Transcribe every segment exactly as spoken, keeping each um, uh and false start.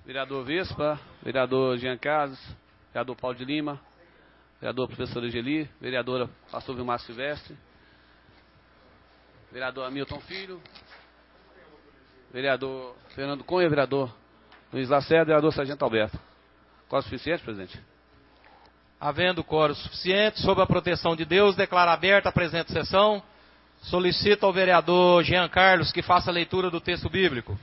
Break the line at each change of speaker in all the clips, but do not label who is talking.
Vereador Vespa, vereador Jean Carlos, vereador Paulo de Lima, vereador professor Egeli, vereadora pastor Vilmar Silvestre, vereador Hamilton Filho, vereador Fernando Cunha, vereador Luiz Lacerda, vereador Sargento Alberto. Qual o suficiente, presidente?
Havendo quórum suficiente, sob a proteção de Deus, declaro aberta a presente sessão. Solicito ao vereador Jean Carlos que faça a leitura do texto bíblico.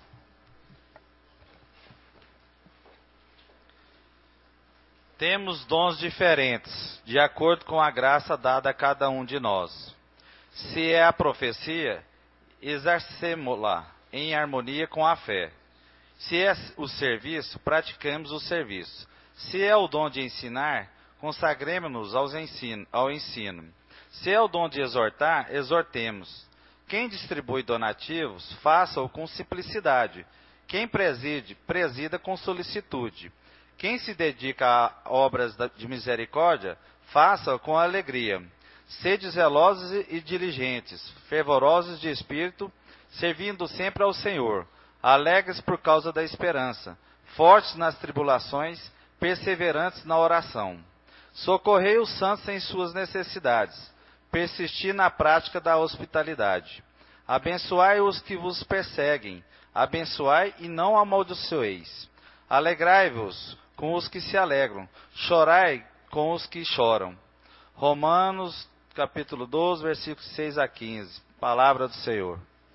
Temos dons diferentes, de acordo com a graça dada a cada um de nós. Se é a profecia, exercemo-la em harmonia com a fé. Se é o serviço, praticamos o serviço. Se é o dom de ensinar, consagremos-nos ao ensino, ao ensino. Se é o dom de exortar, exortemos. Quem distribui donativos, faça-o com simplicidade. Quem preside, presida com solicitude. Quem se dedica a obras de misericórdia, faça-o com alegria. Sede zelosos e diligentes, fervorosos de espírito, servindo sempre ao Senhor, alegres por causa da esperança, fortes nas tribulações, perseverantes na oração. Socorrei os santos em suas necessidades, persisti na prática da hospitalidade. Abençoai os que vos perseguem, abençoai e não amaldiçoeis. Alegrai-vos com os que se alegram, chorai com os que choram. Romanos, capítulo doze, versículos seis a quinze. Palavra do Senhor.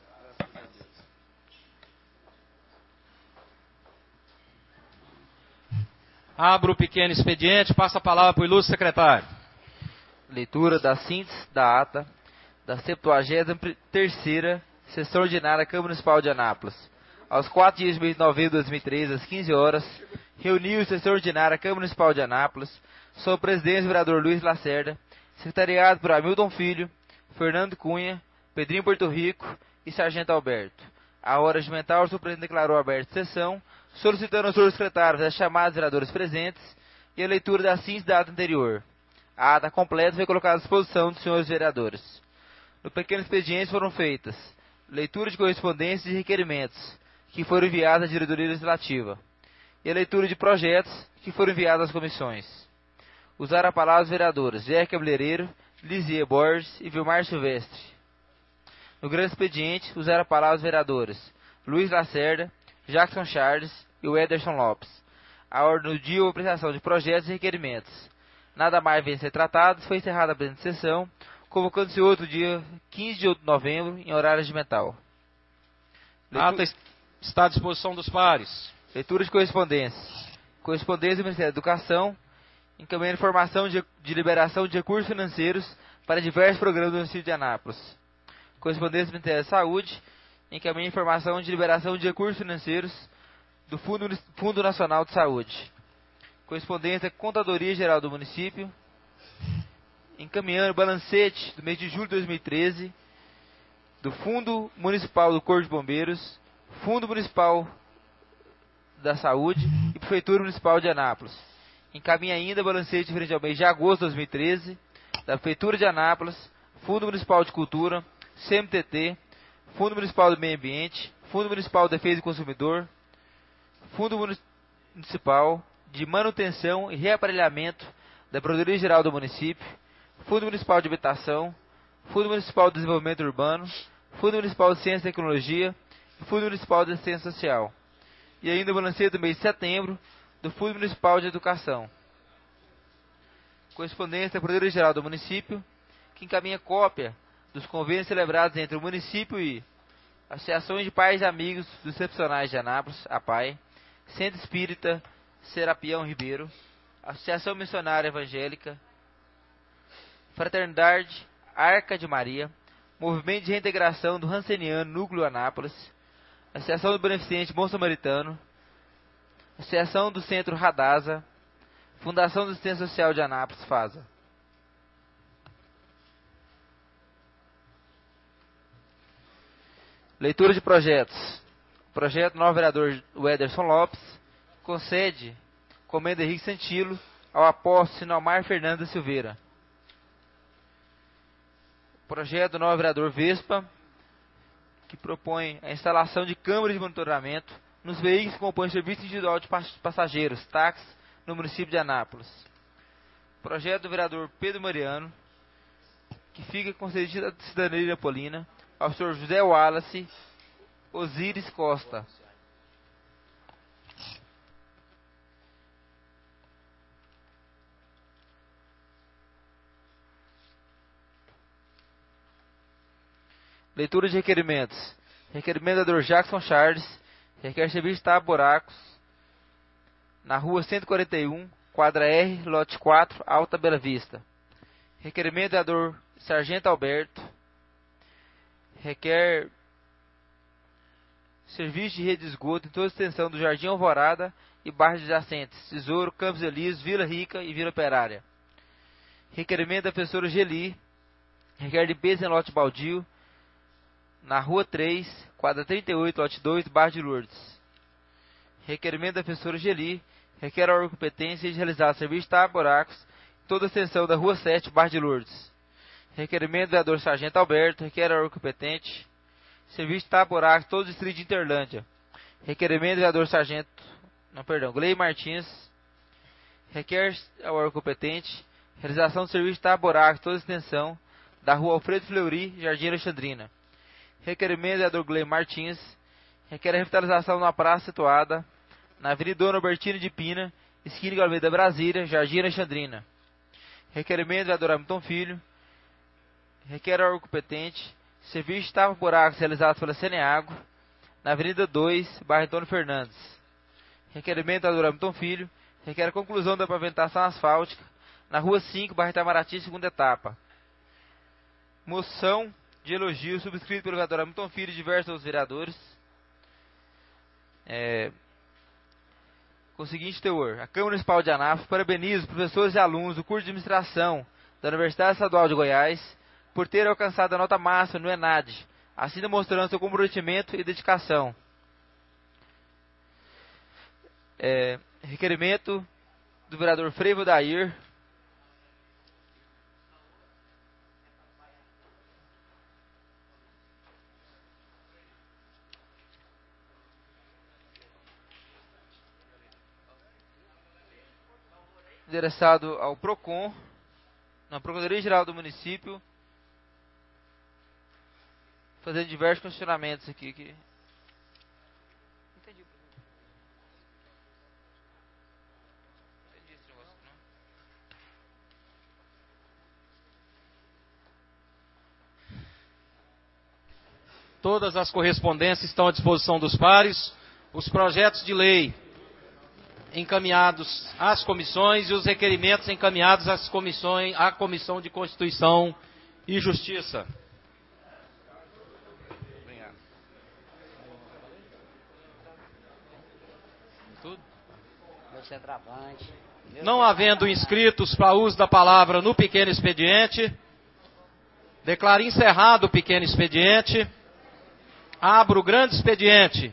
Abra o pequeno expediente, passa a palavra para o ilustre secretário.
Leitura da síntese da ata da septuagésima terceira Sessão Ordinária da Câmara Municipal de Anápolis. Aos quatro dias de mês de novembro de dois mil e treze, às quinze horas, reuniu a Sessão Ordinária da Câmara Municipal de Anápolis, sob presidência do vereador Luiz Lacerda, secretariado por Hamilton Filho, Fernando Cunha, Pedrinho Porto Rico e Sargento Alberto. A hora regimental, o presidente declarou aberta a sessão, solicitando aos senhores secretários as chamadas vereadores presentes e a leitura da síntese da ata anterior. A ata completa foi colocada à disposição dos senhores vereadores. No pequeno expediente foram feitas leitura de correspondências e requerimentos, que foram enviados à diretoria legislativa, e a leitura de projetos, que foram enviados às comissões. Usaram a palavra os vereadores Jair Cabeleireiro, Lisier Borges e Vilmar Silvestre. No grande expediente, usaram a palavra os vereadores Luiz Lacerda, Jackson Charles e o Ederson Lopes. A ordem do dia houve apreciação de projetos e requerimentos. Nada mais vem a ser tratado, foi encerrada a presente sessão, convocando-se outro dia, quinze de novembro, em horário regimental.
A ata está à disposição dos pares.
Leitura de correspondência. Correspondência do Ministério da Educação, encaminhando informação de, de liberação de recursos financeiros para diversos programas do município de Anápolis. Correspondência do Ministério da Saúde, encaminha informação de liberação de recursos financeiros do Fundo, Fundo Nacional de Saúde. Correspondência da Contadoria Geral do Município, encaminhando o balancete do mês de julho de dois mil e treze do Fundo Municipal do Corpo de Bombeiros, Fundo Municipal da Saúde e Prefeitura Municipal de Anápolis. Encaminha ainda o balancete referente ao mês de agosto de dois mil e treze da Prefeitura de Anápolis, Fundo Municipal de Cultura, C M T T, Fundo Municipal do Meio Ambiente, Fundo Municipal de Defesa do Consumidor, Fundo Municipal de Manutenção e Reaparelhamento da Procuradoria Geral do Município, Fundo Municipal de Habitação, Fundo Municipal de Desenvolvimento Urbano, Fundo Municipal de Ciência e Tecnologia e Fundo Municipal de Assistência Social. E ainda o balancete do mês de setembro do Fundo Municipal de Educação. Correspondência da Procuradoria Geral do Município, que encaminha cópia dos convênios celebrados entre o município e Associações de Pais e Amigos dos Excepcionais de Anápolis, A P A I, Centro Espírita Serapião Ribeiro, Associação Missionária Evangélica, Fraternidade Arca de Maria, Movimento de Reintegração do Ranceniano Núcleo Anápolis, Associação do Beneficente Bom Samaritano, Associação do Centro Radasa, Fundação de Assistência Social de Anápolis, FASA. Leitura de projetos. Projeto novo vereador Ederson Lopes concede comenda Henrique Santilo ao apóstolo Sinalmar Fernando Silveira. Projeto do novo vereador Vespa, que propõe a instalação de câmeras de monitoramento nos veículos que compõem o serviço individual de passageiros, táxis, no município de Anápolis. Projeto do vereador Pedro Mariano, que fica concedido a cidadania napolina ao senhor José Wallace Osíris Costa. Leitura de requerimentos. Requerimento do vereador Jackson Charles, requer serviço de tapa-buracos na rua cento e quarenta e um, quadra R, lote quatro, Alta Bela Vista. Requerimento do vereador Sargento Alberto, requer serviço de rede de esgoto em toda a extensão do Jardim Alvorada e bairros adjacentes, Tesouro, Campos Elíseos, Vila Rica e Vila Operária. Requerimento da professora Geli, requer limpeza em lote baldio, na rua três, quadra trinta e oito, lote dois, bairro de Lourdes. Requerimento da professora Geli, requer a órgão competente de realizar serviço de tapa-buracos em toda a extensão da rua sete, bairro de Lourdes. Requerimento do vereador Sargento Alberto, requer a órgão competente, serviço de tapa-buracos em todo o distrito de Interlândia. Requerimento do vereador Sargento, não, perdão, Glei Martins, requer a órgão competente, realização do serviço de tapa-buracos em toda a extensão da rua Alfredo Fleury, Jardim Alexandrina. Requerimento do vereador Glei Martins, requer a revitalização de uma praça situada na Avenida Dona Albertina de Pina, esquina de Almeida Brasília, Jardim Alexandrina. Requerimento do vereador Hamilton Filho, requer a órgão competente, serviço de tapa-buracos realizado pela Ceneago, na Avenida dois, bairro Antônio Fernandes. Requerimento do vereador Hamilton Filho, requer a conclusão da pavimentação asfáltica na Rua cinco, bairro Itamaraty, segunda etapa. Moção de elogio subscrito pelo vereador Hamilton Filho e diversos outros vereadores. É, com o seguinte teor: a Câmara Municipal de Anápolis parabeniza os professores e alunos do curso de administração da Universidade Estadual de Goiás por ter alcançado a nota máxima no ENAD, assim demonstrando seu comprometimento e dedicação. É, requerimento do vereador Frei Dair, endereçado ao PROCON, na Procuradoria-Geral do Município, fazendo diversos questionamentos aqui. Que... Entendi. Entendi esse negócio, não?
Todas as correspondências estão à disposição dos pares, os projetos de lei encaminhados às comissões e os requerimentos encaminhados às comissões, à Comissão de Constituição e Justiça. Não havendo inscritos para uso da palavra no pequeno expediente, declaro encerrado o pequeno expediente, abro o grande expediente.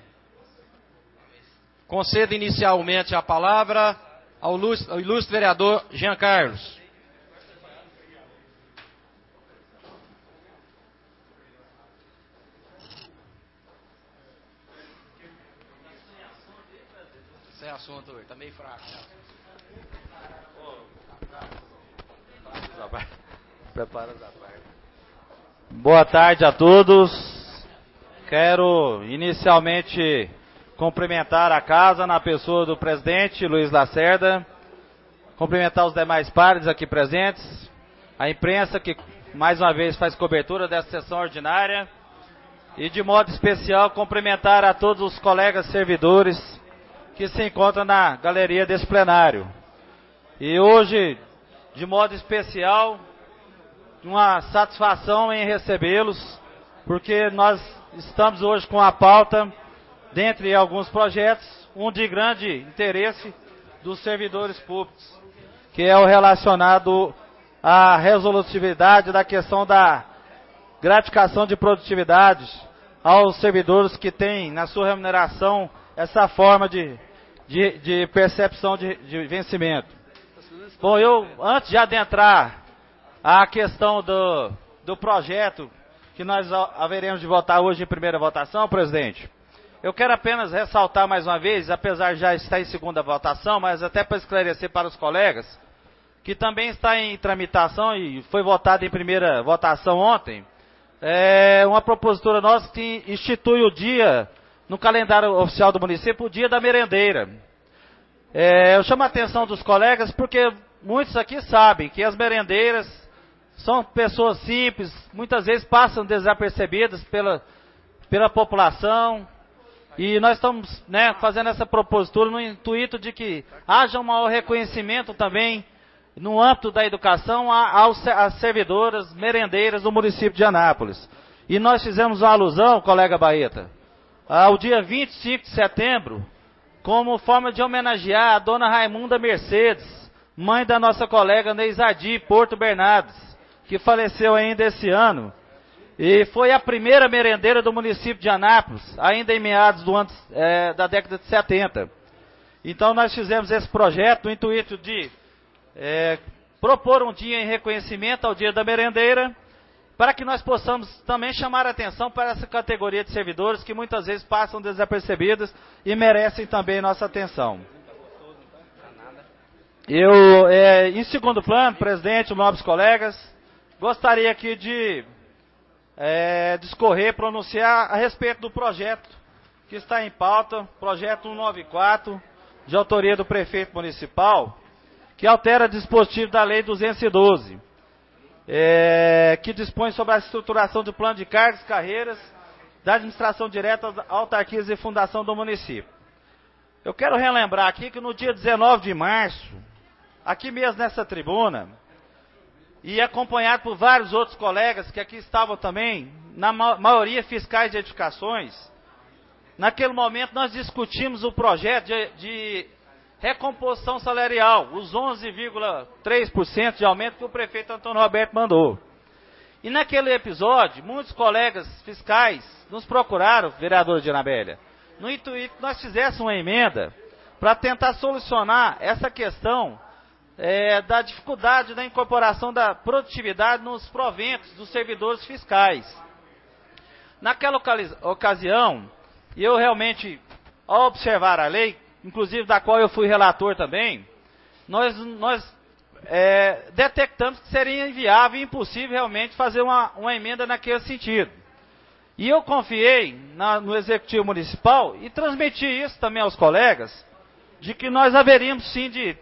Concedo inicialmente a palavra ao ilustre, ao ilustre vereador Jean Carlos. Sem assunto hoje, tá meio fraco.
Prepara a parte. Boa tarde a todos. Quero inicialmente cumprimentar a casa na pessoa do presidente Luiz Lacerda, cumprimentar os demais pares aqui presentes, a imprensa que mais uma vez faz cobertura dessa sessão ordinária e de modo especial cumprimentar a todos os colegas servidores que se encontram na galeria desse plenário. E hoje, de modo especial, uma satisfação em recebê-los, porque nós estamos hoje com a pauta, dentre alguns projetos, um de grande interesse dos servidores públicos, que é o relacionado à resolutividade da questão da gratificação de produtividade aos servidores que têm na sua remuneração essa forma de, de, de percepção de, de vencimento. Bom, eu, antes de adentrar a questão do, do projeto que nós haveremos de votar hoje em primeira votação, presidente,
Eu quero apenas ressaltar mais uma vez, apesar de já estar em segunda votação, mas até para esclarecer para os colegas, que também está em tramitação e foi votado em primeira votação ontem, é uma propositura nossa que institui o dia, no calendário oficial do município, o dia da merendeira. É, eu chamo a atenção dos colegas porque muitos aqui sabem que as merendeiras são pessoas simples, muitas vezes passam desapercebidas pela, pela população, e nós estamos, né, fazendo essa propositura no intuito de que haja um maior reconhecimento também no âmbito da educação aos, às servidoras merendeiras do município de Anápolis. E nós fizemos uma alusão, colega Baeta, ao dia vinte e cinco de setembro, como forma de homenagear a dona Raimunda Mercedes, mãe da nossa colega Neisardi Porto Bernardes, que faleceu ainda esse ano, e foi a primeira merendeira do município de Anápolis, ainda em meados do ano, é, da década de setenta. Então nós fizemos esse projeto no intuito de é, propor um dia em reconhecimento ao dia da merendeira, para que nós possamos também chamar a atenção para essa categoria de servidores que muitas vezes passam desapercebidas e merecem também nossa atenção. Eu, é, em segundo plano, presidente, nobres colegas, gostaria aqui de é, discorrer, pronunciar a respeito do projeto que está em pauta, projeto cento e noventa e quatro, de autoria do prefeito municipal, que altera dispositivo da lei duzentos e doze. É, que dispõe sobre a estruturação do plano de cargos e carreiras da administração direta, autarquias e fundação do município. Eu quero relembrar aqui que no dia dezenove de março, aqui mesmo nessa tribuna, e acompanhado por vários outros colegas que aqui estavam também, na ma maioria fiscais de edificações, naquele momento nós discutimos o projeto de, de recomposição salarial, os onze vírgula três por cento de aumento que o prefeito Antônio Roberto mandou. E naquele episódio, muitos colegas fiscais nos procuraram, vereador de Anabélia, no intuito que nós fizéssemos uma emenda para tentar solucionar essa questão é, da dificuldade da incorporação da produtividade nos proventos dos servidores fiscais. Naquela ocasião, eu realmente, ao observar a lei, inclusive da qual eu fui relator também, nós, nós é, detectamos que seria inviável e impossível realmente fazer uma, uma emenda naquele sentido. E eu confiei na, no Executivo Municipal e transmiti isso também aos colegas, de que nós haveríamos sim de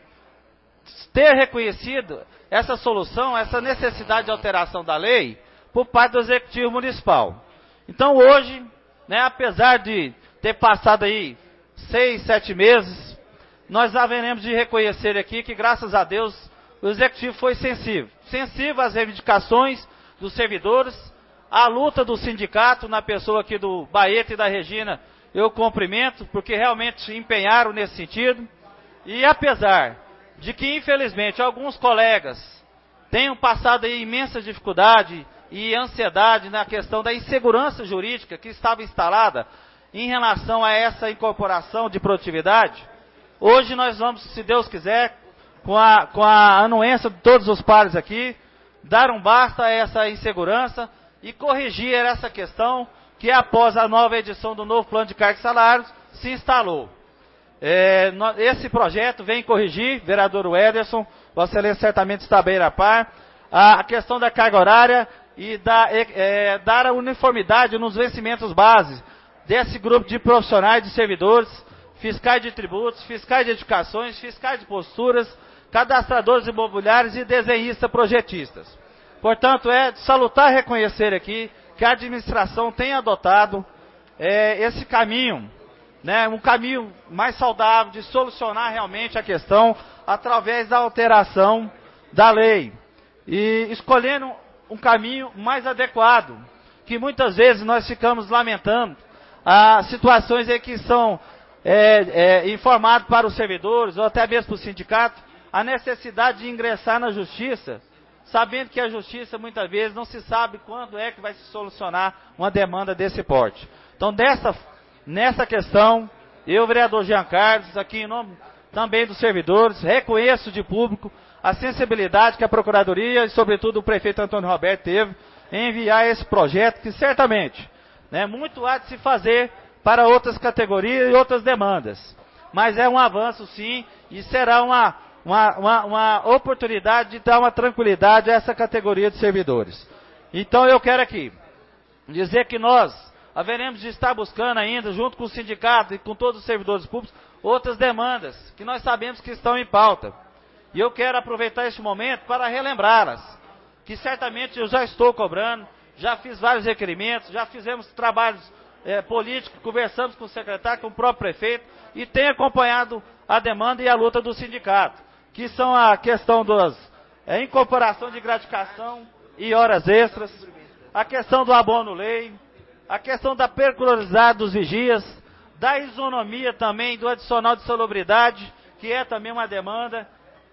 ter reconhecido essa solução, essa necessidade de alteração da lei, por parte do Executivo Municipal. Então hoje, né, apesar de ter passado aí seis, sete meses, nós haveremos de reconhecer aqui que, graças a Deus, o Executivo foi sensível. Sensível às reivindicações dos servidores, à luta do sindicato, na pessoa aqui do Baeta e da Regina, eu cumprimento, porque realmente se empenharam nesse sentido. E apesar de que, infelizmente, alguns colegas tenham passado aí imensa dificuldade e ansiedade na questão da insegurança jurídica que estava instalada em relação a essa incorporação de produtividade, hoje nós vamos, se Deus quiser, com a, com a anuência de todos os pares aqui, dar um basta a essa insegurança e corrigir essa questão que, após a nova edição do novo plano de cargos e salários, se instalou. É, esse projeto vem corrigir, vereador Ederson, Vossa Excelência certamente está bem a par, a questão da carga horária e da, é, dar a uniformidade nos vencimentos base desse grupo de profissionais, de servidores, fiscais de tributos, fiscais de edificações, fiscais de posturas, cadastradores imobiliários e desenhistas projetistas. Portanto, é de salutar reconhecer aqui que a administração tem adotado é, esse caminho, né, um caminho mais saudável de solucionar realmente a questão através da alteração da lei. E escolhendo um caminho mais adequado, que muitas vezes nós ficamos lamentando as situações em que são é, é, informados para os servidores, ou até mesmo para o sindicato, a necessidade de ingressar na justiça, sabendo que a justiça muitas vezes não se sabe quando é que vai se solucionar uma demanda desse porte. Então, dessa, nessa questão, eu, vereador Jean Carlos, aqui em nome também dos servidores, reconheço de público a sensibilidade que a Procuradoria e, sobretudo, o prefeito Antônio Roberto teve em enviar esse projeto, que certamente, né, muito há de se fazer para outras categorias e outras demandas. Mas é um avanço sim, e será uma, uma, uma, uma oportunidade de dar uma tranquilidade a essa categoria de servidores. Então eu quero aqui dizer que nós haveremos de estar buscando ainda, junto com o sindicato e com todos os servidores públicos, outras demandas que nós sabemos que estão em pauta. E eu quero aproveitar este momento para relembrá-las, que certamente eu já estou cobrando, já fiz vários requerimentos, já fizemos trabalhos é, políticos, conversamos com o secretário, com o próprio prefeito, e tenho acompanhado a demanda e a luta do sindicato, que são a questão das é, incorporação de gratificação e horas extras, a questão do abono-lei, a questão da periculosidade dos vigias, da isonomia também, do adicional de salubridade, que é também uma demanda,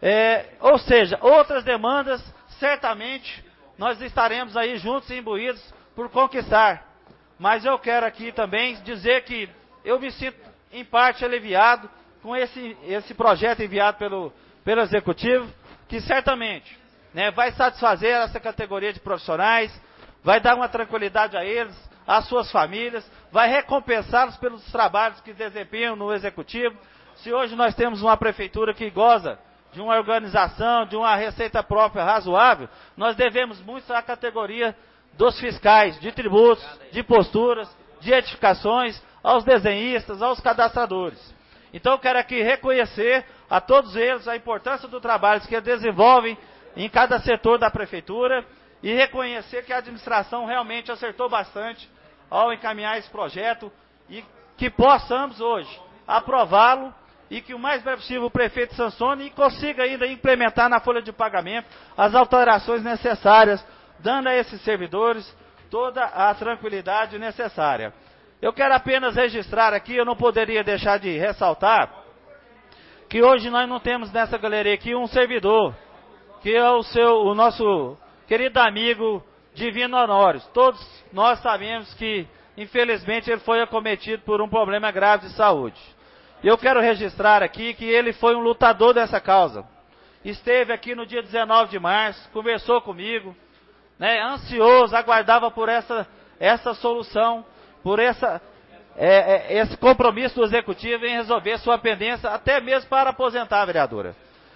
é, ou seja, outras demandas, certamente, nós estaremos aí juntos e imbuídos por conquistar. Mas eu quero aqui também dizer que eu me sinto, em parte, aliviado com esse, esse projeto enviado pelo, pelo Executivo, que certamente né, vai satisfazer essa categoria de profissionais, vai dar uma tranquilidade a eles, às suas famílias, vai recompensá-los pelos trabalhos que desempenham no Executivo. Se hoje nós temos uma prefeitura que goza de uma organização, de uma receita própria razoável, nós devemos muito à categoria dos fiscais, de tributos, de posturas, de edificações, aos desenhistas, aos cadastradores. Então eu quero aqui reconhecer a todos eles a importância do trabalho que eles desenvolvem em cada setor da prefeitura e reconhecer que a administração realmente acertou bastante ao encaminhar esse projeto e que possamos hoje aprová-lo e que o mais breve possível o prefeito sancione e consiga ainda implementar na folha de pagamento as alterações necessárias, dando a esses servidores toda a tranquilidade necessária. Eu quero apenas registrar aqui, eu não poderia deixar de ressaltar, que hoje nós não temos nessa galeria aqui um servidor, que é o, seu, o nosso querido amigo Divino Honório. Todos nós sabemos que, infelizmente, ele foi acometido por um problema grave de saúde. Eu quero registrar aqui que ele foi um lutador dessa causa. Esteve aqui no dia dezenove de março, conversou comigo, né, ansioso, aguardava por essa, essa solução, por essa, é, é, esse compromisso do Executivo em resolver sua pendência, até mesmo para aposentar, vereadora.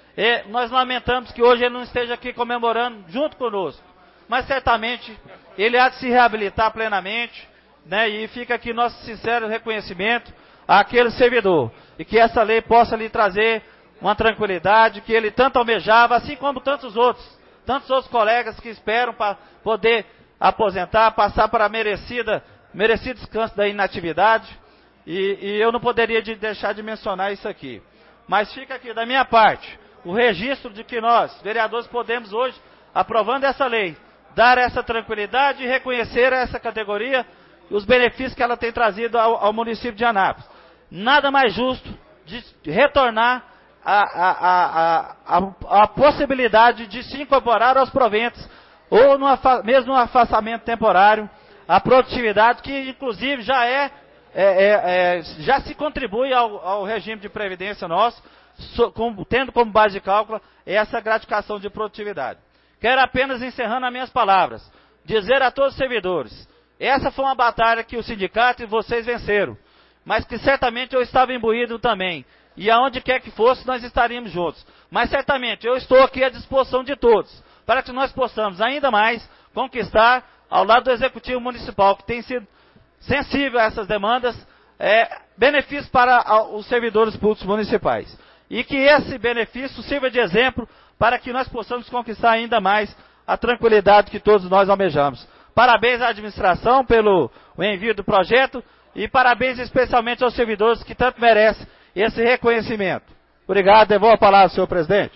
E nós lamentamos que hoje ele não esteja aqui comemorando junto conosco, mas certamente ele há de se reabilitar plenamente, né, e fica aqui nosso sincero reconhecimento àquele servidor, e que essa lei possa lhe trazer uma tranquilidade que ele tanto almejava, assim como tantos outros, tantos outros colegas que esperam para poder aposentar, passar para a merecida, merecido descanso da inatividade, e, e eu não poderia de deixar de mencionar isso aqui. Mas fica aqui da minha parte o registro de que nós, vereadores, podemos hoje, aprovando essa lei, dar essa tranquilidade e reconhecer a essa categoria os benefícios que ela tem trazido ao, ao município de Anápolis. Nada mais justo de retornar a, a, a, a, a possibilidade de se incorporar aos proventos, ou no, mesmo no afastamento temporário, a produtividade que inclusive já é, é, é, é já se contribui ao, ao regime de previdência nosso, so, com, tendo como base de cálculo essa gratificação de produtividade. Quero apenas, encerrando as minhas palavras, dizer a todos os servidores, essa foi uma batalha que o sindicato e vocês venceram, mas que certamente eu estava imbuído também, e aonde quer que fosse nós estaríamos juntos. Mas certamente eu estou aqui à disposição de todos, para que nós possamos ainda mais conquistar, ao lado do Executivo Municipal, que tem sido sensível a essas demandas, é, benefícios para os servidores públicos municipais. E que esse benefício sirva de exemplo para que nós possamos conquistar ainda mais a tranquilidade que todos nós almejamos. Parabéns à administração pelo envio do projeto e parabéns especialmente aos servidores que tanto merecem esse reconhecimento. Obrigado, devolvo a palavra ao senhor presidente.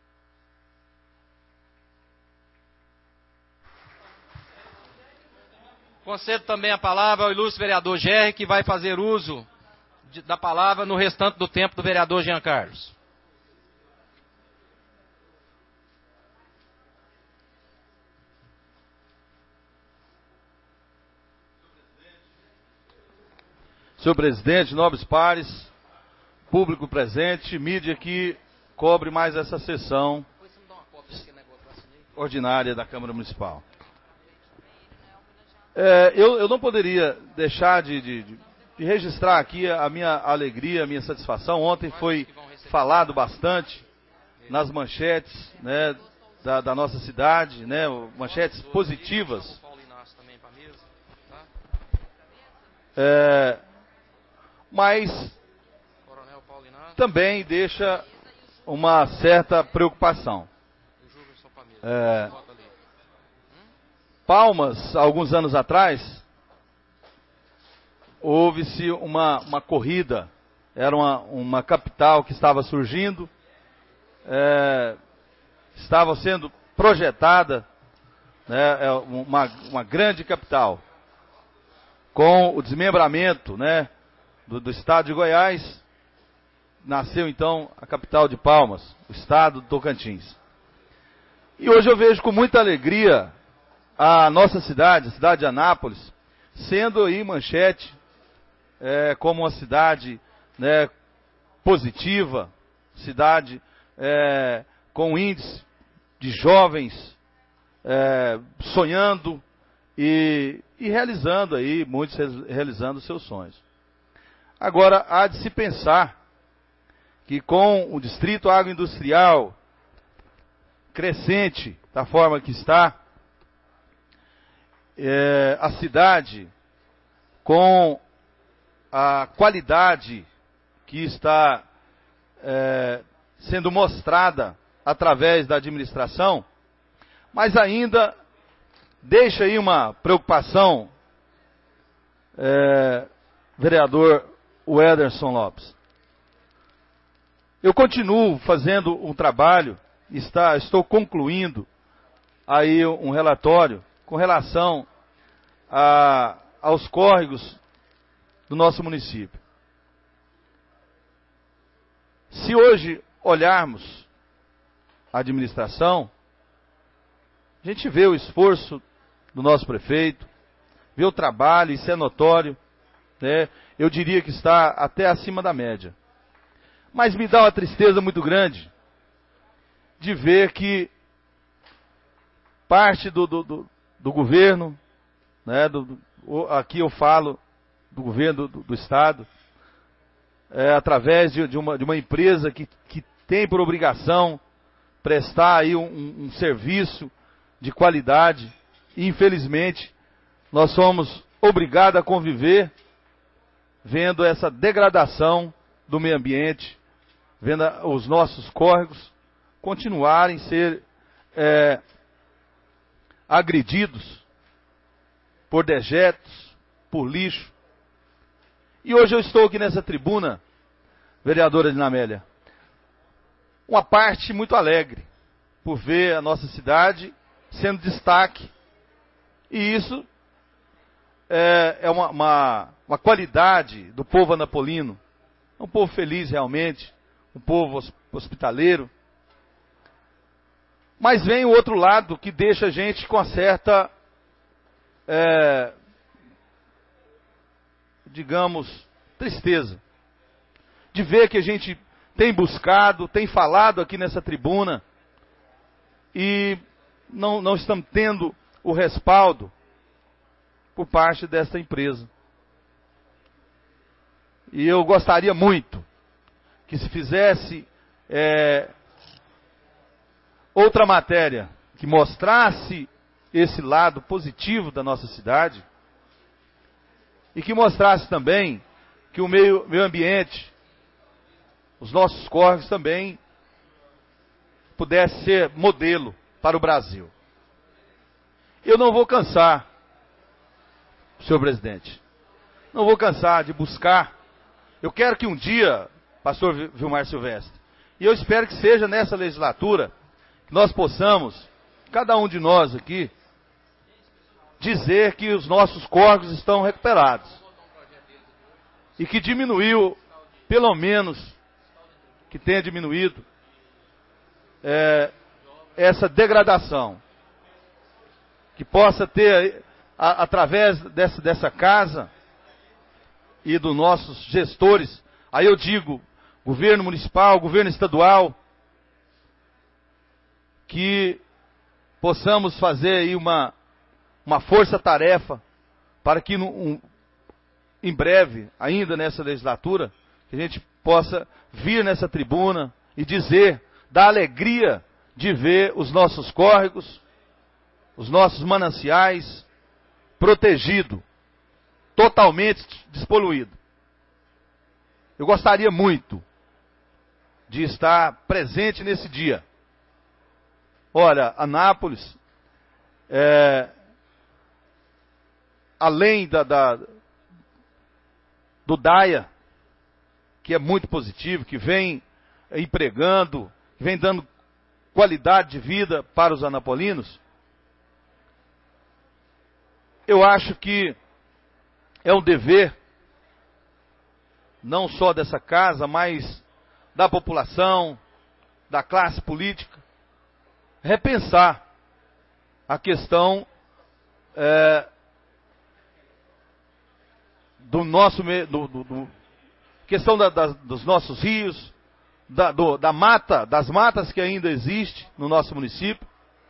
Concedo também a palavra ao ilustre vereador Gerry, que vai fazer uso de, da palavra no restante do tempo do vereador Jean Carlos.
Senhor presidente, nobres pares, público presente, mídia que cobre mais essa sessão ordinária da Câmara Municipal. É, eu, eu não poderia deixar de, de, de de registrar aqui a minha alegria, a minha satisfação. Ontem foi falado bastante nas manchetes, né, da, da nossa cidade, né, manchetes positivas. É, mas também deixa uma certa preocupação. É, Palmas, alguns anos atrás, houve-se uma, uma corrida, era uma, uma capital que estava surgindo, é, estava sendo projetada, né, uma, uma grande capital. Com o desmembramento, né, do, do estado de Goiás, nasceu então a capital de Palmas, o estado do Tocantins. E hoje eu vejo com muita alegria a nossa cidade, a cidade de Anápolis, sendo aí manchete é, como uma cidade, né, positiva, cidade é, com índice de jovens é, sonhando e, e realizando aí, muitos realizando seus sonhos. Agora, há de se pensar que com o distrito agroindustrial crescente da forma que está, é, a cidade com a qualidade que está é, sendo mostrada através da administração, mas ainda deixa aí uma preocupação, é, vereador Wederson Lopes. Eu continuo fazendo um trabalho, está, estou concluindo aí um relatório com relação a, aos córregos do nosso município. Se hoje olharmos a administração, a gente vê o esforço do nosso prefeito, vê o trabalho, isso é notório, né? Eu diria que está até acima da média. Mas me dá uma tristeza muito grande de ver que parte do, do, do, do governo, né, do, do, aqui eu falo do governo do, do Estado, é, através de, de, uma, de uma empresa que, que tem por obrigação prestar aí um, um serviço de qualidade, e infelizmente nós somos obrigados a conviver vendo essa degradação do meio ambiente, vendo os nossos córregos continuarem a ser é, agredidos por dejetos, por lixo. E hoje eu estou aqui nessa tribuna, vereadora Dinamélia, uma parte muito alegre por ver a nossa cidade sendo destaque. E isso é, é uma, uma, uma qualidade do povo anapolino, um povo feliz realmente, um povo hospitaleiro. Mas vem o outro lado que deixa a gente com uma certa, é, digamos, tristeza. De ver que a gente tem buscado, tem falado aqui nessa tribuna, e não, não estamos tendo o respaldo por parte desta empresa. E eu gostaria muito que se fizesse é, outra matéria que mostrasse esse lado positivo da nossa cidade e que mostrasse também que o meio, meio ambiente, os nossos córregos também pudesse ser modelo para o Brasil. Eu não vou cansar, senhor presidente, não vou cansar de buscar. Eu quero que um dia, pastor Vilmar Silvestre, e eu espero que seja nessa legislatura, que nós possamos, cada um de nós aqui, dizer que os nossos córregos estão recuperados. E que diminuiu, pelo menos, que tenha diminuído, é, essa degradação. Que possa ter, a, através dessa, dessa casa e dos nossos gestores, aí eu digo, governo municipal, governo estadual, que possamos fazer aí uma, uma força-tarefa para que um, em breve, ainda nessa legislatura, que a gente possa vir nessa tribuna e dizer da alegria de ver os nossos córregos, os nossos mananciais protegidos, totalmente despoluídos. Eu gostaria muito de estar presente nesse dia. Olha, Anápolis, é, além da, da, do DAIA, que é muito positivo, que vem empregando, que vem dando qualidade de vida para os anapolinos, eu acho que é um dever, não só dessa casa, mas da população, da classe política, repensar a questão é, do nosso, do, do, do, questão da, da, dos nossos rios, da, do, da mata, das matas que ainda existe no nosso município.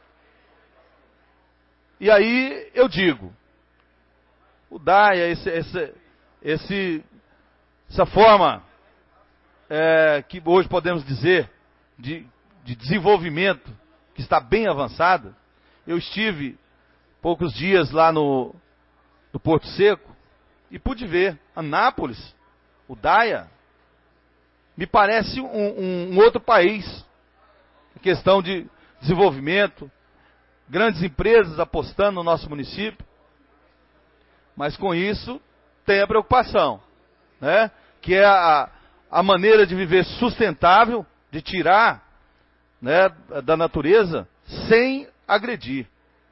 E aí eu digo, o DAIA, esse, esse, esse, essa forma é, que hoje podemos dizer de, de desenvolvimento, que está bem avançada. Eu estive poucos dias lá no, no Porto Seco e pude ver Anápolis, o DAIA, me parece um, um, um outro país, em questão de desenvolvimento, grandes empresas apostando no nosso município, mas com isso tem a preocupação, né? Que é a, a maneira de viver sustentável, de tirar, né, da natureza sem agredir.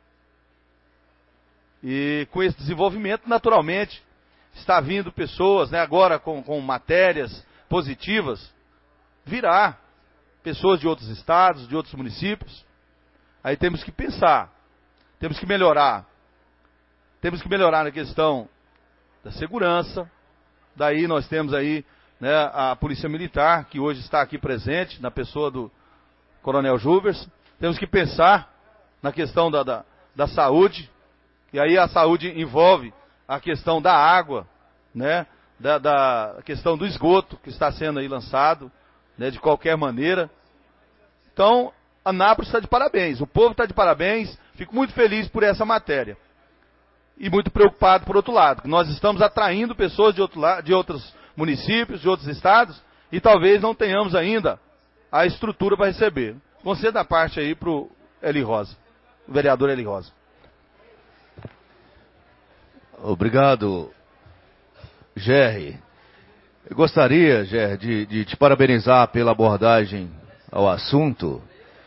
E com esse desenvolvimento, naturalmente, está vindo pessoas, né, agora com, com matérias positivas, virá pessoas de outros estados, de outros municípios. Aí temos que pensar, temos que melhorar. Temos que melhorar na questão da segurança. Daí nós temos aí, né, a Polícia Militar, que hoje está aqui presente, na pessoa do Coronel Juvers. Temos que pensar na questão da, da, da saúde. E aí a saúde envolve a questão da água, né, da, da questão do esgoto que está sendo aí lançado, né, de qualquer maneira. Então, Anápolis está de parabéns, o povo está de parabéns. Fico muito feliz por essa matéria. E muito preocupado por outro lado, que nós estamos atraindo pessoas de, outro lado, de outros municípios, de outros estados, e talvez não tenhamos ainda a estrutura para receber. Conceda a parte aí para o Eli Rosa, o vereador Eli Rosa.
Obrigado, Gerry. Eu gostaria, Gerry, de, de te parabenizar pela abordagem ao assunto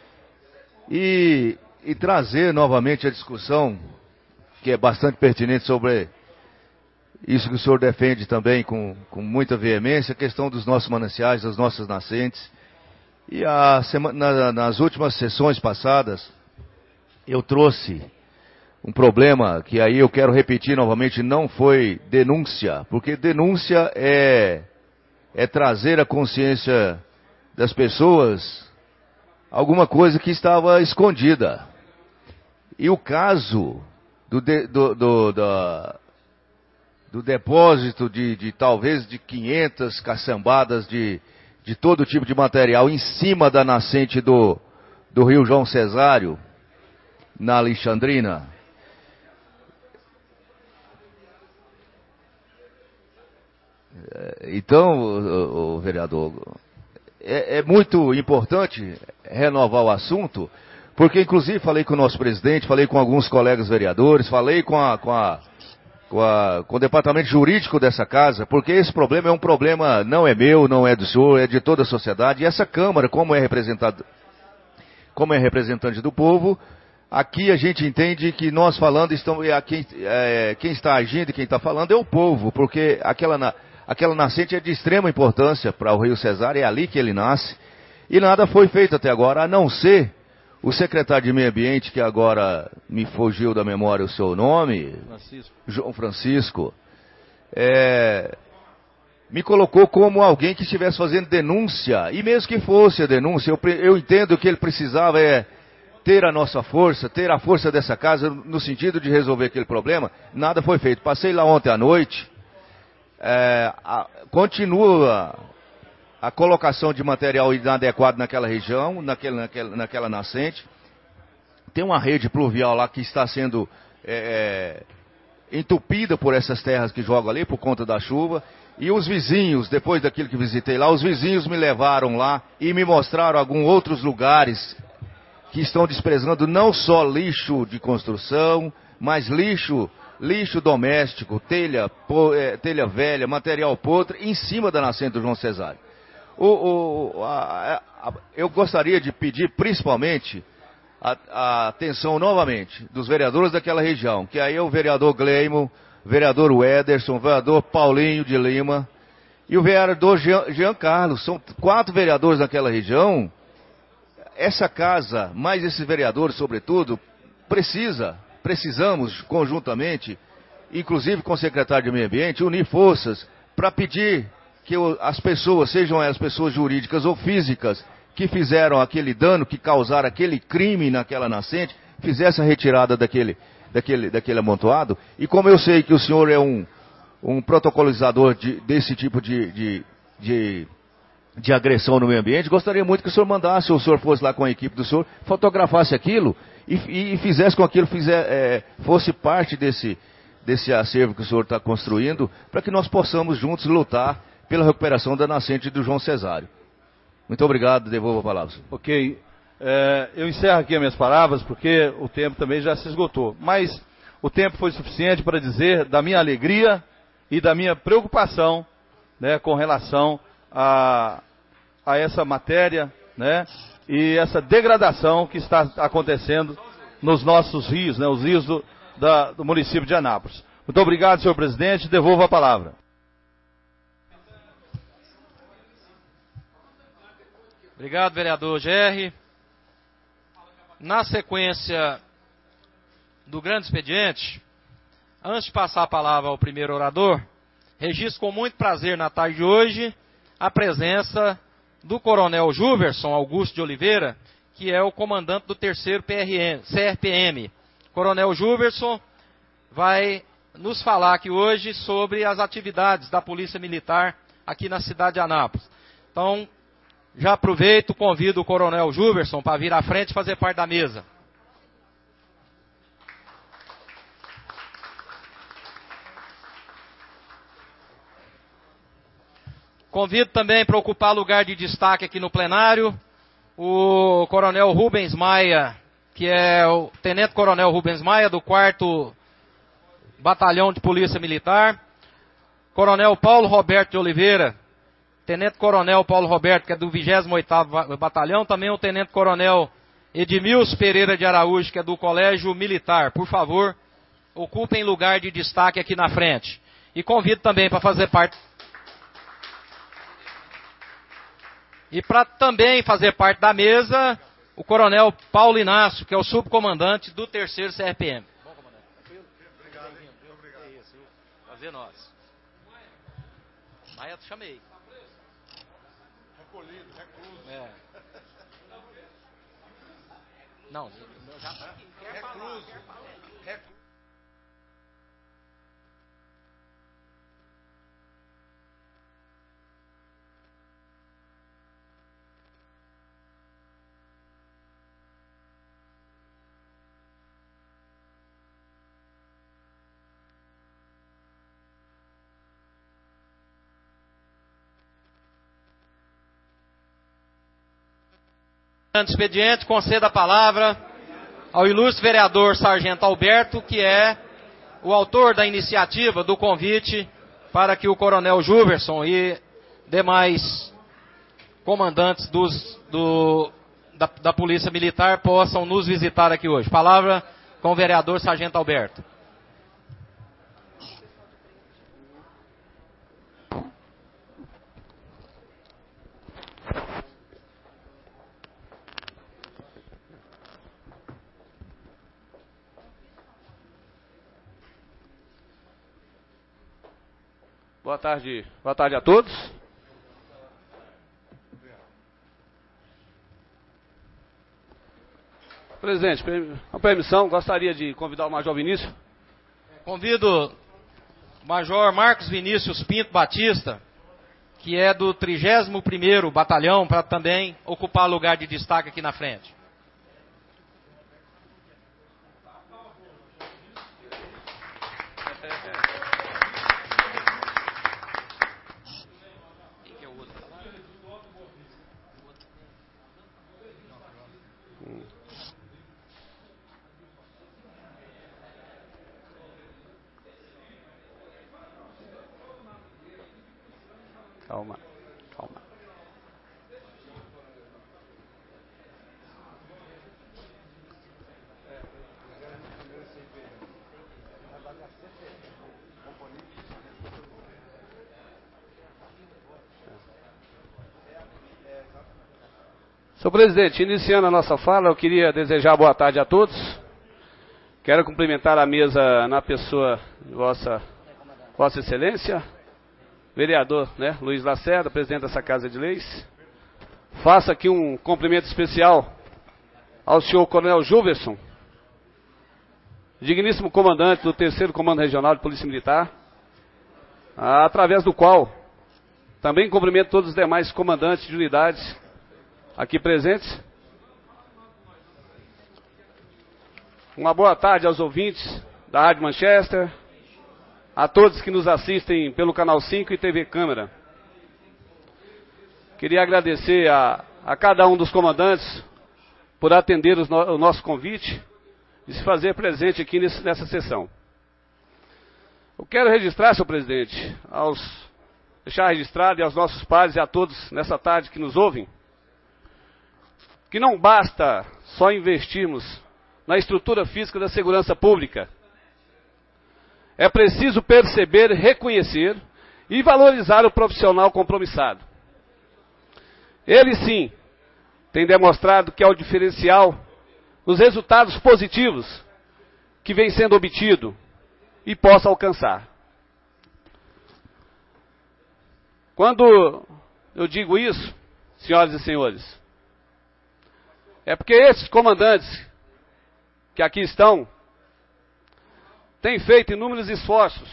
e, e trazer novamente a discussão, que é bastante pertinente, sobre isso que o senhor defende também com, com muita veemência, a questão dos nossos mananciais, das nossas nascentes. E a semana, na, nas últimas sessões passadas, eu trouxe um problema que aí eu quero repetir novamente, não foi denúncia, porque denúncia é, é trazer à consciência das pessoas alguma coisa que estava escondida. E o caso do, de, do, do, da, do depósito de, de talvez de quinhentas caçambadas de, de todo tipo de material em cima da nascente do, do Rio João Cesário, na Alexandrina. Então, o, o vereador, é, é muito importante renovar o assunto, porque inclusive falei com o nosso presidente, falei com alguns colegas vereadores, falei com, a, com, a, com, a, com o departamento jurídico dessa casa, porque esse problema é um problema, não é meu, não é do senhor, é de toda a sociedade. E essa Câmara, como é representado, como é representante do povo, aqui a gente entende que nós falando, estamos, é, quem, é, quem está agindo e quem está falando é o povo, porque aquela... Na, Aquela nascente é de extrema importância para o Rio Cesário, é ali que ele nasce. E nada foi feito até agora, a não ser o secretário de Meio Ambiente, que agora me fugiu da memória o seu nome, Francisco. João Francisco, é, me colocou como alguém que estivesse fazendo denúncia. E mesmo que fosse a denúncia, eu, eu entendo que ele precisava é, ter a nossa força, ter a força dessa casa, no sentido de resolver aquele problema. Nada foi feito. Passei lá ontem à noite. é, a, continua a colocação de material inadequado naquela região, naquela, naquela, naquela nascente. Tem uma rede pluvial lá que está sendo é, entupida por essas terras que jogam ali, por conta da chuva. E os vizinhos, depois daquilo que visitei lá, os vizinhos me levaram lá e me mostraram alguns outros lugares que estão desprezando não só lixo de construção, mas lixo, lixo doméstico, telha, po, é, telha velha, material podre, em cima da nascente do João Cesário. O, o, a, a, eu gostaria de pedir principalmente a, a atenção novamente dos vereadores daquela região, que aí é o vereador Gleimo, o vereador Wederson, o vereador Paulinho de Lima e o vereador Jean, Jean Carlos. São quatro vereadores daquela região. Essa casa, mais esses vereadores, sobretudo, precisa, precisamos conjuntamente, inclusive com o secretário de Meio Ambiente, unir forças para pedir que as pessoas, sejam as pessoas jurídicas ou físicas, que fizeram aquele dano, que causaram aquele crime naquela nascente, fizessem a retirada daquele, daquele, daquele amontoado. E como eu sei que o senhor é um, um protocolizador de, desse tipo de, de, de, de agressão no meio ambiente, gostaria muito que o senhor mandasse, ou o senhor fosse lá com a equipe do senhor, fotografasse aquilo e, e, e fizesse com que aquilo fizer, é, fosse parte desse, desse acervo que o senhor está construindo, para que nós possamos juntos lutar pela recuperação da nascente do João Cesário. Muito obrigado, devolvo a palavra.
Ok, é, eu encerro aqui as minhas palavras, porque o tempo também já se esgotou. Mas o tempo foi suficiente para dizer da minha alegria e da minha preocupação, né, com relação a, a essa matéria, né, e essa degradação que está acontecendo nos nossos rios, né, os rios do, da, do município de Anápolis. Muito obrigado, senhor presidente, devolvo a palavra.
Obrigado, vereador Gerri. Na sequência do grande expediente, antes de passar a palavra ao primeiro orador, registro com muito prazer na tarde de hoje a presença do coronel Juverson Augusto de Oliveira, que é o comandante do terceiro C R P M. Coronel Juverson vai nos falar aqui hoje sobre as atividades da Polícia Militar aqui na cidade de Anápolis. Então, já aproveito, convido o coronel Juverson para vir à frente e fazer parte da mesa. Convido também para ocupar lugar de destaque aqui no plenário o coronel Rubens Maia, que é o tenente-coronel Rubens Maia, do quarto Batalhão de Polícia Militar. Coronel Paulo Roberto de Oliveira, tenente-coronel Paulo Roberto, que é do vigésimo oitavo Batalhão. Também o tenente-coronel Edmilson Pereira de Araújo, que é do Colégio Militar. Por favor, ocupem lugar de destaque aqui na frente. E convido também para fazer parte... E para também fazer parte da mesa, o coronel Paulo Inácio, que é o subcomandante do terceiro C R P M. Bom, comandante. Obrigado, hein? Obrigado. É isso, prazer nós. Maia, eu chamei. Recolhido, recluso. É. Não, já tá aqui. Quer falar, quer falar. Recluso. Expediente, conceda a palavra ao ilustre vereador Sargento Alberto, que é o autor da iniciativa do convite para que o coronel Juverson e demais comandantes dos, do, da, da Polícia Militar possam nos visitar aqui hoje. Palavra com o vereador Sargento Alberto.
Boa tarde, boa tarde a todos. Presidente, com permissão, gostaria de convidar o Major Vinícius.
Convido Major Marcos Vinícius Pinto Batista, que é do trigésimo primeiro Batalhão, para também ocupar lugar de destaque aqui na frente.
Calma, calma. Senhor presidente, iniciando a nossa fala, eu queria desejar boa tarde a todos. Quero cumprimentar a mesa na pessoa de Vossa, Vossa Excelência, vereador, né, Luiz Lacerda, presidente dessa Casa de Leis. Faço aqui um cumprimento especial ao senhor Coronel Juverson, digníssimo comandante do terceiro Comando Regional de Polícia Militar, através do qual também cumprimento todos os demais comandantes de unidades aqui presentes. Uma boa tarde aos ouvintes da Rádio Manchester, a todos que nos assistem pelo Canal cinco e T V Câmara. Queria agradecer a, a cada um dos comandantes por atender os no, o nosso convite e se fazer presente aqui nesse, nessa sessão. Eu quero registrar, senhor presidente, aos, deixar registrado e aos nossos pares e a todos nessa tarde que nos ouvem, que não basta só investirmos na estrutura física da segurança pública. É preciso perceber, reconhecer e valorizar o profissional compromissado. Ele sim tem demonstrado que é o diferencial nos resultados positivos que vem sendo obtido e possa alcançar. Quando eu digo isso, senhoras e senhores, é porque esses comandantes que aqui estão têm feito inúmeros esforços,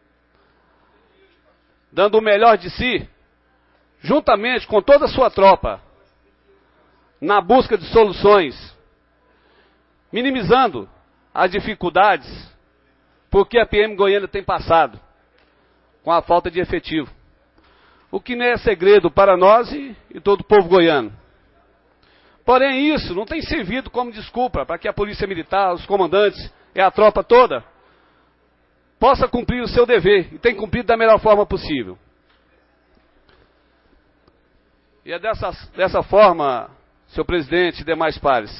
dando o melhor de si, juntamente com toda a sua tropa, na busca de soluções, minimizando as dificuldades, porque a P M Goiânia tem passado com a falta de efetivo, o que não é segredo para nós e, e todo o povo goiano. Porém, isso não tem servido como desculpa para que a Polícia Militar, os comandantes e a tropa toda possa cumprir o seu dever, e tem cumprido da melhor forma possível. E é dessa, dessa forma, senhor presidente e demais pares,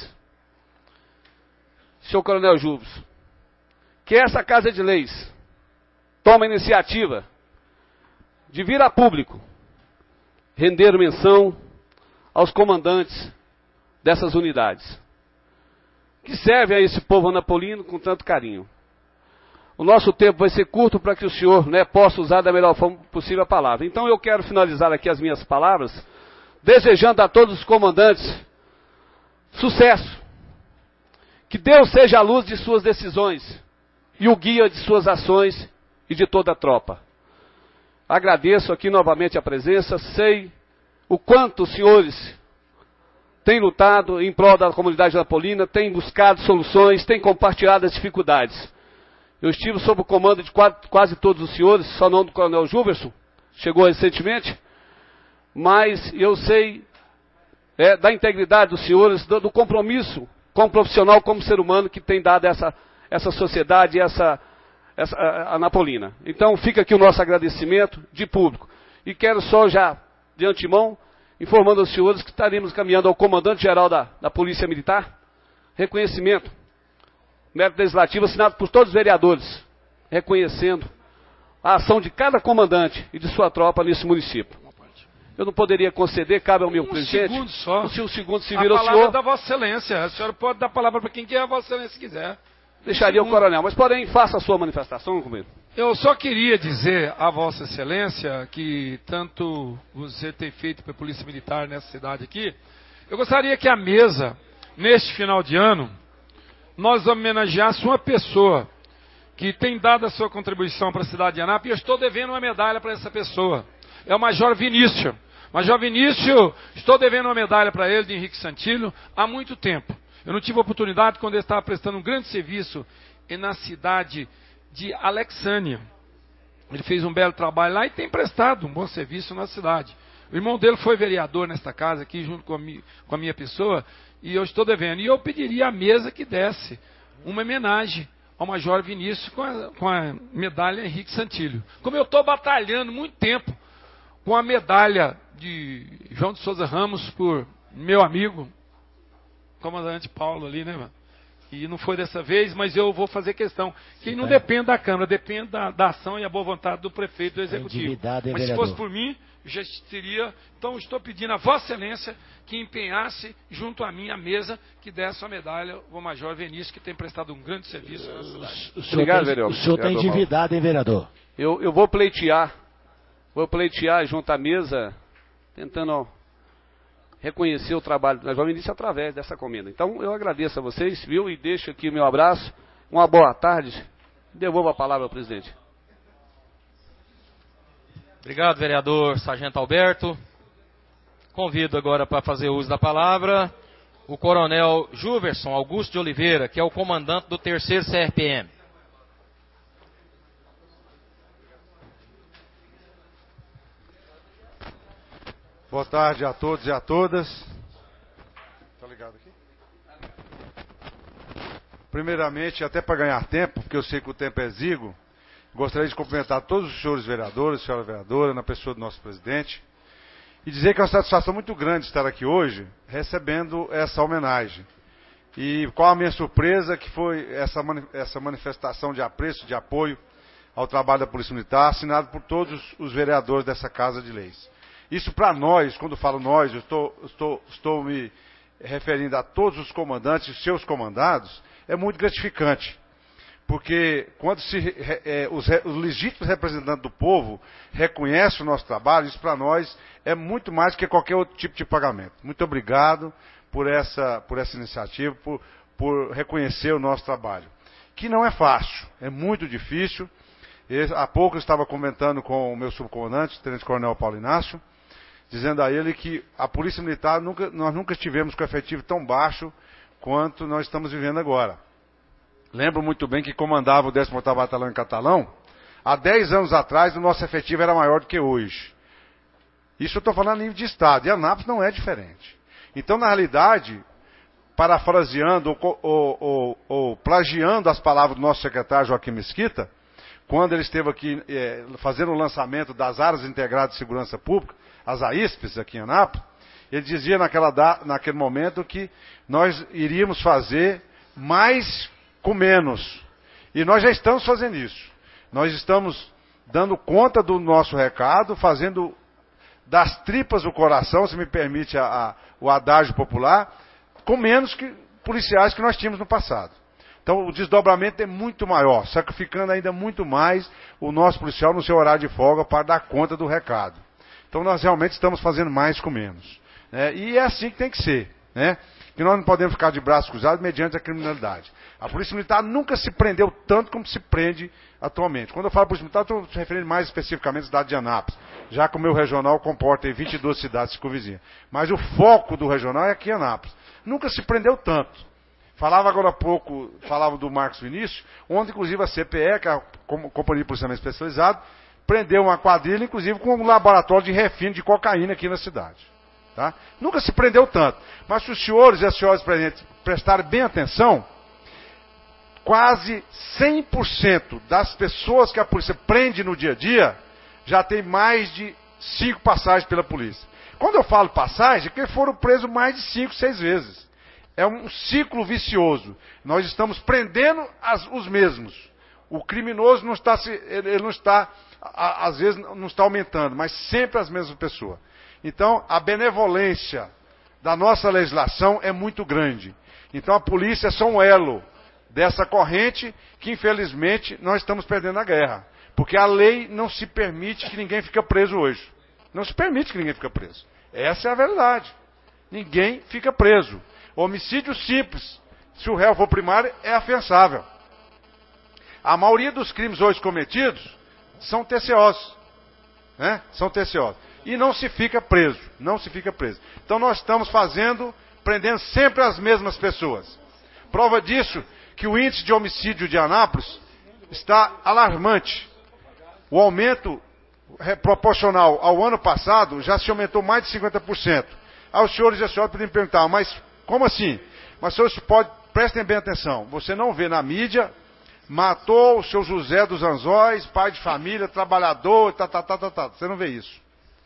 senhor Coronel Jubes, que essa Casa de Leis toma a iniciativa de vir a público render menção aos comandantes dessas unidades, que servem a esse povo anapolino com tanto carinho. O nosso tempo vai ser curto para que o senhor, né, possa usar da melhor forma possível a palavra. Então eu quero finalizar aqui as minhas palavras, desejando a todos os comandantes sucesso. Que Deus seja a luz de suas decisões e o guia de suas ações e de toda a tropa. Agradeço aqui novamente a presença, sei o quanto os senhores têm lutado em prol da comunidade anapolina, têm buscado soluções, têm compartilhado as dificuldades. Eu estive sob o comando de quase, quase todos os senhores, só não do Coronel Juverson, chegou recentemente, mas eu sei é, da integridade dos senhores, do, do compromisso como profissional, como ser humano que tem dado essa, essa sociedade, essa, essa a, a Anapolina. Então fica aqui o nosso agradecimento de público. E quero só já, de antemão, informando aos senhores que estaremos caminhando ao comandante-geral da, da Polícia Militar, reconhecimento, mérito legislativo assinado por todos os vereadores, reconhecendo a ação de cada comandante e de sua tropa nesse município. Eu não poderia conceder, cabe ao meu
um
presidente.
Segundo só.
O segundo se virou
a
o
palavra
senhor.
da Vossa Excelência. A senhora pode dar a palavra para quem quer, a Vossa Excelência quiser.
Deixaria um o coronel, mas porém, faça a sua manifestação comigo.
Eu só queria dizer a Vossa Excelência que tanto você tem feito para a Polícia Militar nessa cidade aqui, eu gostaria que a mesa, neste final de ano, nós homenageássemos uma pessoa que tem dado a sua contribuição para a cidade de Anápolis, e eu estou devendo uma medalha para essa pessoa. É o Major Vinícius. Major Vinícius, estou devendo uma medalha para ele, de Henrique Santillo, há muito tempo. Eu não tive oportunidade quando ele estava prestando um grande serviço na cidade de Alexânia. Ele fez um belo trabalho lá e tem prestado um bom serviço na cidade. O irmão dele foi vereador nesta casa aqui, junto com a, mi, com a minha pessoa, e eu estou devendo. E eu pediria à mesa que desse uma homenagem ao Major Vinícius com a, com a medalha Henrique Santillo. Como eu estou batalhando muito tempo com a medalha de João de Souza Ramos por meu amigo, comandante Paulo ali, né, mano? E não foi dessa vez, mas eu vou fazer questão. Que não depende da Câmara, depende da, da ação e a boa vontade do prefeito do Executivo. Mas se fosse por mim, já teria. Então estou pedindo a Vossa Excelência que empenhasse junto a mim a mesa que desse a medalha ao Major Vinícius, que tem prestado um grande serviço na cidade.
O senhor Obrigado, vereador. O senhor está endividado, hein, vereador?
Eu, eu vou pleitear, vou pleitear junto à mesa, tentando ó, reconhecer o trabalho do Major Vinícius através dessa comenda. Então eu agradeço a vocês, viu, e deixo aqui o meu abraço. Uma boa tarde. Devolvo a palavra ao presidente.
Obrigado, vereador Sargento Alberto. Convido agora para fazer uso da palavra o coronel Juverson Augusto de Oliveira, que é o comandante do terceiro C R P M.
Boa tarde a todos e a todas. Tá ligado aqui? Primeiramente, até para ganhar tempo, porque eu sei que o tempo é exíguo, gostaria de cumprimentar todos os senhores vereadores, senhora vereadora, na pessoa do nosso presidente, e dizer que é uma satisfação muito grande estar aqui hoje, recebendo essa homenagem. E qual a minha surpresa, que foi essa, essa manifestação de apreço, de apoio ao trabalho da Polícia Militar, assinado por todos os vereadores dessa Casa de Leis. Isso para nós, quando falo nós, eu estou, estou, estou me referindo a todos os comandantes e seus comandados, é muito gratificante. Porque quando se, é, os, os legítimos representantes do povo reconhecem o nosso trabalho, isso para nós é muito mais que qualquer outro tipo de pagamento. Muito obrigado por essa, por essa iniciativa, por, por reconhecer o nosso trabalho. Que não é fácil, é muito difícil. Eu, há pouco eu estava comentando com o meu subcomandante, o Tenente Coronel Paulo Inácio, dizendo a ele que a Polícia Militar, nunca, nós nunca estivemos com efetivo tão baixo quanto nós estamos vivendo agora. Lembro muito bem que comandava o décimo oitavo Batalhão em Catalão, há dez anos atrás o nosso efetivo era maior do que hoje. Isso eu estou falando a nível de Estado, e Anápolis não é diferente. Então, na realidade, parafraseando ou, ou, ou, ou plagiando as palavras do nosso secretário Joaquim Mesquita, quando ele esteve aqui é, fazendo o lançamento das Áreas Integradas de Segurança Pública, as A I S Ps aqui em Anápolis, ele dizia naquela, naquele momento que nós iríamos fazer mais com menos. E nós já estamos fazendo isso. Nós estamos dando conta do nosso recado, fazendo das tripas o coração, se me permite a, a, o adágio popular, com menos que policiais que nós tínhamos no passado. Então o desdobramento é muito maior, sacrificando ainda muito mais o nosso policial no seu horário de folga para dar conta do recado. Então nós realmente estamos fazendo mais com menos. Né? E é assim que tem que ser. Né? Que nós não podemos ficar de braços cruzados mediante a criminalidade. A Polícia Militar nunca se prendeu tanto como se prende atualmente. Quando eu falo Polícia Militar, estou se referindo mais especificamente à cidade de Anápolis, já que o meu regional comporta aí vinte e duas cidades circunvizinhas. Mas o foco do regional é aqui em Anápolis. Nunca se prendeu tanto. Falava agora há pouco, falava do Marcos Vinícius, onde inclusive a C P E, que é a Companhia de Policiamento Especializado, prendeu uma quadrilha, inclusive com um laboratório de refino de cocaína aqui na cidade. Tá? Nunca se prendeu tanto. Mas se os senhores e as senhoras presentes prestarem bem atenção, quase cem por cento das pessoas que a polícia prende no dia a dia já tem mais de cinco passagens pela polícia. Quando eu falo passagem, é porque foram presos mais de cinco, seis vezes. É um ciclo vicioso. Nós estamos prendendo as, os mesmos. O criminoso não está, ele não está, às vezes não está aumentando, mas sempre as mesmas pessoas. Então, a benevolência da nossa legislação é muito grande. Então, a polícia é só um elo dessa corrente que, infelizmente, nós estamos perdendo a guerra. Porque a lei não se permite que ninguém fique preso hoje. Não se permite que ninguém fique preso. Essa é a verdade. Ninguém fica preso. Homicídio simples, se o réu for primário, é afiançável. A maioria dos crimes hoje cometidos são T C Os. Né? São T C Os. E não se fica preso. Não se fica preso. Então nós estamos fazendo, prendendo sempre as mesmas pessoas. Prova disso que o índice de homicídio de Anápolis está alarmante. O aumento proporcional ao ano passado já se aumentou mais de cinquenta por cento. Aí os senhores e as senhoras podem me perguntar, mas como assim? Mas senhores pode, prestem bem atenção, você não vê na mídia, matou o seu José dos Anzóis, pai de família, trabalhador, tá, tá, tá, tá, tá. Você não vê isso.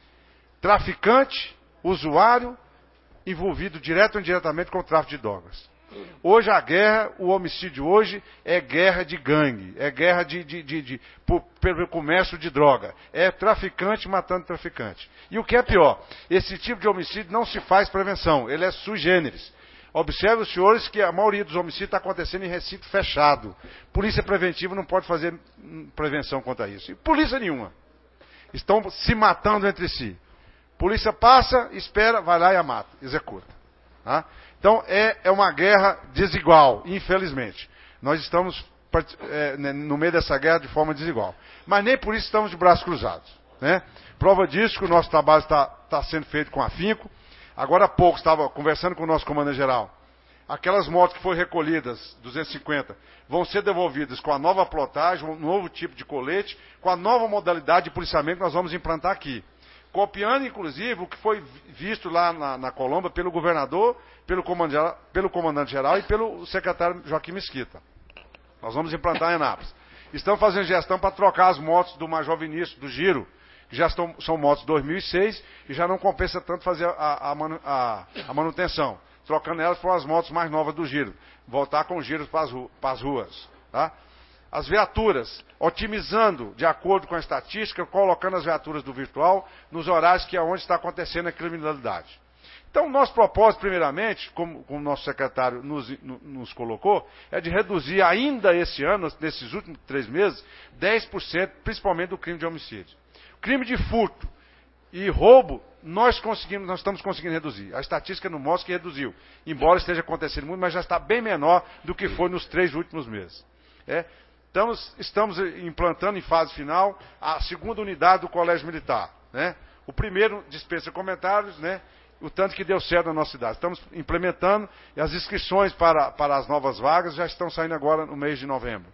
Traficante, usuário, envolvido direto ou indiretamente com o tráfico de drogas. Hoje a guerra, o homicídio hoje é guerra de gangue, é guerra de, de, de, de, por, pelo comércio de droga, é traficante matando traficante. E o que é pior, esse tipo de homicídio não se faz prevenção, ele é sui generis. Observe os senhores que a maioria dos homicídios está acontecendo em recinto fechado. Polícia preventiva não pode fazer prevenção contra isso. E polícia nenhuma. Estão se matando entre si. Polícia passa, espera, vai lá e a mata, executa. Tá? Então é, é uma guerra desigual, infelizmente. Nós estamos é, no meio dessa guerra de forma desigual. Mas nem por isso estamos de braços cruzados. Né? Prova disso que o nosso trabalho está, está sendo feito com afinco. Agora há pouco estava conversando com o nosso comandante-geral. Aquelas motos que foram recolhidas, duzentas e cinquenta, vão ser devolvidas com a nova plotagem, um novo tipo de colete, com a nova modalidade de policiamento que nós vamos implantar aqui. Copiando, inclusive, o que foi visto lá na, na Colomba pelo governador, pelo comandante, pelo comandante-geral e pelo secretário Joaquim Mesquita. Nós vamos implantar em Anápolis. Estamos fazendo gestão para trocar as motos do Major Vinícius, do Giro, que já estão, são motos dois mil e seis e já não compensa tanto fazer a, a, manu, a, a manutenção. Trocando elas por as motos mais novas do Giro. Voltar com os giros para as, ru, para as ruas. Tá? As viaturas, otimizando de acordo com a estatística, colocando as viaturas do virtual nos horários que é onde está acontecendo a criminalidade. Então, nosso propósito, primeiramente, como, como o nosso secretário nos, nos colocou, é de reduzir ainda esse ano, nesses últimos três meses, dez por cento, principalmente do crime de homicídio. Crime de furto e roubo, nós conseguimos, nós estamos conseguindo reduzir. A estatística não mostra que reduziu, embora esteja acontecendo muito, mas já está bem menor do que foi nos três últimos meses. É? Estamos, estamos implantando em fase final a segunda unidade do Colégio Militar. Né? O primeiro dispensa comentários, né? O tanto que deu certo na nossa cidade. Estamos implementando e as inscrições para, para as novas vagas já estão saindo agora no mês de novembro.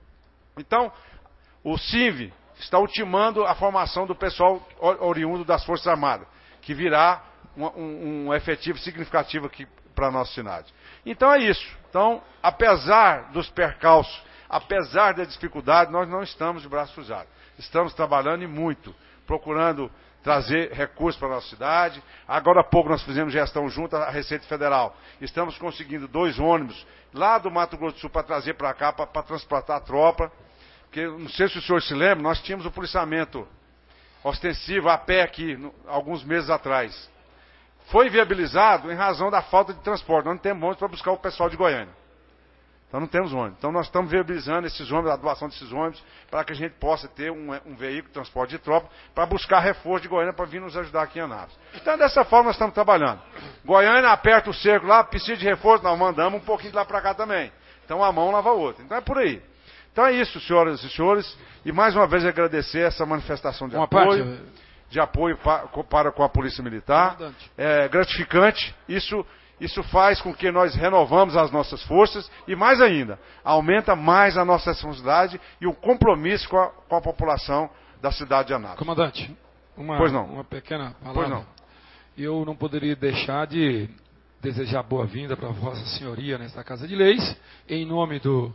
Então, o C I V está ultimando a formação do pessoal oriundo das Forças Armadas, que virá um, um, um efetivo significativo aqui para a nossa cidade. Então é isso. Então, apesar dos percalços, apesar da dificuldade, nós não estamos de braços cruzados. Estamos trabalhando e muito, procurando trazer recursos para a nossa cidade. Agora há pouco nós fizemos gestão junto à Receita Federal. Estamos conseguindo dois ônibus lá do Mato Grosso do Sul para trazer para cá, para, para transportar a tropa. Porque, não sei se o senhor se lembra, nós tínhamos o policiamento ostensivo a pé aqui, no, alguns meses atrás. Foi viabilizado em razão da falta de transporte. Nós não temos ônibus para buscar o pessoal de Goiânia. Então não temos ônibus. Então nós estamos viabilizando esses ônibus, a doação desses ônibus, para que a gente possa ter um, um veículo de transporte de tropa para buscar reforço de Goiânia para vir nos ajudar aqui em Anápolis. Então dessa forma nós estamos trabalhando. Goiânia aperta o cerco lá, precisa de reforço, nós mandamos um pouquinho de lá para cá também. Então a mão lava a outra. Então é por aí. Então é isso, senhoras e senhores, e mais uma vez agradecer essa manifestação de uma apoio, parte... de apoio para, para com a Polícia Militar. É gratificante, isso, isso faz com que nós renovamos as nossas forças e mais ainda, aumenta mais a nossa responsabilidade e o compromisso com a, com a população da cidade de Anápolis.
Comandante, uma,
pois não.
uma pequena palavra.
Pois não.
Eu não poderia deixar de desejar boa-vinda para Vossa Senhoria nesta Casa de Leis, em nome do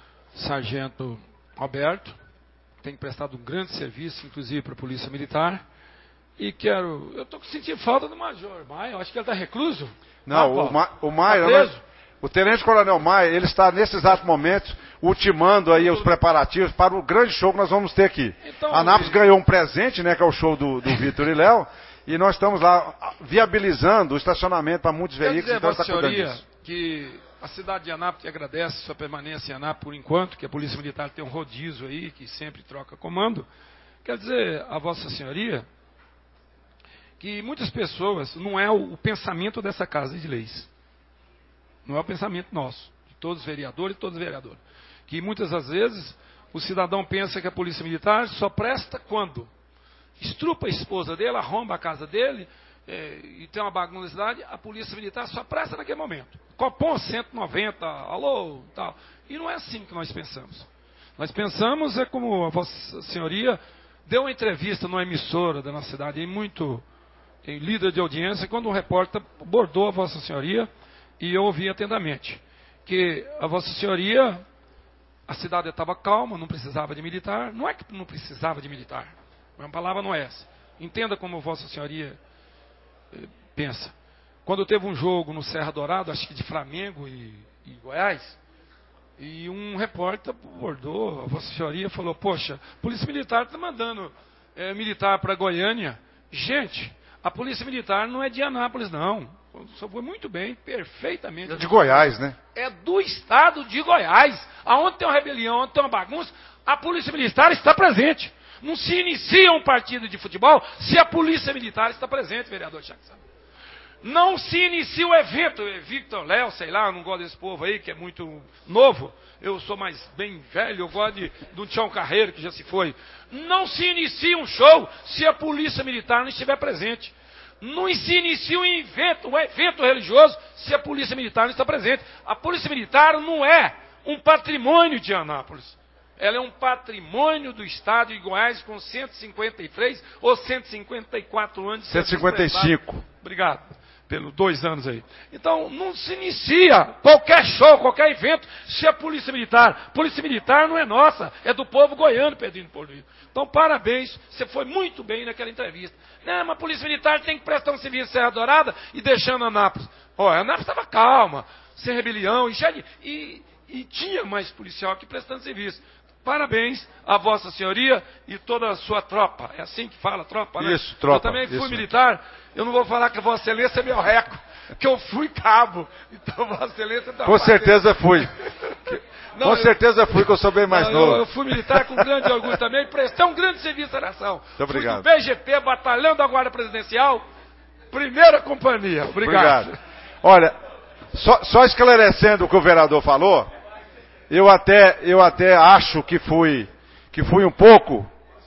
Sargento Roberto, tem prestado um grande serviço, inclusive para a Polícia Militar. E quero. Eu estou sentindo falta do Major Maia, eu acho que ele está recluso.
Não, ah, o, Ma, o Maia. Tá preso? O Tenente Coronel Maia, ele está nesse exato momento ultimando aí os preparativos para o grande show que nós vamos ter aqui. Então, a Anápolis ele... ganhou um presente, né, que é o show do, do Vitor e Léo, e nós estamos lá viabilizando o estacionamento para muitos veículos.
Dizer,
então
Vossa Senhoria, que a cidade de Anápolis agradece sua permanência em Anápolis por enquanto, que a Polícia Militar tem um rodízio aí, que sempre troca comando. Quer dizer a Vossa Senhoria que muitas pessoas, não é o, o pensamento dessa Casa de Leis, não é o pensamento nosso, de todos os vereadores e todos os vereadores, que muitas das vezes o cidadão pensa que a polícia militar só presta quando estrupa a esposa dele, arromba a casa dele, é, e tem uma bagunça na cidade, a polícia militar só presta naquele momento. Copom cento e noventa, alô, tal. E não é assim que nós pensamos. Nós pensamos, é como a Vossa Senhoria deu uma entrevista numa emissora da nossa cidade, muito tem líder de audiência, quando um repórter abordou a Vossa Senhoria, e eu ouvi atentamente, que a Vossa Senhoria, a cidade estava calma, não precisava de militar. Não é que não precisava de militar, a palavra não é essa. Entenda como Vossa Senhoria eh, pensa. Quando teve um jogo no Serra Dourada, acho que de Flamengo e, e Goiás, e um repórter abordou a Vossa Senhoria e falou: poxa, a Polícia Militar está mandando é, militar para Goiânia. Gente, a Polícia Militar não é de Anápolis, não. Só foi muito bem, perfeitamente.
É de Goiás, né?
É do estado de Goiás. Aonde tem uma rebelião, onde tem uma bagunça, a Polícia Militar está presente. Não se inicia um partido de futebol se a Polícia Militar está presente, vereador Jackson. Não se inicia o evento, Victor, Léo, sei lá, eu não gosto desse povo aí, que é muito novo. Eu sou mais bem velho, eu gosto de, do Tião Carreiro, que já se foi. Não se inicia um show se a Polícia Militar não estiver presente. Não se inicia um evento, um evento religioso se a Polícia Militar não está presente. A Polícia Militar não é um patrimônio de Anápolis. Ela é um patrimônio do estado de Goiás com cento e cinquenta e três ou cento e cinquenta e quatro anos.
cento e cinquenta e cinco.
Obrigado pelos dois anos aí. Então, não se inicia qualquer show, qualquer evento, se a Polícia Militar. Polícia Militar não é nossa, é do povo goiano, Pedrinho Polícia. Então, parabéns, você foi muito bem naquela entrevista. Não, mas a Polícia Militar tem que prestar um serviço em Serra Dourada e deixando Anápolis. Olha, Anápolis estava calma, sem rebelião, e, e, e tinha mais policial aqui prestando serviço. Parabéns a Vossa Senhoria e toda a sua tropa. É assim que fala, tropa, né?
Isso, tropa.
Eu também fui
isso.
militar. Eu não vou falar que a Vossa Excelência é meu reco, que eu fui cabo. Então, Vossa Excelência... Tá
com certeza fui. Não, com eu, certeza fui, que eu sou bem mais
não,
novo.
Eu, eu fui militar com grande orgulho também, prestei um grande serviço à nação.
Muito obrigado.
Fui do B G P, Batalhão da Guarda Presidencial, primeira companhia. Obrigado.
Obrigado. Olha, só, só esclarecendo o que o vereador falou, eu até, eu até acho que fui, que fui um pouco,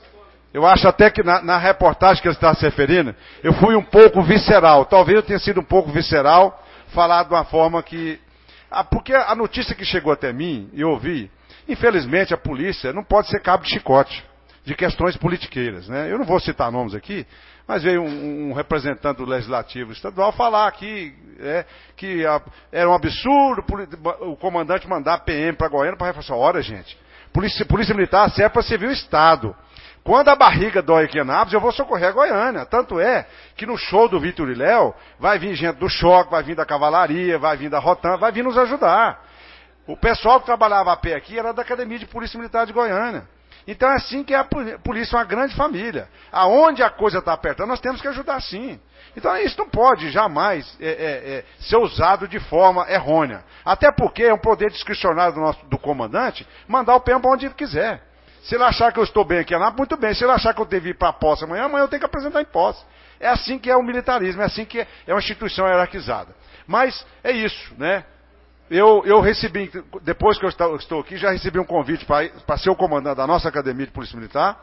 eu acho até que na, na reportagem que ele está se referindo, eu fui um pouco visceral. Talvez eu tenha sido um pouco visceral, falar de uma forma que... Ah, porque a notícia que chegou até mim, e eu ouvi, infelizmente a polícia não pode ser cabo de chicote de questões politiqueiras, né? Eu não vou citar nomes aqui, mas veio um, um representante do Legislativo Estadual falar aqui é, que a, era um absurdo o comandante mandar P M para Goiânia para reforçar. Ora, gente, polícia, polícia Militar serve para servir o Estado. Quando a barriga dói aqui em Anápolis, eu vou socorrer a Goiânia. Tanto é que no show do Vitor e Léo, vai vir gente do choque, vai vir da cavalaria, vai vir da Rotan, vai vir nos ajudar. O pessoal que trabalhava a pé aqui era da Academia de Polícia Militar de Goiânia. Então é assim que é a polícia, uma grande família. Aonde a coisa está apertando, nós temos que ajudar sim. Então isso não pode jamais é, é, é, ser usado de forma errônea. Até porque é um poder discricionário do, nosso, do comandante mandar o P M para onde ele quiser. Se ele achar que eu estou bem aqui, muito bem. Se ele achar que eu devo ir para a posse amanhã, amanhã eu tenho que apresentar em posse. É assim que é o militarismo, é assim que é, é uma instituição hierarquizada. Mas é isso, né? Eu, eu recebi, depois que eu estou, estou aqui, já recebi um convite para ser o comandante da nossa Academia de Polícia Militar.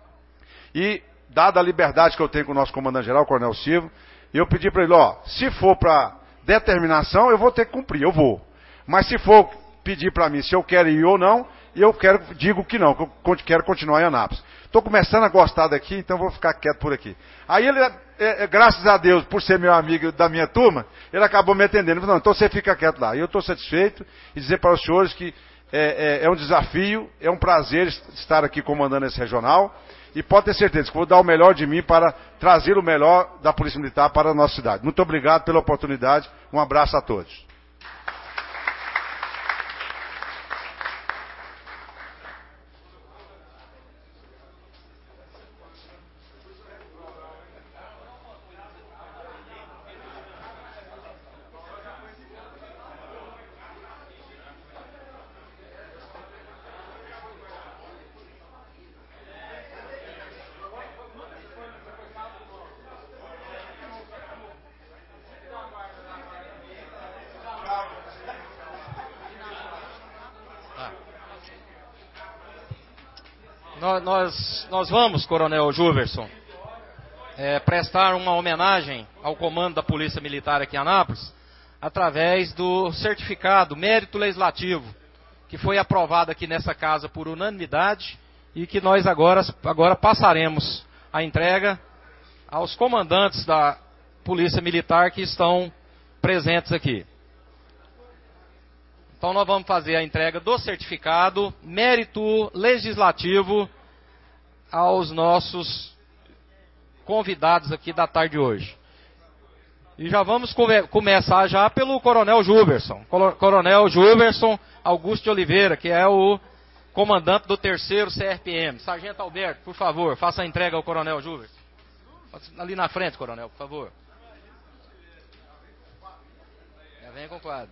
E, dada a liberdade que eu tenho com o nosso comandante-geral, o Coronel Silva, eu pedi para ele, ó, se for para determinação, eu vou ter que cumprir, eu vou. Mas se for pedir para mim se eu quero ir ou não, eu quero, digo que não, que eu quero continuar em Anápolis. Estou começando a gostar daqui, então vou ficar quieto por aqui. Aí ele, é, é, graças a Deus, por ser meu amigo da minha turma, ele acabou me atendendo. Ele falou, não, então você fica quieto lá. E eu estou satisfeito e dizer para os senhores que é, é, é um desafio, é um prazer estar aqui comandando esse regional. E pode ter certeza que vou dar o melhor de mim para trazer o melhor da Polícia Militar para a nossa cidade. Muito obrigado pela oportunidade. Um abraço a todos.
nós, nós, nós vamos, Coronel Juverson, é, prestar uma homenagem ao comando da Polícia Militar aqui em Anápolis, através do certificado Mérito Legislativo, que foi aprovado aqui nessa casa por unanimidade e que nós agora, agora passaremos a entrega aos comandantes da Polícia Militar que estão presentes aqui. Então nós vamos fazer a entrega do certificado Mérito Legislativo aos nossos convidados aqui da tarde de hoje. E já vamos come começar já pelo Coronel Juverson. Coronel Juverson Augusto de Oliveira, que é o comandante do terceiro C R P M. Sargento Alberto, por favor, faça a entrega ao Coronel Juverson. Ali na frente, Coronel, por favor. Já vem com o quadro.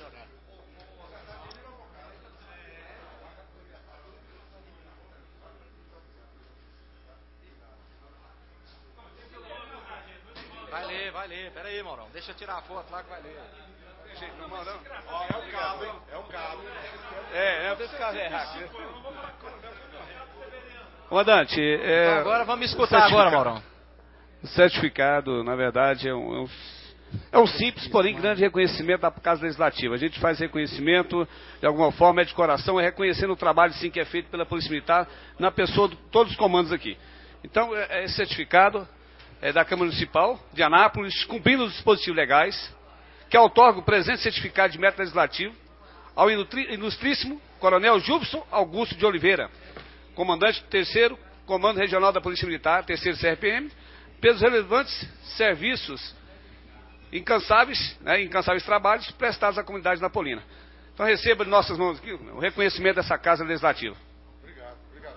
Vai ler, vai ler. Pera aí, Maurão. Deixa eu tirar a foto lá que vai ler.
Não, Maurão. Ó, é o cabo, hein? É o cabo. É, é pra esse cara errar. Comandante, é...
Então agora vamos escutar agora, Maurão.
O certificado, na verdade, é um, é um, é um simples, porém grande reconhecimento da Casa Legislativa. A gente faz reconhecimento, de alguma forma, é de coração, é reconhecendo o trabalho, sim, que é feito pela Polícia Militar na pessoa de todos os comandos aqui. Então, é, esse certificado é da Câmara Municipal de Anápolis, cumprindo os dispositivos legais, que outorga o presente certificado de mérito legislativo ao ilustríssimo Coronel Júbson Augusto de Oliveira, comandante do terceiro Comando Regional da Polícia Militar, terceiro C R P M, pelos relevantes serviços incansáveis, né, incansáveis trabalhos prestados à comunidade napolina. Então receba de nossas mãos aqui o reconhecimento dessa Casa Legislativa.
Obrigado, obrigado.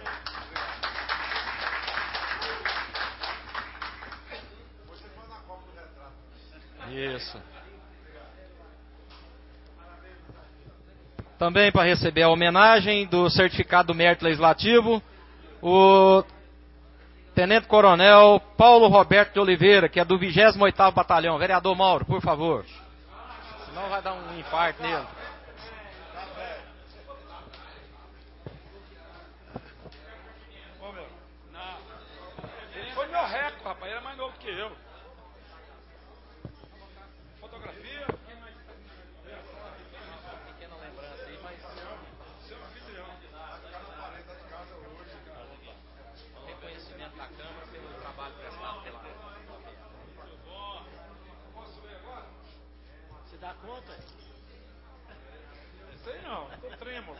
Isso. Também para receber a homenagem do certificado do mérito legislativo, o Tenente Coronel Paulo Roberto de Oliveira, que é do vigésimo oitavo Batalhão. Vereador Mauro, por favor. Senão vai dar um infarto nele.
Ele foi meu recorde, rapaz. Ele é mais novo que eu. Fotografia.
Pequena lembrança aí, mas...
Seu anfitrião.
Reconhecimento da Câmara pelo trabalho prestado pela...
Posso ler agora?
Você dá conta?
Sei não, tô trêmulo.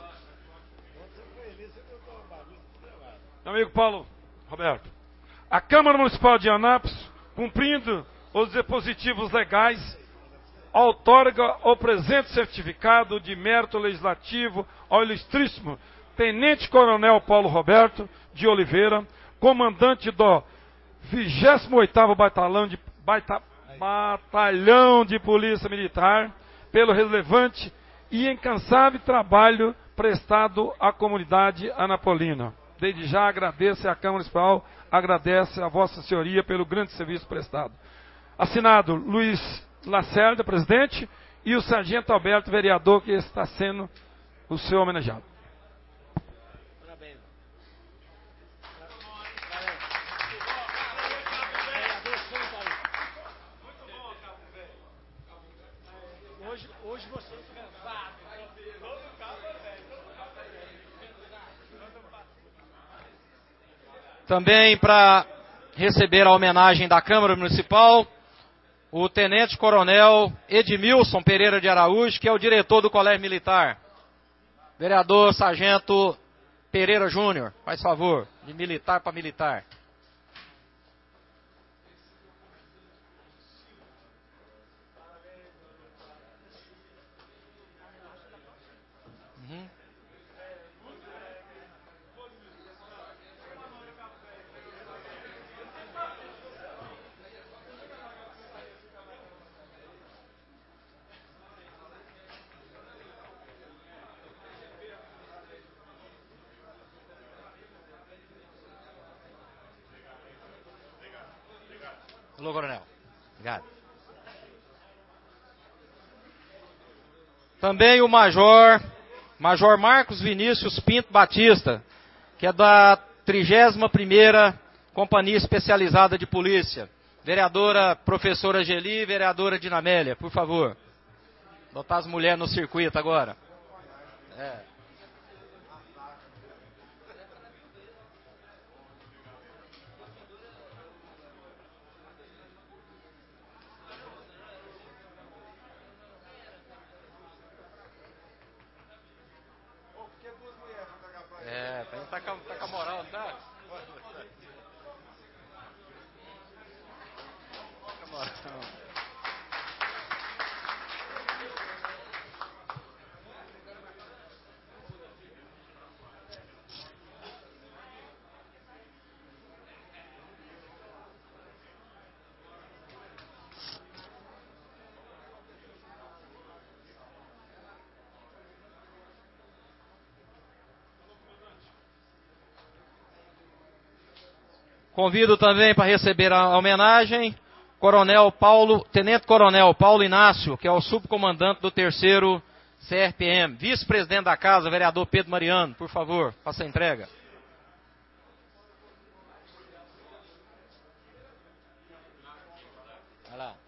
Meu amigo Paulo Roberto, a Câmara Municipal de Anápolis, cumprindo os dispositivos legais, outorga o presente certificado de mérito legislativo ao ilustríssimo Tenente Coronel Paulo Roberto de Oliveira, comandante do vigésimo oitavo Batalhão de, Baita, Batalhão de Polícia Militar, pelo relevante e incansável trabalho prestado à comunidade anapolina. Desde já agradeço à Câmara Municipal, agradece a Vossa Senhoria pelo grande serviço prestado. Assinado Luiz Lacerda, presidente, e o Sargento Alberto, vereador, que está sendo o seu homenageado.
Parabéns. Hoje, hoje você...
Também para receber a homenagem da Câmara Municipal, o Tenente Coronel Edmilson Pereira de Araújo, que é o diretor do Colégio Militar. Vereador Sargento Pereira Júnior, faz favor, de militar para militar. Uhum. Alô, Coronel. Obrigado. Também o Major, Major Marcos Vinícius Pinto Batista, que é da trigésima primeira Companhia Especializada de Polícia. Vereadora professora Geli, vereadora Dinamélia, por favor. Botar as mulheres no circuito agora. É. É, tá com, tá com a moral, não tá? Convido também para receber a homenagem Coronel Paulo, Tenente Coronel Paulo Inácio, que é o subcomandante do terceiro C R P M, vice-presidente da casa, vereador Pedro Mariano, por favor, faça a entrega. Vai lá.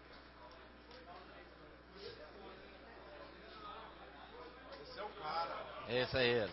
Esse é o cara. Esse é ele.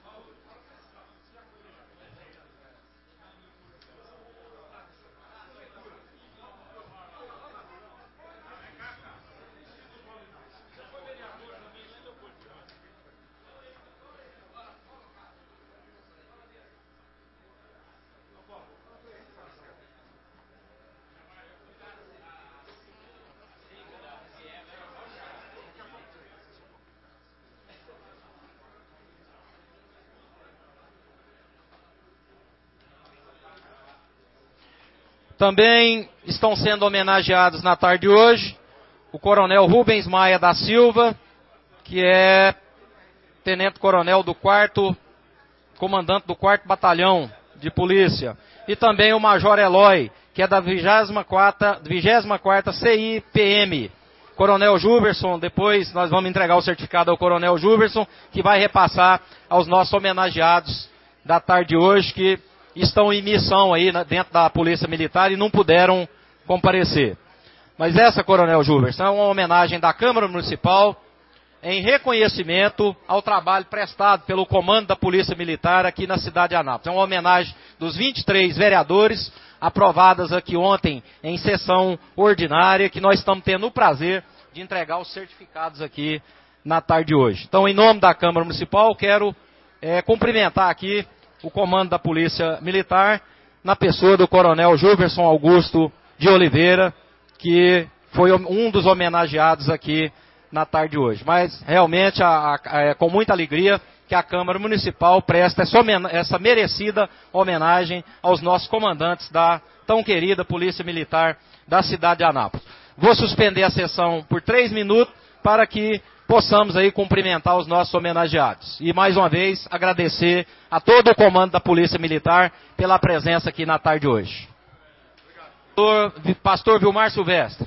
Também estão sendo homenageados na tarde de hoje o Coronel Rubens Maia da Silva, que é tenente-coronel do quarto, comandante do quarto Batalhão de Polícia. E também o Major Eloy, que é da vigésima quarta C I P M. Coronel Juverson, depois nós vamos entregar o certificado ao Coronel Juverson, que vai repassar aos nossos homenageados da tarde de hoje, que estão em missão aí dentro da Polícia Militar e não puderam comparecer. Mas essa, Coronel Juverson, é uma homenagem da Câmara Municipal em reconhecimento ao trabalho prestado pelo Comando da Polícia Militar aqui na cidade de Anápolis. É uma homenagem dos vinte e três vereadores aprovadas aqui ontem em sessão ordinária, que nós estamos tendo o prazer de entregar os certificados aqui na tarde de hoje. Então, em nome da Câmara Municipal, quero é, cumprimentar aqui o comando da Polícia Militar, na pessoa do Coronel Juverson Augusto de Oliveira, que foi um dos homenageados aqui na tarde de hoje. Mas, realmente, a, a, é com muita alegria que a Câmara Municipal presta essa, essa merecida homenagem aos nossos comandantes da tão querida Polícia Militar da cidade de Anápolis. Vou suspender a sessão por três minutos para que possamos aí cumprimentar os nossos homenageados. E mais uma vez agradecer a todo o comando da Polícia Militar pela presença aqui na tarde de hoje. Pastor, Pastor Vilmar Silvestre.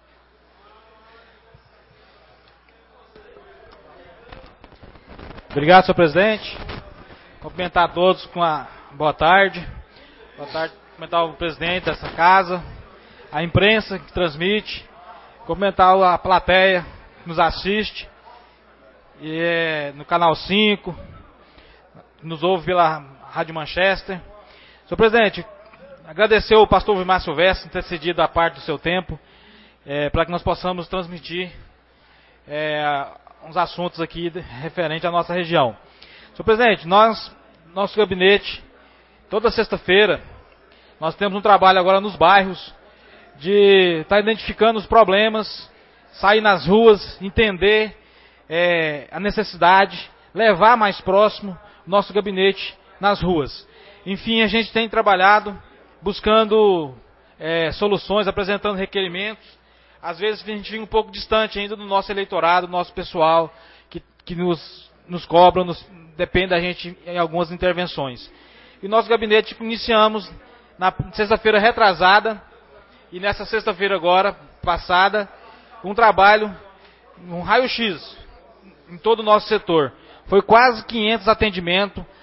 Obrigado, senhor presidente. Cumprimentar a todos com a boa tarde. Boa tarde, cumprimentar o presidente dessa casa, a imprensa que transmite, cumprimentar a plateia que nos assiste, e é, no Canal cinco, nos ouve pela Rádio Manchester. Senhor presidente, agradecer ao pastor Vilmar Silvestre por ter cedido a parte do seu tempo, é, para que nós possamos transmitir é, uns assuntos aqui referentes à nossa região. Senhor presidente, nós, nosso gabinete, toda sexta-feira, nós temos um trabalho agora nos bairros, de estar tá identificando os problemas, sair nas ruas, entender é, a necessidade, levar mais próximo o nosso gabinete nas ruas. Enfim, a gente tem trabalhado buscando é, soluções, apresentando requerimentos. Às vezes a gente fica um pouco distante ainda do nosso eleitorado, do nosso pessoal, que, que nos, nos cobra, nos, depende da gente em algumas intervenções. E nosso gabinete iniciamos na sexta-feira retrasada, e nessa sexta-feira agora, passada, um trabalho, um raio-x em todo o nosso setor. Foi quase quinhentos atendimentos,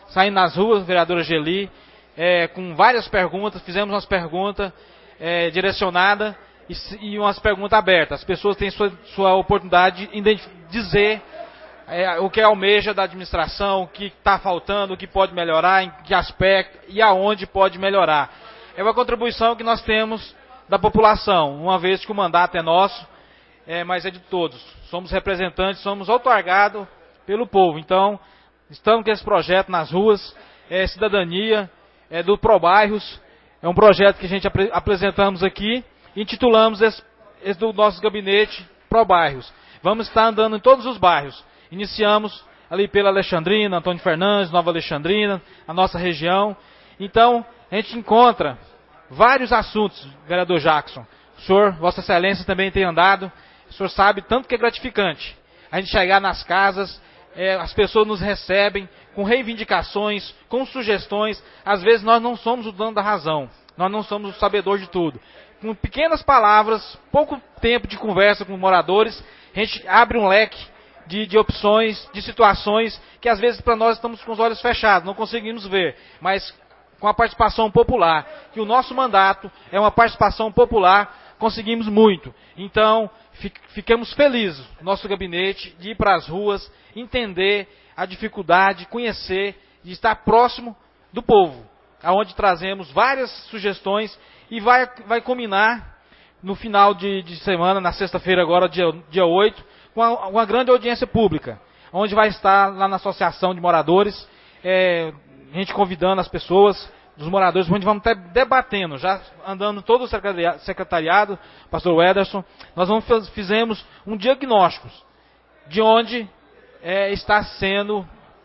saindo nas ruas, vereadora Geli, é, com várias perguntas, fizemos umas perguntas é, direcionadas e, e umas perguntas abertas. As pessoas têm sua, sua oportunidade de dizer é, o que almeja da administração, o que está faltando, o que pode melhorar, em que aspecto e aonde pode melhorar. É uma contribuição que nós temos da população, uma vez que o mandato é nosso, é, mas é de todos. Somos representantes, somos outorgados pelo povo. Então, estamos com esse projeto nas ruas, é cidadania, é do ProBairros, é um projeto que a gente ap apresentamos aqui, e intitulamos esse, esse do nosso gabinete ProBairros. Vamos estar andando em todos os bairros. Iniciamos ali pela Alexandrina, Antônio Fernandes, Nova Alexandrina, a nossa região. Então, a gente encontra vários assuntos, vereador Jackson. O senhor, Vossa Excelência, também tem andado. O senhor sabe tanto que é gratificante. A gente chegar nas casas, é, as pessoas nos recebem com reivindicações, com sugestões. Às vezes nós não somos o dono da razão. Nós não somos o sabedor de tudo. Com pequenas palavras, pouco tempo de conversa com moradores, a gente abre um leque de, de opções, de situações que às vezes para nós estamos com os olhos fechados, não conseguimos ver. Mas com a participação popular, que o nosso mandato é uma participação popular, conseguimos muito. Então, ficamos felizes, nosso gabinete, de ir para as ruas, entender a dificuldade, conhecer e estar próximo do povo, aonde trazemos várias sugestões e vai, vai culminar no final de, de semana, na sexta-feira agora, dia, dia oito, com uma, uma grande audiência pública, onde vai estar lá na Associação de Moradores, é, a gente convidando as pessoas, dos moradores, onde vamos estar debatendo, já andando todo o secretariado, pastor Ederson, nós vamos, fizemos um diagnóstico de onde é, está sendo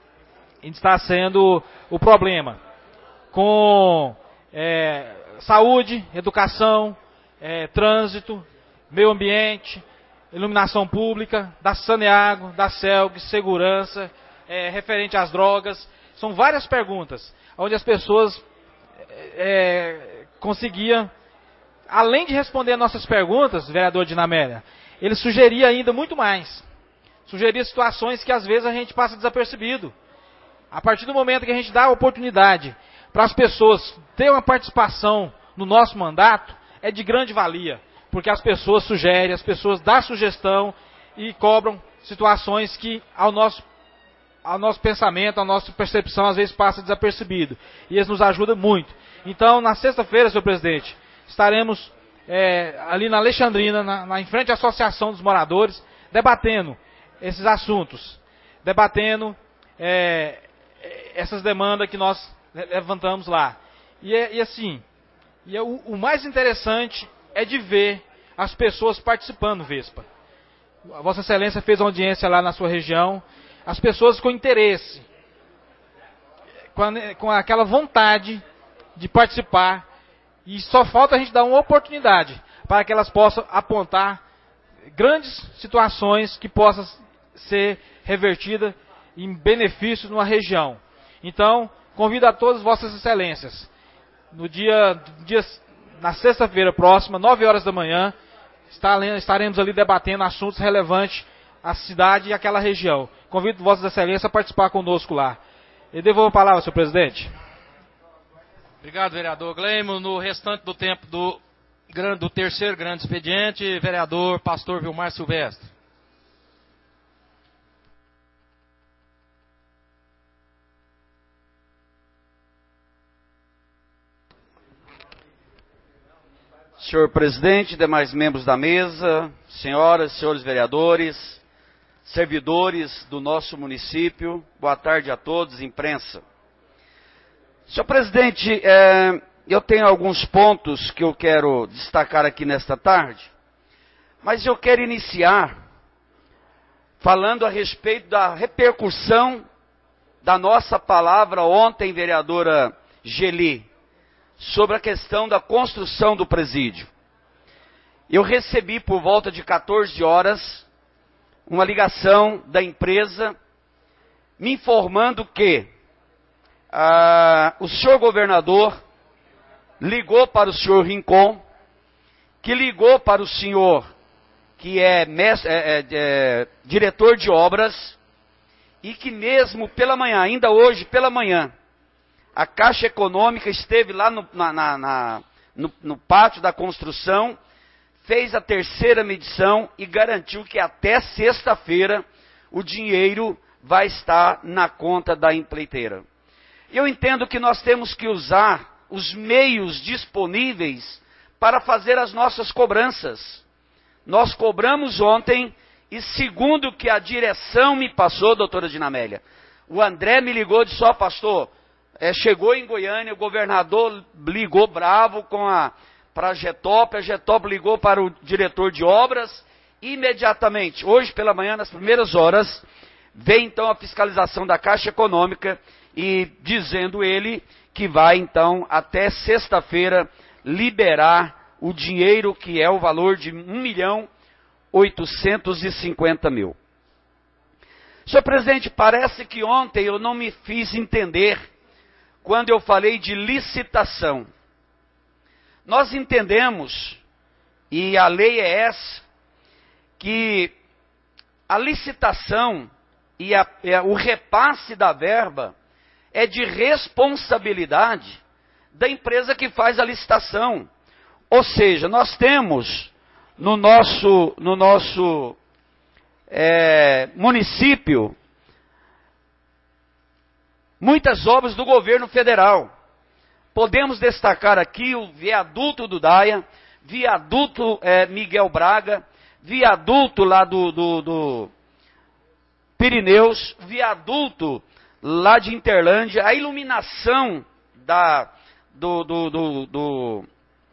está sendo o problema, com é, saúde, educação, é, trânsito, meio ambiente, iluminação pública, da Saneago, da Celg, segurança, é, referente às drogas. São várias perguntas, onde as pessoas é, conseguiam, além de responder nossas perguntas, vereador Dinamélia, ele sugeria ainda muito mais. Sugeria situações que às vezes a gente passa desapercebido. A partir do momento que a gente dá a oportunidade para as pessoas terem uma participação no nosso mandato, é de grande valia. Porque as pessoas sugerem, as pessoas dão sugestão e cobram situações que ao nosso ao nosso pensamento, a nossa percepção, às vezes passa desapercebido. E eles nos ajudam muito. Então, na sexta-feira, senhor presidente, estaremos é, ali na Alexandrina, na, na, em frente à Associação dos Moradores, debatendo esses assuntos. Debatendo é, essas demandas que nós levantamos lá. E, e assim, e é o, o mais interessante é de ver as pessoas participando, Vespa. A Vossa Excelência fez uma audiência lá na sua região. As pessoas com interesse, com, a, com aquela vontade de participar, e só falta a gente dar uma oportunidade para que elas possam apontar grandes situações que possam ser revertidas em benefício numa região. Então, convido a todas Vossas Excelências, no dia, dia na sexta-feira próxima, nove horas da manhã, estaremos ali debatendo assuntos relevantes à cidade e àquela região. Convido Vossas Excelências a participar conosco lá. Eu devolvo a palavra, senhor presidente.
Obrigado, vereador Gleimo. No restante do tempo do, do terceiro grande expediente, vereador pastor Vilmar Silvestre.
Senhor presidente, demais membros da mesa, senhoras e senhores vereadores, servidores do nosso município, boa tarde a todos, imprensa. Senhor presidente, é, eu tenho alguns pontos que eu quero destacar aqui nesta tarde, mas eu quero iniciar falando a respeito da repercussão da nossa palavra ontem, vereadora Geli, sobre a questão da construção do presídio. Eu recebi por volta de quatorze horas uma ligação da empresa me informando que ah, o senhor governador ligou para o senhor Rincon, que ligou para o senhor que é, mestre, é, é, é diretor de obras, e que mesmo pela manhã, ainda hoje pela manhã, a Caixa Econômica esteve lá no, na, na, na, no, no pátio da construção, fez a terceira medição e garantiu que até sexta-feira o dinheiro vai estar na conta da empreiteira. Eu entendo que nós temos que usar os meios disponíveis para fazer as nossas cobranças. Nós cobramos ontem e segundo o que a direção me passou, doutora Dinamélia, o André me ligou e disse, ó pastor, é, chegou em Goiânia, o governador ligou bravo com a para a Getop, a Getop ligou para o diretor de obras, imediatamente, hoje pela manhã, nas primeiras horas, vem então a fiscalização da Caixa Econômica e dizendo ele que vai então até sexta-feira liberar o dinheiro que é o valor de um milhão oitocentos e cinquenta mil. Senhor presidente, parece que ontem eu não me fiz entender quando eu falei de licitação. Nós entendemos, e a lei é essa, que a licitação e a, é, o repasse da verba é de responsabilidade da empresa que faz a licitação. Ou seja, nós temos no nosso, no nosso é, município muitas obras do governo federal. Podemos destacar aqui o viaduto do Daia, viaduto é, Miguel Braga, viaduto lá do, do, do Pirineus, viaduto lá de Interlândia, a iluminação da, do, do, do, do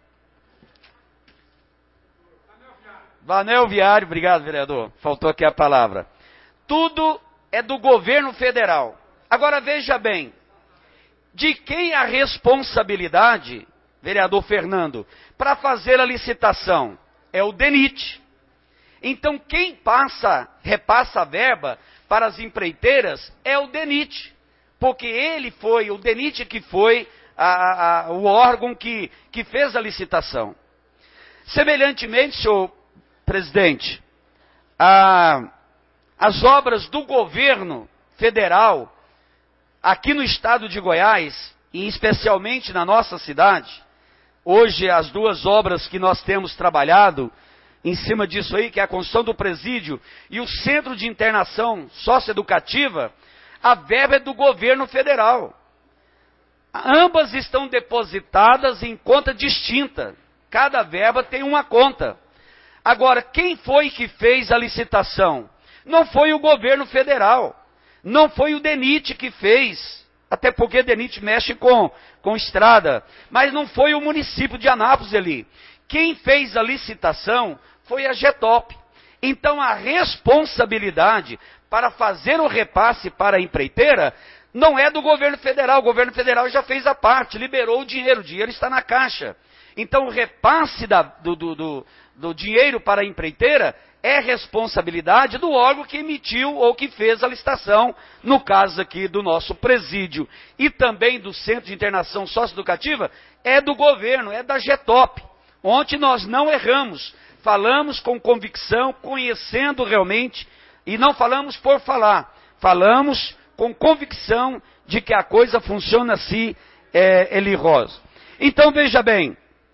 Anel Viário, obrigado vereador, faltou aqui a palavra. Tudo é do governo federal. Agora veja bem, de quem a responsabilidade, vereador Fernando, para fazer a licitação? É o DENIT. Então quem passa, repassa a verba para as empreiteiras é o DENIT. Porque ele foi, o DENIT que foi a, a, o órgão que, que fez a licitação. Semelhantemente, senhor presidente, a, as obras do governo federal, aqui no estado de Goiás, e especialmente na nossa cidade, hoje as duas obras que nós temos trabalhado, em cima disso aí, que é a construção do presídio e o centro de internação socioeducativa, a verba é do governo federal. Ambas estão depositadas em conta distinta. Cada verba tem uma conta. Agora, quem foi que fez a licitação? Não foi o governo federal. Não foi o DENIT que fez, até porque o DENIT mexe com, com estrada, mas não foi o município de Anápolis ali. Quem fez a licitação foi a Getop. Então a responsabilidade para fazer o repasse para a empreiteira não é do governo federal. O governo federal já fez a parte, liberou o dinheiro, o dinheiro está na caixa. Então o repasse da, do, do, do, do dinheiro para a empreiteira é responsabilidade do órgão que emitiu ou que fez a licitação, no caso aqui do nosso presídio. E também do Centro de Internação Socioeducativa, é do governo, é da Getop. Ontem nós não erramos, falamos com convicção, conhecendo realmente, e não falamos por falar, falamos com convicção de que a coisa funciona assim, é, Eli Rosa. Então veja bem,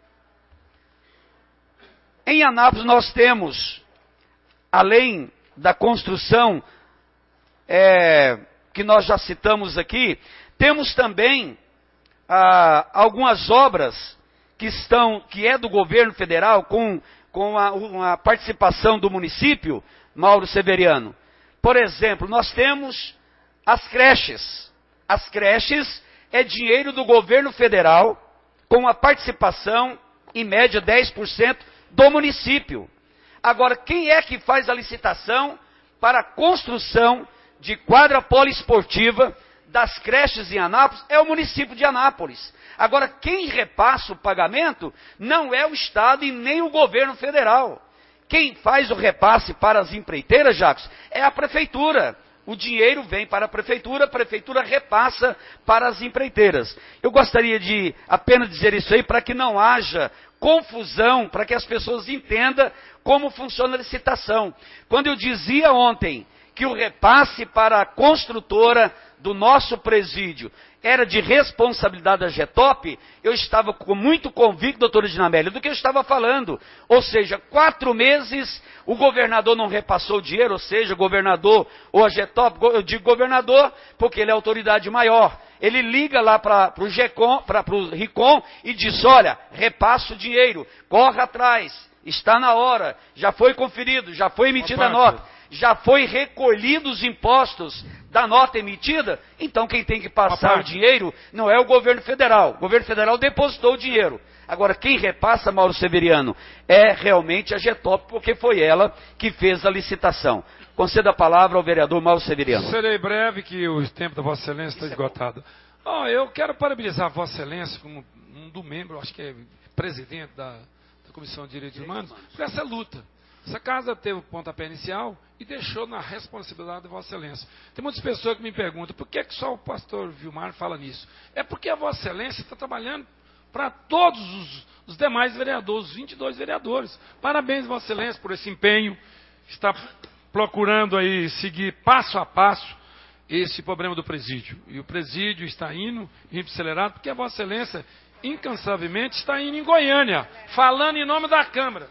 em Anápolis nós temos, além da construção é, que nós já citamos aqui, temos também ah, algumas obras que estão, que é do governo federal, com, com a, uma participação do município, Mauro Severiano. Por exemplo, nós temos as creches. As creches é dinheiro do governo federal, com a participação, em média, dez por cento do município. Agora, quem é que faz a licitação para a construção de quadra poliesportiva das creches em Anápolis? É o município de Anápolis. Agora, quem repassa o pagamento não é o Estado e nem o governo federal. Quem faz o repasse para as empreiteiras, Jacques, é a prefeitura. O dinheiro vem para a prefeitura, a prefeitura repassa para as empreiteiras. Eu gostaria de apenas dizer isso aí para que não haja confusão, para que as pessoas entendam como funciona a licitação. Quando eu dizia ontem que o repasse para a construtora do nosso presídio era de responsabilidade da Getop, eu estava muito convicto, doutora Dinamélia, do que eu estava falando. Ou seja, quatro meses o governador não repassou o dinheiro, ou seja, o governador ou a Getop, eu digo governador porque ele é a autoridade maior. Ele liga lá para o GECOM, para o RICOM e diz, olha, repassa o dinheiro, corre atrás, está na hora, já foi conferido, já foi emitida a nota, já foi recolhido os impostos da nota emitida, então quem tem que passar o dinheiro não é o governo federal. O governo federal depositou o dinheiro. Agora, quem repassa, Mauro Severiano, é realmente a Getop, porque foi ela que fez a licitação. Concedo a palavra ao vereador Mauro Severiano.
Serei breve, que o tempo da Vossa Excelência está esgotado. Oh, eu quero parabenizar a Vossa Excelência como um do membro, acho que é presidente da, da Comissão de Direitos Humanos, por essa luta. Essa casa teve o pontapé inicial e deixou na responsabilidade de Vossa Excelência. Tem muitas pessoas que me perguntam, por que, que só o pastor Vilmar fala nisso? É porque a Vossa Excelência está trabalhando para todos os, os demais vereadores, os vinte e dois vereadores. Parabéns, Vossa Excelência, por esse empenho. Está procurando aí seguir passo a passo esse problema do presídio. E o presídio está indo, indo acelerado, porque a Vossa Excelência, incansavelmente, está indo em Goiânia, falando em nome da Câmara.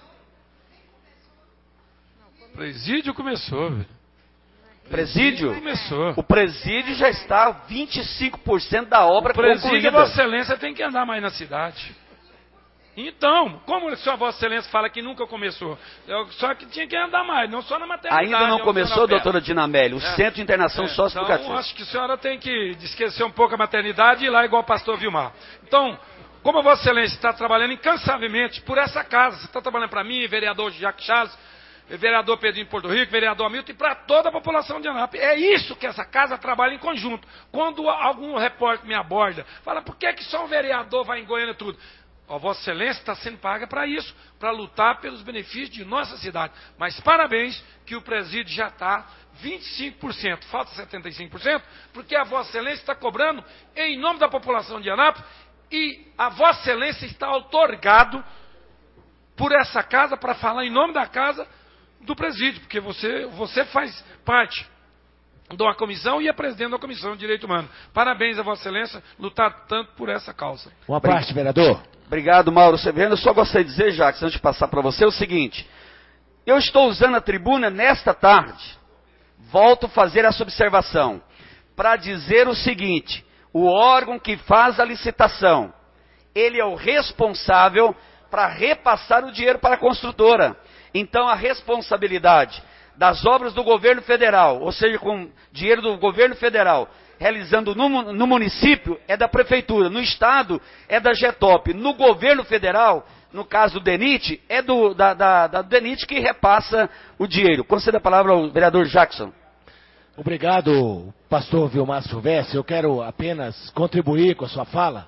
O presídio começou, velho.
Presídio?
Começou.
O presídio já está vinte e cinco por cento da obra concluída. O presídio,
a Vossa Excelência tem que andar mais na cidade. Então, como a sua Vossa Excelência fala que nunca começou, só que tinha que andar mais, não só na maternidade.
Ainda não começou, doutora Dinamélia, o é. Centro de Internação é. Socioeducativa.
Então, acho que a senhora tem que esquecer um pouco a maternidade e ir lá igual o pastor Vilmar. Então, como a Vossa Excelência está trabalhando incansavelmente por essa casa, você está trabalhando para mim, vereador Jacques Charles, vereador Pedrinho de Porto Rico, vereador Hamilton, e para toda a população de Anápolis. É isso que essa casa trabalha em conjunto. Quando algum repórter me aborda, fala, por que, que só um vereador vai em Goiânia e tudo? A Vossa Excelência está sendo paga para isso, para lutar pelos benefícios de nossa cidade. Mas parabéns que o presídio já está vinte e cinco por cento, falta setenta e cinco por cento, porque a Vossa Excelência está cobrando em nome da população de Anápolis e a Vossa Excelência está outorgado por essa casa para falar em nome da casa do presídio, porque você, você faz parte de uma comissão e é presidente da Comissão de Direito Humano. Parabéns a Vossa Excelência, lutar tanto por essa causa.
Uma parte, vereador.
Obrigado, Mauro Severiano. Eu só gostaria de dizer, Jacques, antes de passar para você, o seguinte. Eu estou usando a tribuna nesta tarde, volto a fazer essa observação, para dizer o seguinte, o órgão que faz a licitação, ele é o responsável para repassar o dinheiro para a construtora. Então, a responsabilidade das obras do governo federal, ou seja, com dinheiro do governo federal, realizando no, no município, é da prefeitura, no estado é da Getop, no governo federal, no caso do DENIT, é do, da, da, da DENIT que repassa o dinheiro. Concedo a palavra ao vereador Jackson.
Obrigado, pastor Vilmar Silvestre. Eu quero apenas contribuir com a sua fala.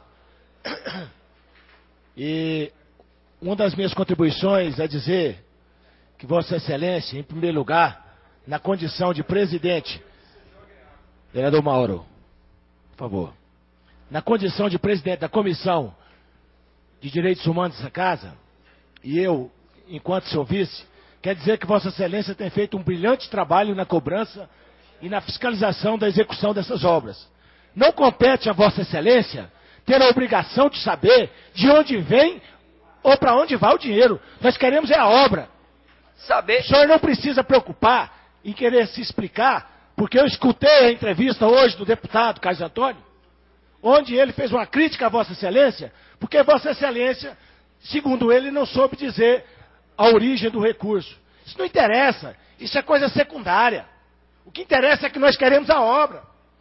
E uma das minhas contribuições é dizer que Vossa Excelência, em primeiro lugar, na condição de presidente, vereador Mauro, por favor, na condição de presidente da Comissão de Direitos Humanos dessa casa, e eu, enquanto seu vice, quer dizer que Vossa Excelência tem feito um brilhante trabalho na cobrança e na fiscalização da execução dessas obras. Não compete a Vossa Excelência ter a obrigação de saber de onde vem ou para onde vai o dinheiro. Nós queremos é a obra.
Saber.
O senhor não precisa preocupar em querer se explicar, porque eu escutei a entrevista hoje do deputado Carlos Antônio, onde ele fez uma crítica a Vossa Excelência, porque Vossa Excelência, segundo ele, não soube dizer a origem do recurso. Isso não interessa, isso é coisa secundária. O que interessa é que nós queremos a obra.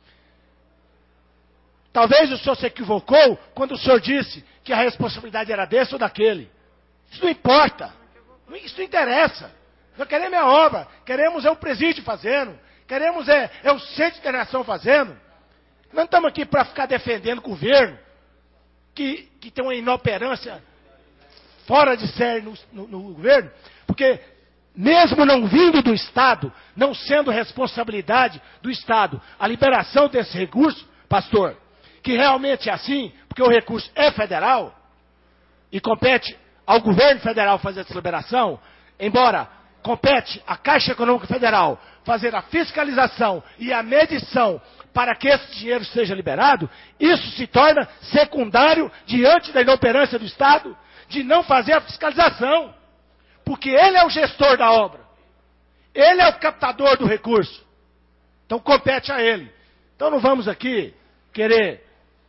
Talvez o senhor se equivocou quando o senhor disse que a responsabilidade era desse ou daquele. Isso não importa. Isso não interessa. Nós queremos a obra, queremos é o presídio fazendo, queremos é, é o centro de internação fazendo. Não estamos aqui para ficar defendendo o governo, que, que tem uma inoperância fora de série no, no, no governo, porque mesmo não vindo do Estado, não sendo responsabilidade do Estado, a liberação desse recurso, pastor, que realmente é assim, porque o recurso é federal, e compete ao governo federal fazer essa liberação, embora compete à Caixa Econômica Federal fazer a fiscalização e a medição para que esse dinheiro seja liberado, isso se torna secundário diante da inoperância do Estado de não fazer a fiscalização. Porque ele é o gestor da obra. Ele é o captador do recurso. Então compete a ele. Então não vamos aqui querer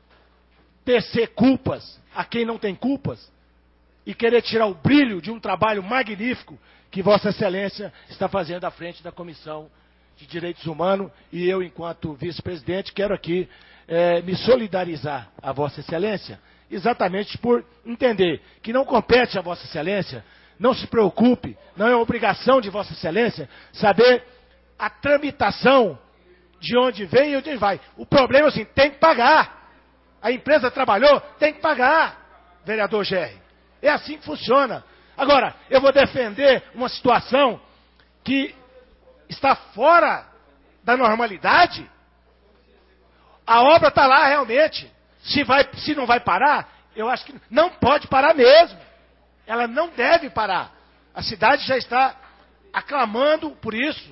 tecer culpas a quem não tem culpas e querer tirar o brilho de um trabalho magnífico que Vossa Excelência está fazendo à frente da Comissão de Direitos Humanos, e eu, enquanto vice-presidente, quero aqui eh, me solidarizar a Vossa Excelência, exatamente por entender que não compete a Vossa Excelência, não se preocupe, não é obrigação de Vossa Excelência saber a tramitação de onde vem e onde vai. O problema é assim, tem que pagar. A empresa trabalhou, tem que pagar, vereador Gerri. É assim que funciona. Agora, eu vou defender uma situação que está fora da normalidade. A obra está lá realmente. Se, vai, se não vai parar, eu acho que não pode parar mesmo. Ela não deve parar. A cidade já está aclamando por isso.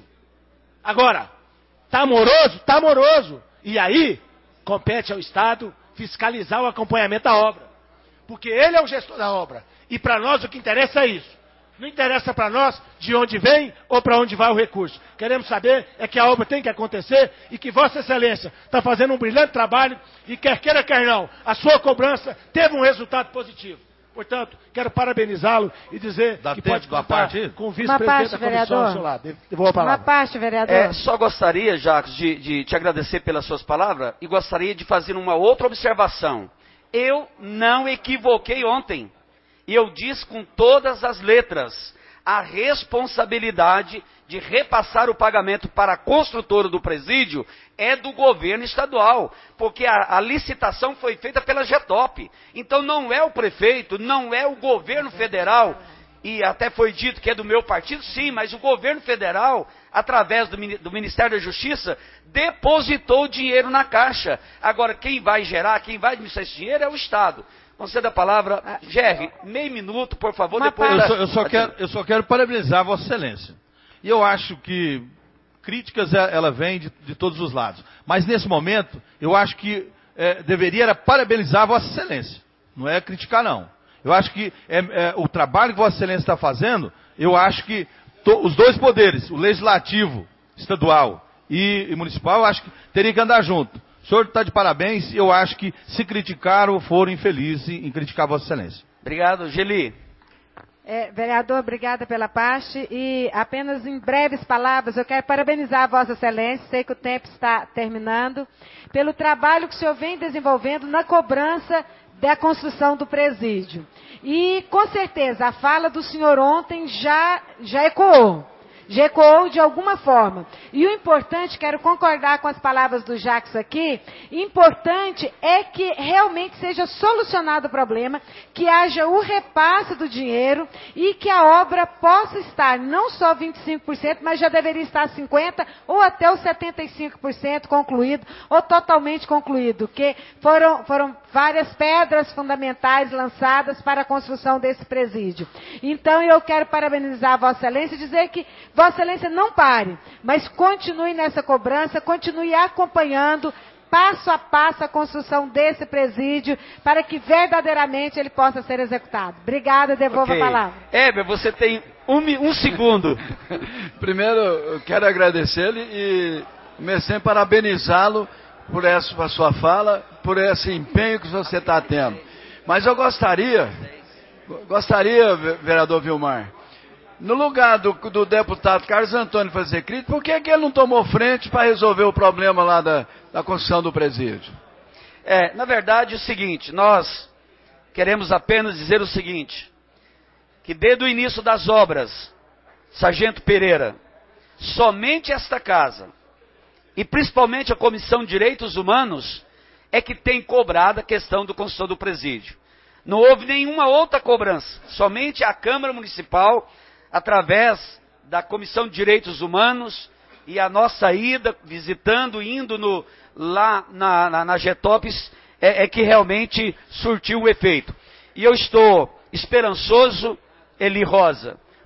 Agora, está moroso? Está moroso. E aí, compete ao Estado fiscalizar o acompanhamento da obra. Porque ele é o gestor da obra. E para nós o que interessa é isso. Não interessa para nós de onde vem ou para onde vai o recurso. Queremos saber é que a obra tem que acontecer e que Vossa Excelência está fazendo um brilhante trabalho e quer queira, quer não, a sua cobrança teve um resultado positivo. Portanto, quero parabenizá-lo e dizer
Dá
que
tempo
pode
da
contar
parte?
com o vice-presidente da comissão ao seu lado. Devolvo a palavra.
Uma parte, vereador.
É, só gostaria, Jacques, de, de te agradecer pelas suas palavras e gostaria de fazer uma outra observação. Eu não equivoquei ontem. E eu disse com todas as letras, a responsabilidade de repassar o pagamento para a construtora do presídio é do governo estadual, porque a, a licitação foi feita pela Getop. Então não é o prefeito, não é o governo federal, e até foi dito que é do meu partido, sim, mas o governo federal, através do, do Ministério da Justiça, depositou o dinheiro na Caixa. Agora, quem vai gerar, quem vai administrar esse dinheiro é o Estado. Conceda a palavra. Gerri, meio minuto, por favor,
Uma
depois...
Eu
da...
só, eu, só quero, eu só quero parabenizar Vossa Excelência. E eu acho que críticas, ela vem de, de todos os lados. Mas, nesse momento, eu acho que é, deveria era parabenizar Vossa Excelência. Não é criticar, não. Eu acho que é, é, o trabalho que Vossa Excelência está fazendo, eu acho que to, os dois poderes, o legislativo, estadual e, e municipal, eu acho que teria que andar junto. O senhor está de parabéns, eu acho que se criticaram, foram infelizes em criticar Vossa Excelência.
Obrigado, Geli.
É, vereador, obrigada pela parte. E apenas em breves palavras, eu quero parabenizar a Vossa Excelência, sei que o tempo está terminando, pelo trabalho que o senhor vem desenvolvendo na cobrança da construção do presídio. E, com certeza, a fala do senhor ontem já, já ecoou. Já ecoou de alguma forma. E o importante, quero concordar com as palavras do Jacques aqui, importante é que realmente seja solucionado o problema, que haja o repasse do dinheiro e que a obra possa estar não só vinte e cinco por cento, mas já deveria estar cinquenta por cento ou até os setenta e cinco por cento concluído ou totalmente concluído, que foram, foram várias pedras fundamentais lançadas para a construção desse presídio. Então eu quero parabenizar a Vossa Excelência e dizer que Vossa Excelência não pare, mas continue nessa cobrança, continue acompanhando passo a passo a construção desse presídio para que verdadeiramente ele possa ser executado. Obrigada, devolvo
okay.
a palavra.
Heber, você tem um, um segundo.
Primeiro, eu quero agradecer-lhe e, comecei a parabenizá-lo por essa por sua fala, por esse empenho que você está tendo. Mas eu gostaria, gostaria, vereador Vilmar, no lugar do, do deputado Carlos Antônio fazer crítica, por que, que ele não tomou frente para resolver o problema lá da, da construção do presídio?
É, na verdade, é o seguinte, nós queremos apenas dizer o seguinte, que desde o início das obras, Sargento Pereira, somente esta casa, e principalmente a Comissão de Direitos Humanos, é que tem cobrado a questão da construção do presídio. Não houve nenhuma outra cobrança, somente a Câmara Municipal, através da Comissão de Direitos Humanos e a nossa ida, visitando, indo no, lá na, na, na Getops, é, é que realmente surtiu o efeito. E eu estou esperançoso, Eli Rosa,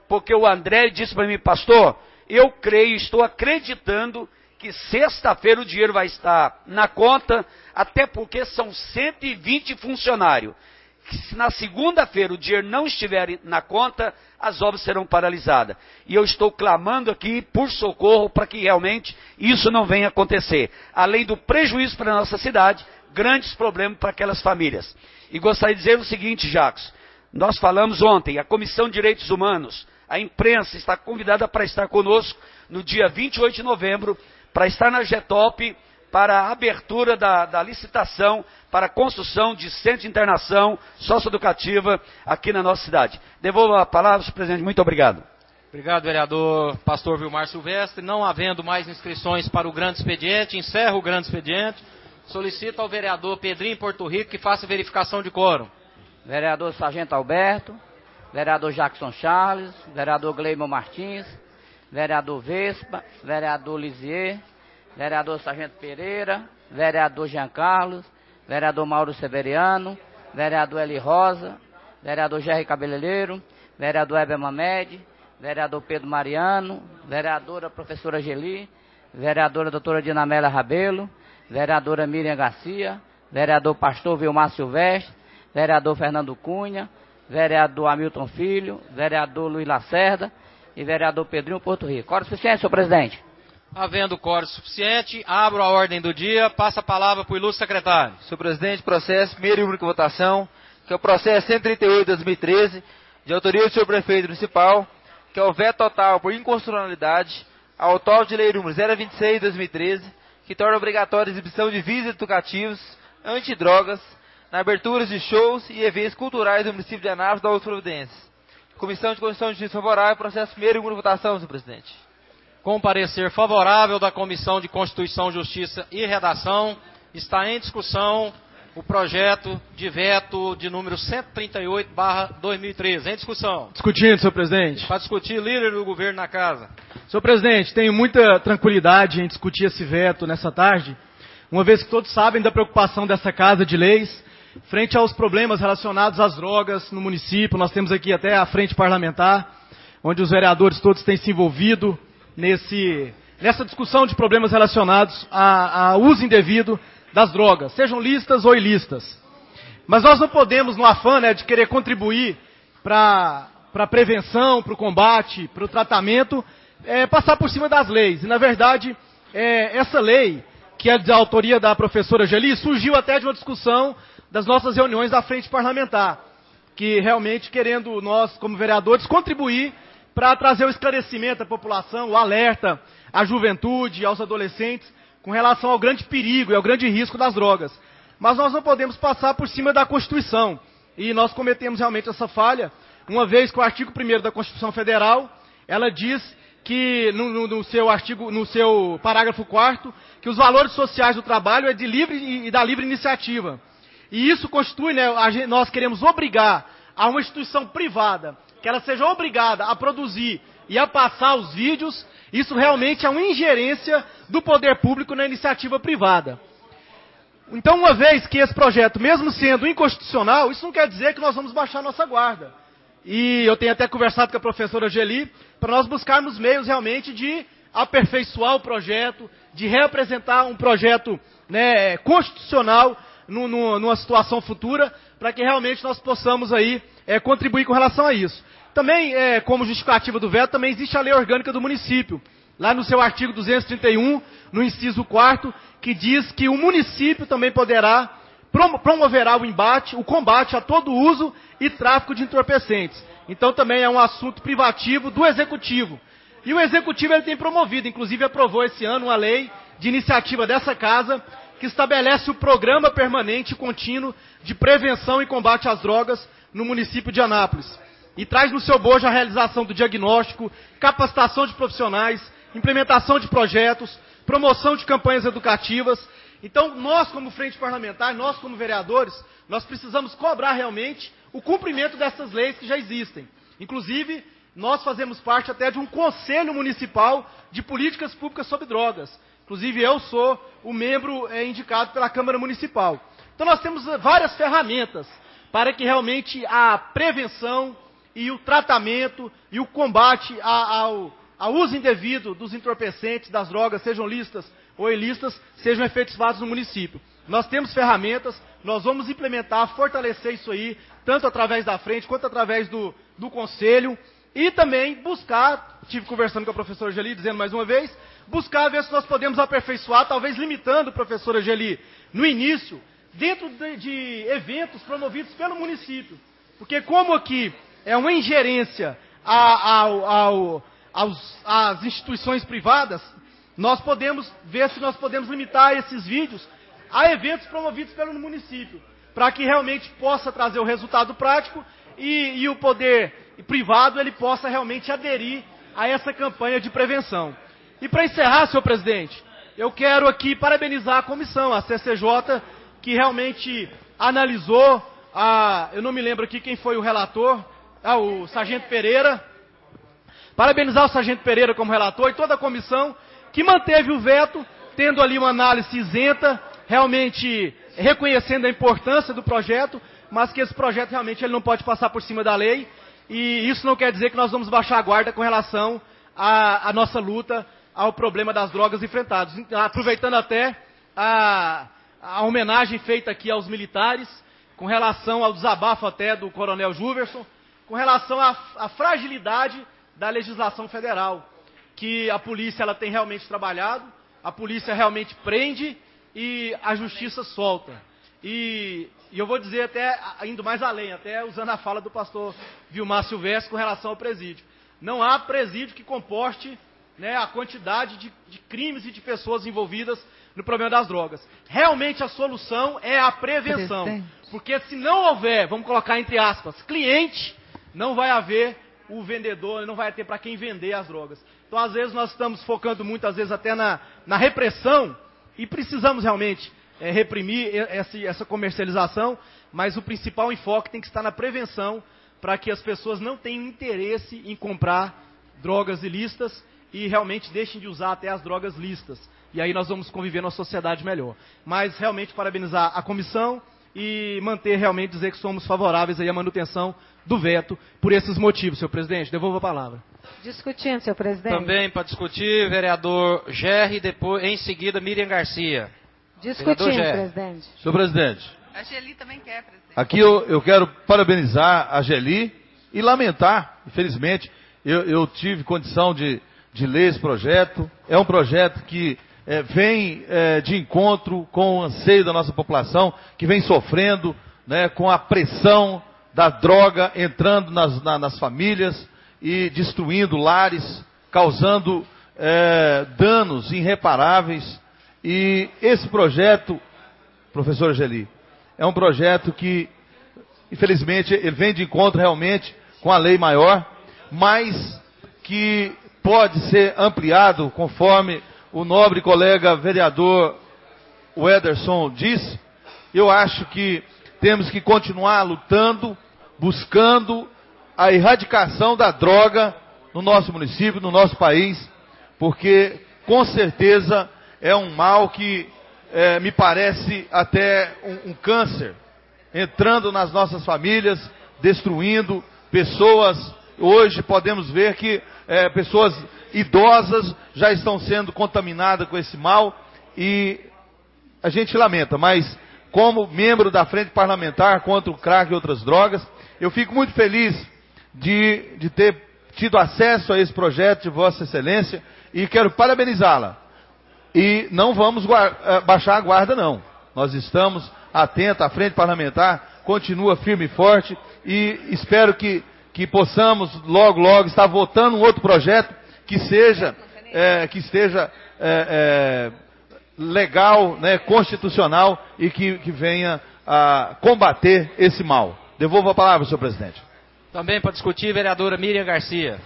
porque o André disse para mim, pastor, eu creio, estou acreditando que sexta-feira o dinheiro vai estar na conta, até porque são cento e vinte funcionários. Que se na segunda-feira o dinheiro não estiver na conta, as obras serão paralisadas. E eu estou clamando aqui por socorro para que realmente isso não venha acontecer. Além do prejuízo para a nossa cidade, grandes problemas para aquelas famílias. E gostaria de dizer o seguinte, Jacos, nós falamos ontem, a Comissão de Direitos Humanos, a imprensa está convidada para estar conosco no dia vinte e oito de novembro, para estar na Getop, para a abertura da, da licitação para a construção de centro de internação socioeducativa aqui na nossa cidade. Devolvo a palavra, senhor presidente. Muito obrigado.
Obrigado, vereador pastor Vilmar Silvestre. Não havendo mais inscrições para o grande expediente, encerro o grande expediente. Solicito ao vereador Pedrinho Porto Rico que faça verificação de quórum.
Vereador Sargento Alberto, vereador Jackson Charles, vereador Gleimon Martins, vereador Vespa, vereador Lisier, vereador Sargento Pereira, vereador Jean Carlos, vereador Mauro Severiano, vereador Eli Rosa, vereador Jerry Cabeleireiro, vereador Heber Mamed, vereador Pedro Mariano, vereadora professora Geli, vereadora doutora Dinamela Rabelo, vereadora Miriam Garcia, vereador pastor Vilmar Silvestre, vereador Fernando Cunha, vereador Hamilton Filho, vereador Luiz Lacerda e vereador Pedrinho Porto Rico. Quórum suficiente, senhor presidente.
Havendo quórum suficiente, abro a ordem do dia, passa a palavra para o ilustre secretário.
Senhor presidente, processo, primeira e única votação, que é o processo cento e trinta e oito de dois mil e treze, de autoria do senhor prefeito municipal, que é o veto total por inconstitucionalidade ao autor de lei número zero vinte e seis de dois mil e treze, que torna obrigatória a exibição de vídeos educativos antidrogas na abertura de shows e eventos culturais do município de Anápolis da outras providências. Comissão de Constituição e Justiça favorável, processo primeira e única votação, senhor presidente.
Com parecer favorável da Comissão de Constituição, Justiça e Redação, está em discussão o projeto de veto de número cento e trinta e oito barra dois mil e treze. Em discussão.
Discutindo, senhor presidente.
Para discutir, líder do governo na casa.
Senhor presidente, tenho muita tranquilidade em discutir esse veto nessa tarde, uma vez que todos sabem da preocupação dessa Casa de Leis frente aos problemas relacionados às drogas no município. Nós temos aqui até a frente parlamentar, onde os vereadores todos têm se envolvido nesse, nessa discussão de problemas relacionados ao uso indevido das drogas, sejam lícitas ou ilícitas. Mas nós não podemos, no afã, né, de querer contribuir para a prevenção, para o combate, para o tratamento, é, passar por cima das leis. E, na verdade, é, essa lei, que é de autoria da professora Geli, surgiu até de uma discussão das nossas reuniões da frente parlamentar, que realmente querendo nós, como vereadores, contribuir para trazer o esclarecimento à população, o alerta à juventude, aos adolescentes, com relação ao grande perigo e ao grande risco das drogas. Mas nós não podemos passar por cima da Constituição. E nós cometemos realmente essa falha, uma vez que o artigo primeiro da Constituição Federal, ela diz que, no, no, no seu artigo, no seu parágrafo quarto, que os valores sociais do trabalho é de livre e, e da livre iniciativa. E isso constitui, né, a gente, nós queremos obrigar a uma instituição privada, que ela seja obrigada a produzir e a passar os vídeos, isso realmente é uma ingerência do poder público na iniciativa privada. Então, uma vez que esse projeto, mesmo sendo inconstitucional, isso não quer dizer que nós vamos baixar nossa guarda. E eu tenho até conversado com a professora Geli, para nós buscarmos meios realmente de aperfeiçoar o projeto, de reapresentar um projeto, né, constitucional no, no, numa situação futura, para que realmente nós possamos aí, é, contribuir com relação a isso. Também, é, como justificativa do veto, também existe a lei orgânica do município, lá no seu artigo duzentos e trinta e um, no inciso quarto, que diz que o município também poderá, promoverá o embate, o combate a todo uso e tráfico de entorpecentes. Então também é um assunto privativo do Executivo. E o Executivo ele tem promovido, inclusive aprovou esse ano uma lei de iniciativa dessa casa, que estabelece o programa permanente e contínuo de prevenção e combate às drogas no município de Anápolis. E traz no seu bojo a realização do diagnóstico, capacitação de profissionais, implementação de projetos, promoção de campanhas educativas. Então, nós como frente parlamentar, nós como vereadores, nós precisamos cobrar realmente o cumprimento dessas leis que já existem. Inclusive, nós fazemos parte até de um conselho municipal de políticas públicas sobre drogas. Inclusive, eu sou o membro é, indicado pela Câmara Municipal. Então, nós temos várias ferramentas para que realmente a prevenção, e o tratamento e o combate a, ao, ao uso indevido dos entorpecentes, das drogas, sejam lícitas ou ilícitas, sejam efetivados no município. Nós temos ferramentas, nós vamos implementar, fortalecer isso aí, tanto através da frente quanto através do, do conselho, e também buscar, estive conversando com a professora Geli, dizendo mais uma vez, buscar ver se nós podemos aperfeiçoar, talvez limitando, professora Geli, no início, dentro de, de eventos promovidos pelo município. Porque como aqui é uma ingerência a, ao, ao, aos, às instituições privadas, nós podemos ver se nós podemos limitar esses vídeos a eventos promovidos pelo município, para que realmente possa trazer o resultado prático e, e o poder privado ele possa realmente aderir a essa campanha de prevenção. E para encerrar, senhor presidente, eu quero aqui parabenizar a comissão, a C C J, que realmente analisou, a, eu não me lembro aqui quem foi o relator, ah, o Sargento Pereira, parabenizar o Sargento Pereira como relator e toda a comissão que manteve o veto, tendo ali uma análise isenta, realmente reconhecendo a importância do projeto, mas que esse projeto realmente ele não pode passar por cima da lei, e isso não quer dizer que nós vamos baixar a guarda com relação à, à nossa luta ao problema das drogas enfrentadas. Aproveitando até a, a homenagem feita aqui aos militares, com relação ao desabafo até do coronel Juverson, com relação à, à fragilidade da legislação federal, que a polícia ela tem realmente trabalhado, a polícia realmente prende e a justiça solta. E, e eu vou dizer até, indo mais além, até usando a fala do pastor Vilmar Silvestre com relação ao presídio. Não há presídio que comporte, né, a quantidade de, de crimes e de pessoas envolvidas no problema das drogas. Realmente a solução é a prevenção. Presidente. Porque se não houver, vamos colocar entre aspas, cliente, não vai haver o vendedor, não vai ter para quem vender as drogas. Então, às vezes, nós estamos focando muitas vezes até na, na repressão e precisamos realmente é, reprimir essa, essa comercialização, mas o principal enfoque tem que estar na prevenção para que as pessoas não tenham interesse em comprar drogas ilícitas e realmente deixem de usar até as drogas lícitas. E aí nós vamos conviver numa sociedade melhor. Mas realmente parabenizar a comissão e manter realmente, dizer que somos favoráveis aí à manutenção do veto por esses motivos, senhor presidente. Devolvo a palavra.
Discutindo, senhor presidente.
Também para discutir, vereador Gerri, depois, em seguida, Miriam Garcia.
Discutindo, presidente.
Senhor presidente.
A Geli também quer, presidente.
Aqui eu, eu quero parabenizar a Geli e lamentar, infelizmente, eu, eu tive condição de, de ler esse projeto. É um projeto que é, vem é, de encontro com o anseio da nossa população, que vem sofrendo, né, com a pressão da droga entrando nas, na, nas famílias e destruindo lares, causando é, danos irreparáveis. E esse projeto, professor Geli, é um projeto que, infelizmente, ele vem de encontro realmente com a lei maior, mas que pode ser ampliado, conforme o nobre colega vereador Wederson disse. Eu acho que temos que continuar lutando, buscando a erradicação da droga no nosso município, no nosso país, porque, com certeza, é um mal que é, me parece até um, um câncer, entrando nas nossas famílias, destruindo pessoas. Hoje podemos ver que é, pessoas idosas já estão sendo contaminadas com esse mal e a gente lamenta, mas como membro da Frente Parlamentar contra o crack e outras drogas, eu fico muito feliz de, de ter tido acesso a esse projeto de Vossa Excelência e quero parabenizá-la. E não vamos guarda, baixar a guarda, não. Nós estamos atentos, a Frente Parlamentar continua firme e forte e espero que, que possamos logo, logo estar votando um outro projeto que seja, é, que esteja é, é, legal, né, constitucional e que, que venha a combater esse mal. Devolvo a palavra, senhor presidente.
Também para discutir, vereadora Miriam Garcia.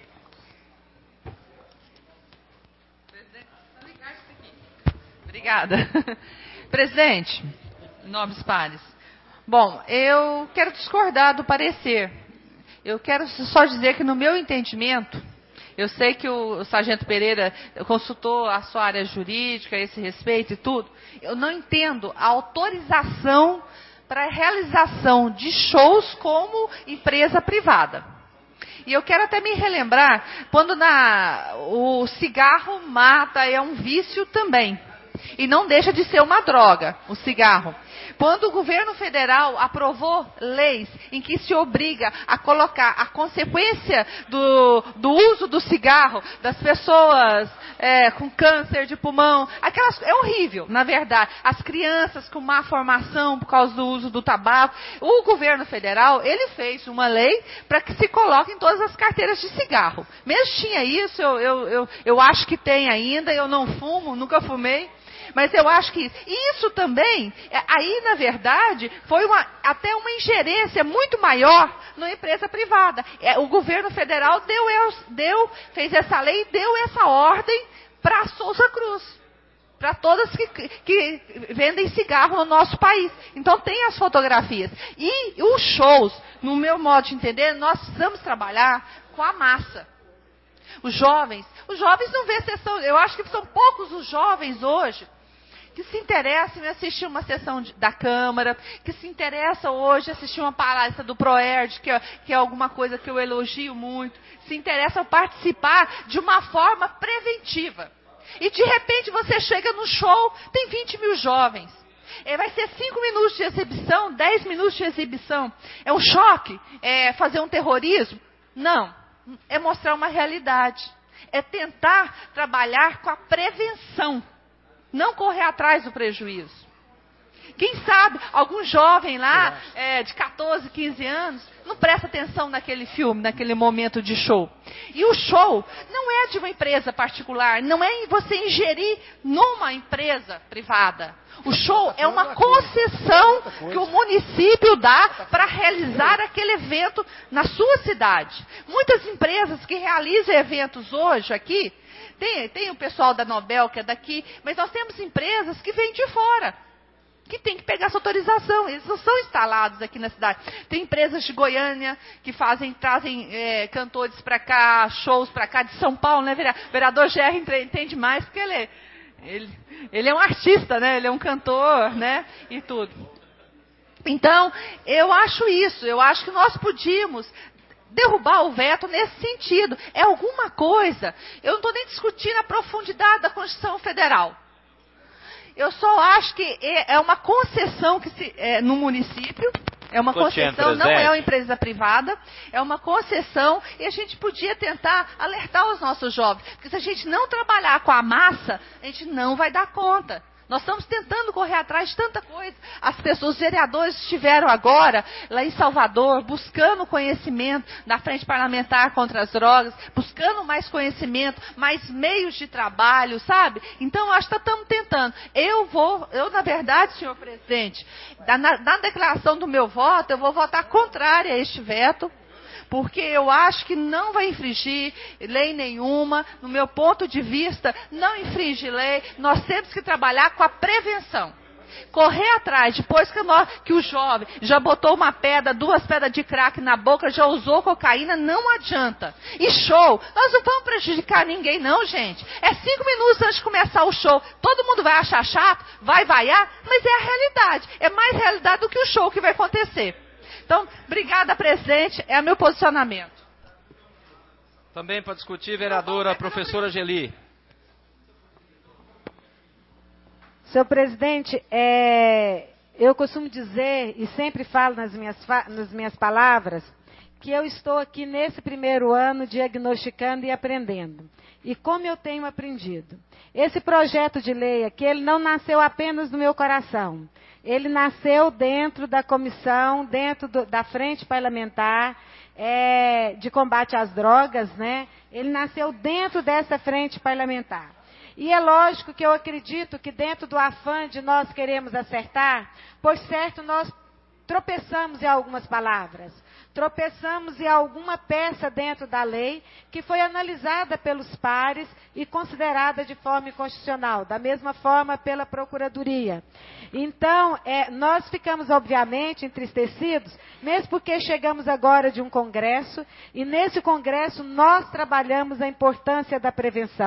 Obrigada. Presidente, nobres pares. Bom, eu quero discordar do parecer. Eu quero só dizer que, no meu entendimento, eu sei que o Sargento Pereira consultou a sua área jurídica, esse respeito e tudo. Eu não entendo a autorização para a realização de shows como empresa privada. E eu quero até me relembrar, quando na, o cigarro mata, é um vício também. E não deixa de ser uma droga, o cigarro. Quando o governo federal aprovou leis em que se obriga a colocar a consequência do, do uso do cigarro das pessoas é, com câncer de pulmão, aquelas, é horrível, na verdade. As crianças com má formação por causa do uso do tabaco. O governo federal, ele fez uma lei para que se coloque em todas as carteiras de cigarro. Mesmo tinha isso, eu, eu, eu, eu acho que tem ainda, eu não fumo, nunca fumei. Mas eu acho que isso também, aí na verdade, foi uma, até uma ingerência muito maior na empresa privada. O governo federal deu, deu, fez essa lei e deu essa ordem para a Souza Cruz. Para todas que, que vendem cigarro no nosso país. Então tem as fotografias. E os shows, no meu modo de entender, nós precisamos trabalhar com a massa. Os jovens, os jovens não vê sessão, eu acho que são poucos os jovens hoje que se interessam em assistir uma sessão de, da Câmara, que se interessam hoje em assistir uma palestra do Proerd, que é, que é alguma coisa que eu elogio muito, se interessam em participar de uma forma preventiva. E de repente você chega no show, tem vinte mil jovens. É, vai ser cinco minutos de exibição, dez minutos de exibição. É um choque? É fazer um terrorismo? Não. É mostrar uma realidade. É tentar trabalhar com a prevenção. Não correr atrás do prejuízo. Quem sabe, algum jovem lá, é, de quatorze, quinze anos, não presta atenção naquele filme, naquele momento de show. E o show não é de uma empresa particular, não é você ingerir numa empresa privada. O show é uma concessão que o município dá para realizar aquele evento na sua cidade. Muitas empresas que realizam eventos hoje aqui, tem, tem o pessoal da Nobel que é daqui, mas nós temos empresas que vêm de fora, que tem que pegar essa autorização. Eles não são instalados aqui na cidade. Tem empresas de Goiânia que fazem, trazem é, cantores para cá, shows para cá, de São Paulo, né? O vereador Gerry entende mais, porque ele é, ele, ele é um artista, né? Ele é um cantor, né? E tudo. Então, eu acho isso. Eu acho que nós podíamos derrubar o veto nesse sentido. É alguma coisa. Eu não estou nem discutindo a profundidade da Constituição Federal. Eu só acho que é uma concessão que se, é, no município, é uma concessão, não é uma empresa privada, é uma concessão e a gente podia tentar alertar os nossos jovens. Porque se a gente não trabalhar com a massa, a gente não vai dar conta. Nós estamos tentando correr atrás de tanta coisa. As pessoas, os vereadores estiveram agora lá em Salvador, buscando conhecimento na frente parlamentar contra as drogas, buscando mais conhecimento, mais meios de trabalho, sabe? Então, acho que estamos tentando. Eu vou, eu na verdade, senhor presidente, na, na declaração do meu voto, eu vou votar contrária a este veto, porque eu acho que não vai infringir lei nenhuma, no meu ponto de vista, não infringe lei, nós temos que trabalhar com a prevenção. Correr atrás, depois que, nós, que o jovem já botou uma pedra, duas pedras de crack na boca, já usou cocaína, não adianta. E show, nós não vamos prejudicar ninguém não, gente. É cinco minutos antes de começar o show, todo mundo vai achar chato, vai vaiar, mas é a realidade. É mais realidade do que o show que vai acontecer. Então, obrigada, presidente. É o meu posicionamento.
Também para discutir, vereadora professora Geli.
Senhor presidente, é, eu costumo dizer, e sempre falo nas minhas, nas minhas palavras, que eu estou aqui nesse primeiro ano diagnosticando e aprendendo. E como eu tenho aprendido. Esse projeto de lei aqui, ele não nasceu apenas no meu coração. Ele nasceu dentro da comissão, dentro do, da frente parlamentar é, de combate às drogas, né? Ele nasceu dentro dessa frente parlamentar. E é lógico que eu acredito que dentro do afã de nós queremos acertar, por certo nós tropeçamos em algumas palavras. Tropeçamos em alguma peça dentro da lei que foi analisada pelos pares e considerada de forma inconstitucional, da mesma forma pela Procuradoria. Então, é, nós ficamos obviamente entristecidos, mesmo porque chegamos agora de um congresso, e nesse congresso nós trabalhamos a importância da prevenção.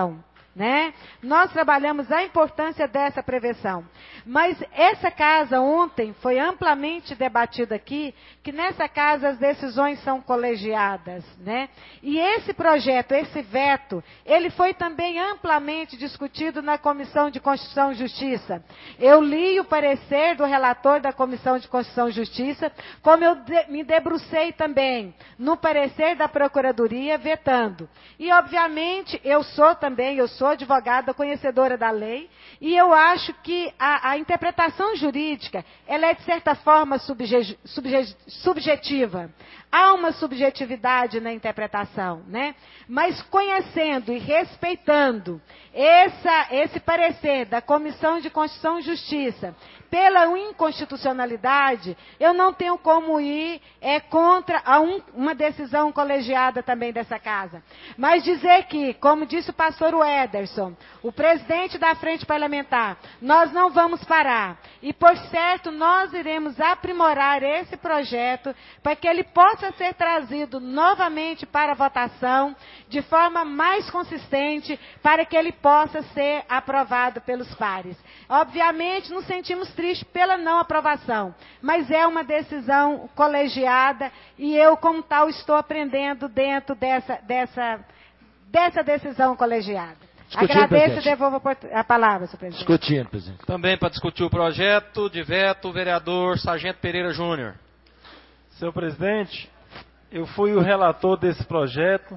né? Nós trabalhamos a importância dessa prevenção. Mas essa casa ontem foi amplamente debatida aqui, que nessa casa as decisões são colegiadas, né? E esse projeto, esse veto, ele foi também amplamente discutido na Comissão de Constituição e Justiça. Eu li o parecer do relator da Comissão de Constituição e Justiça, como eu de, me debrucei também no parecer da Procuradoria vetando. E, obviamente, eu sou também, eu sou advogada conhecedora da lei, e eu acho que a, a interpretação jurídica, ela é, de certa forma, subje, subje, subjetiva. Há uma subjetividade na interpretação, né? Mas conhecendo e respeitando essa, esse parecer da Comissão de Constituição e Justiça pela inconstitucionalidade, eu não tenho como ir é, contra a um, uma decisão colegiada também dessa casa. Mas dizer que, como disse o pastor Ederson, o presidente da Frente Parlamentar, nós não vamos parar. E, por certo, nós iremos aprimorar esse projeto para que ele possa ser trazido novamente para votação de forma mais consistente para que ele possa ser aprovado pelos pares. Obviamente, nos sentimos tristes pela não aprovação, mas é uma decisão colegiada e eu, como tal, estou aprendendo dentro dessa, dessa, dessa decisão colegiada.
Discutindo,
Agradeço
presidente.
e devolvo a palavra, senhor presidente.
Discutindo, presidente.
Também para discutir o projeto de veto, o vereador Sargento Pereira Júnior.
Senhor presidente, eu fui o relator desse projeto,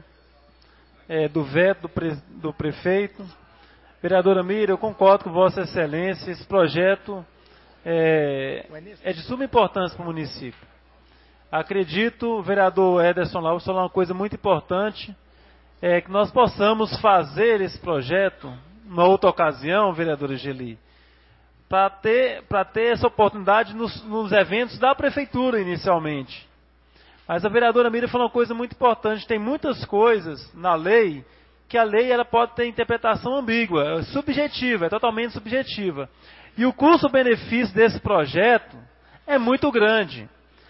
é, do veto do, pre, do prefeito. Vereadora Mira, eu concordo com Vossa Excelência, esse projeto é, é de suma importância para o município. Acredito, vereador Ederson Lauro, falar uma coisa muito importante, é que nós possamos fazer esse projeto, numa outra ocasião, vereadora Geli, para ter, para ter essa oportunidade nos, nos eventos da prefeitura inicialmente. Mas a vereadora Mira falou uma coisa muito importante, tem muitas coisas na lei que a lei ela pode ter interpretação ambígua, é subjetiva, é totalmente subjetiva. E o custo-benefício desse projeto é muito grande.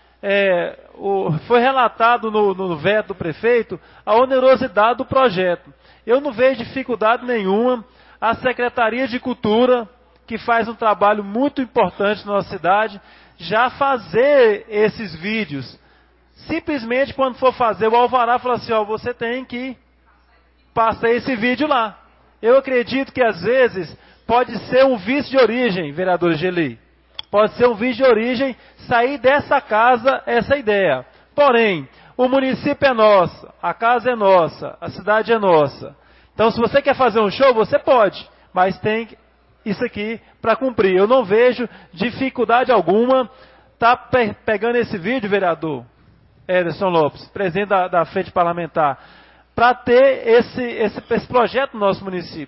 É, o, foi relatado no, no veto do prefeito a onerosidade do projeto. Eu não vejo dificuldade nenhuma. A Secretaria de Cultura, que faz um trabalho muito importante na nossa cidade, já fazer esses vídeos. Simplesmente quando for fazer o alvará, falar assim, ó, você tem que passar esse vídeo lá. Eu acredito que às vezes pode ser um vício de origem, vereador Geli. Pode ser um vício de origem sair dessa casa essa ideia. Porém, o município é nosso, a casa é nossa, a cidade é nossa. Então, se você quer fazer um show, você pode, mas tem isso aqui para cumprir. Eu não vejo dificuldade alguma tá pe pegando esse vídeo, vereador Ederson Lopes, presidente da, da Frente Parlamentar, para ter esse, esse, esse projeto no nosso município.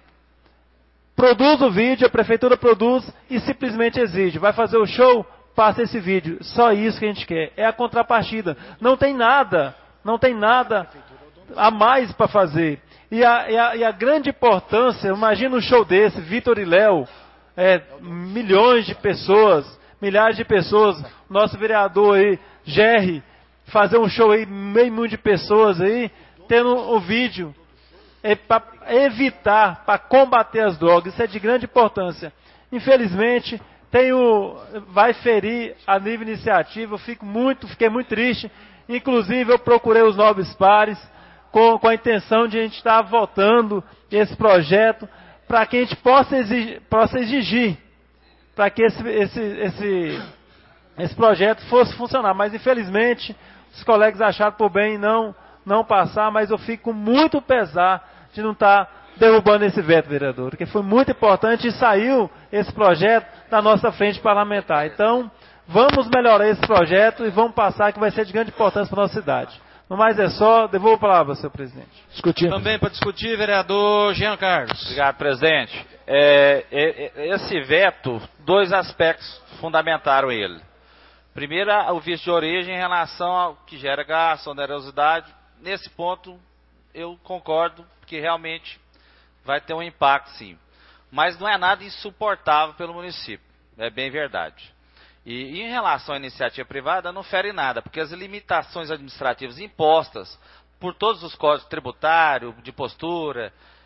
Produz o vídeo, a prefeitura produz e simplesmente exige. Vai fazer o show, passa esse vídeo. Só isso que a gente quer. É a contrapartida. Não tem nada, não tem nada a mais para fazer. E a, e, a, e a grande importância, imagina um show desse, Vitor e Léo, é, milhões de pessoas, milhares de pessoas, nosso vereador aí, Gerry, fazer um show aí, meio mundo de pessoas aí, tendo o vídeo, é para evitar, para combater as drogas, isso é de grande importância. Infelizmente, tenho, vai ferir a nível iniciativa, eu fico muito, fiquei muito triste, inclusive eu procurei os nobres pares, com, com a intenção de a gente estar votando esse projeto, para que a gente possa exigir, possa exigir para que esse, esse, esse, esse projeto fosse funcionar, mas infelizmente, os colegas acharam por bem não não passar, mas eu fico com muito pesar de não estar derrubando esse veto, vereador, porque foi muito importante e saiu esse projeto da nossa frente parlamentar. Então, vamos melhorar esse projeto e vamos passar, que vai ser de grande importância para a nossa cidade. No mais é só, devolvo a palavra, senhor presidente.
Discutindo. Também para discutir, vereador Jean Carlos.
Obrigado, presidente. É, é, esse veto, dois aspectos fundamentaram ele. Primeiro, o vício de origem em relação ao que gera gasto, onerosidade. Nesse ponto, eu concordo que realmente vai ter um impacto, sim. Mas não é nada insuportável pelo município, é bem verdade. E em relação à iniciativa privada, não fere nada, porque as limitações administrativas impostas por todos os códigos tributários, de postura,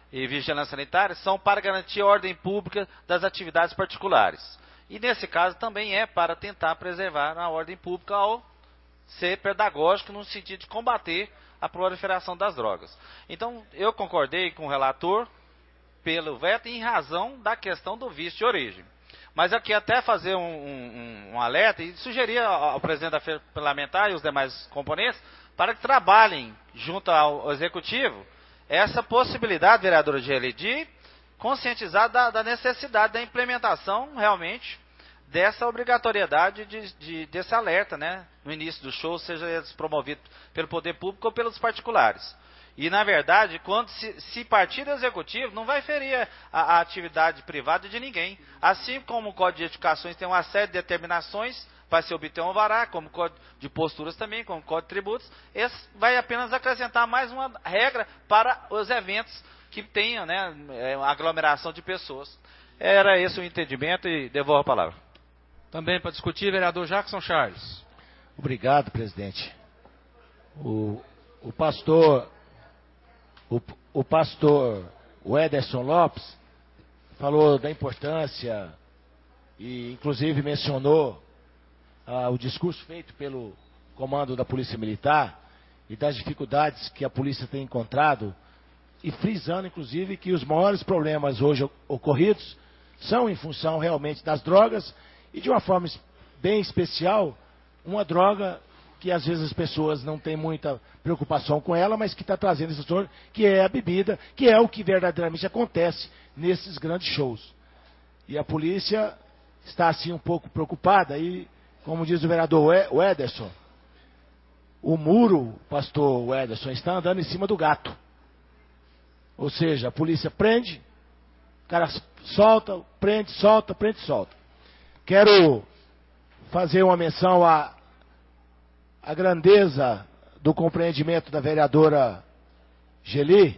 e vigilância sanitária são para garantir a ordem pública das atividades particulares. E nesse caso também é para tentar preservar a ordem pública ao ser pedagógico no sentido de combater a proliferação das drogas. Então, eu concordei com o relator pelo veto em razão da questão do vício de origem. Mas eu queria até fazer um, um, um alerta e sugerir ao presidente da Feira Parlamentar e os demais componentes para que trabalhem junto ao Executivo essa possibilidade, vereadora Geli, de conscientizar da, da necessidade da implementação realmente dessa obrigatoriedade de, de, desse alerta, né, no início do show, seja eles promovidos pelo poder público ou pelos particulares. E, na verdade, quando se, se partir do executivo, não vai ferir a, a atividade privada de ninguém. Assim como o Código de Edificações tem uma série de determinações para se obter um alvará, como o Código de Posturas também, como o Código de Tributos, esse vai apenas acrescentar mais uma regra para os eventos que tenham, né, aglomeração de pessoas. Era esse o entendimento e devolvo a palavra.
Também para discutir, vereador Jackson Charles.
Obrigado, presidente. O, o pastor, o, o pastor o Ederson Lopes falou da importância e, inclusive, mencionou ah, o discurso feito pelo comando da Polícia Militar e das dificuldades que a polícia tem encontrado e frisando, inclusive, que os maiores problemas hoje ocorridos são em função realmente das drogas e, de uma forma bem especial, uma droga que às vezes as pessoas não têm muita preocupação com ela, mas que está trazendo esse dor, que é a bebida, que é o que verdadeiramente acontece nesses grandes shows. E a polícia está assim um pouco preocupada e, como diz o vereador o Ederson, o muro, pastor Ederson, está andando em cima do gato. Ou seja, a polícia prende, o cara solta, prende, solta, prende, solta. Quero fazer uma menção à, à grandeza do compreendimento da vereadora Geli,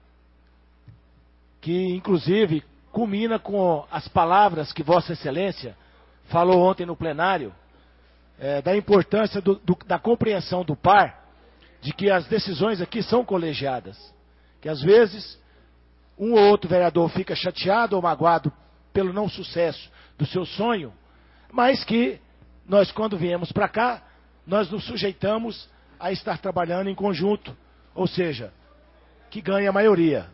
que inclusive culmina com as palavras que Vossa Excelência falou ontem no plenário, é, da importância do, do, da compreensão do par, de que as decisões aqui são colegiadas. Que às vezes um ou outro vereador fica chateado ou magoado pelo não sucesso do seu sonho, mas que nós, quando viemos para cá, nós nos sujeitamos a estar trabalhando em conjunto, ou seja, que ganha a maioria.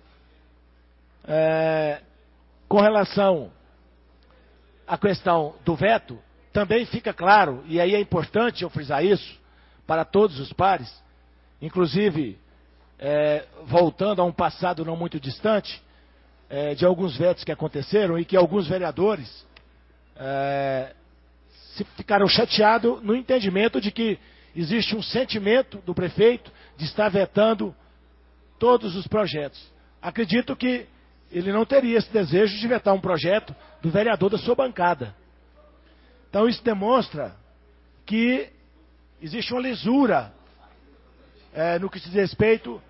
É, com relação à questão do veto, também fica claro, e aí é importante eu frisar isso, para todos os pares, inclusive É, voltando a um passado não muito distante, é, de alguns vetos que aconteceram e que alguns vereadores é, se ficaram chateados no entendimento de que existe um sentimento do prefeito de estar vetando todos os projetos. Acredito que ele não teria esse desejo de vetar um projeto do vereador da sua bancada. Então isso demonstra que existe uma lisura é, no que diz respeito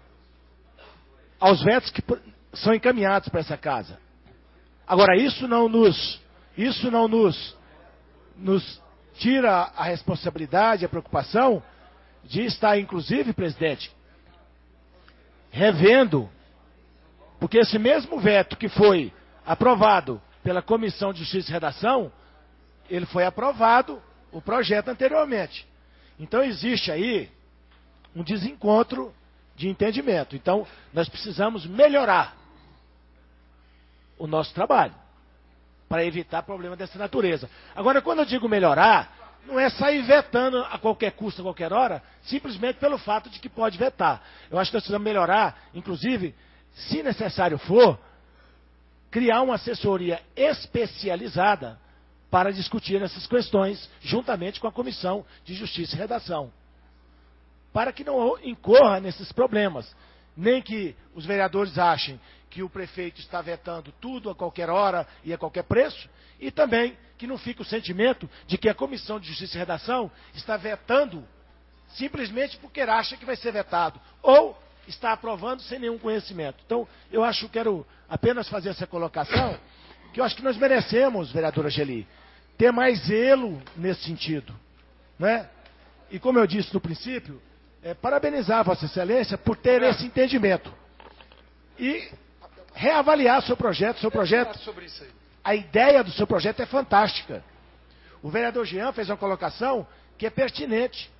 aos vetos que são encaminhados para essa casa. Agora, isso não nos, isso não nos, nos tira a responsabilidade, a preocupação de estar, inclusive, presidente, revendo, porque esse mesmo veto que foi aprovado pela Comissão de Justiça e Redação, ele foi aprovado, o projeto anteriormente. Então, existe aí um desencontro de entendimento. Então, nós precisamos melhorar o nosso trabalho para evitar problemas dessa natureza. Agora, quando eu digo melhorar, não é sair vetando a qualquer custo, a qualquer hora, simplesmente pelo fato de que pode vetar. Eu acho que nós precisamos melhorar, inclusive, se necessário for, criar uma assessoria especializada para discutir essas questões, juntamente com a Comissão de Justiça e Redação, para que não incorra nesses problemas. Nem que os vereadores achem que o prefeito está vetando tudo a qualquer hora e a qualquer preço, e também que não fique o sentimento de que a Comissão de Justiça e Redação está vetando simplesmente porque acha que vai ser vetado, ou está aprovando sem nenhum conhecimento. Então, eu acho que quero apenas fazer essa colocação, que eu acho que nós merecemos, vereadora Geli, ter mais zelo nesse sentido, né? E como eu disse no princípio, É, parabenizar a Vossa Excelência por ter esse entendimento. E reavaliar seu projeto. Seu projeto, a ideia do seu projeto é fantástica. O vereador Jean fez uma colocação que é pertinente.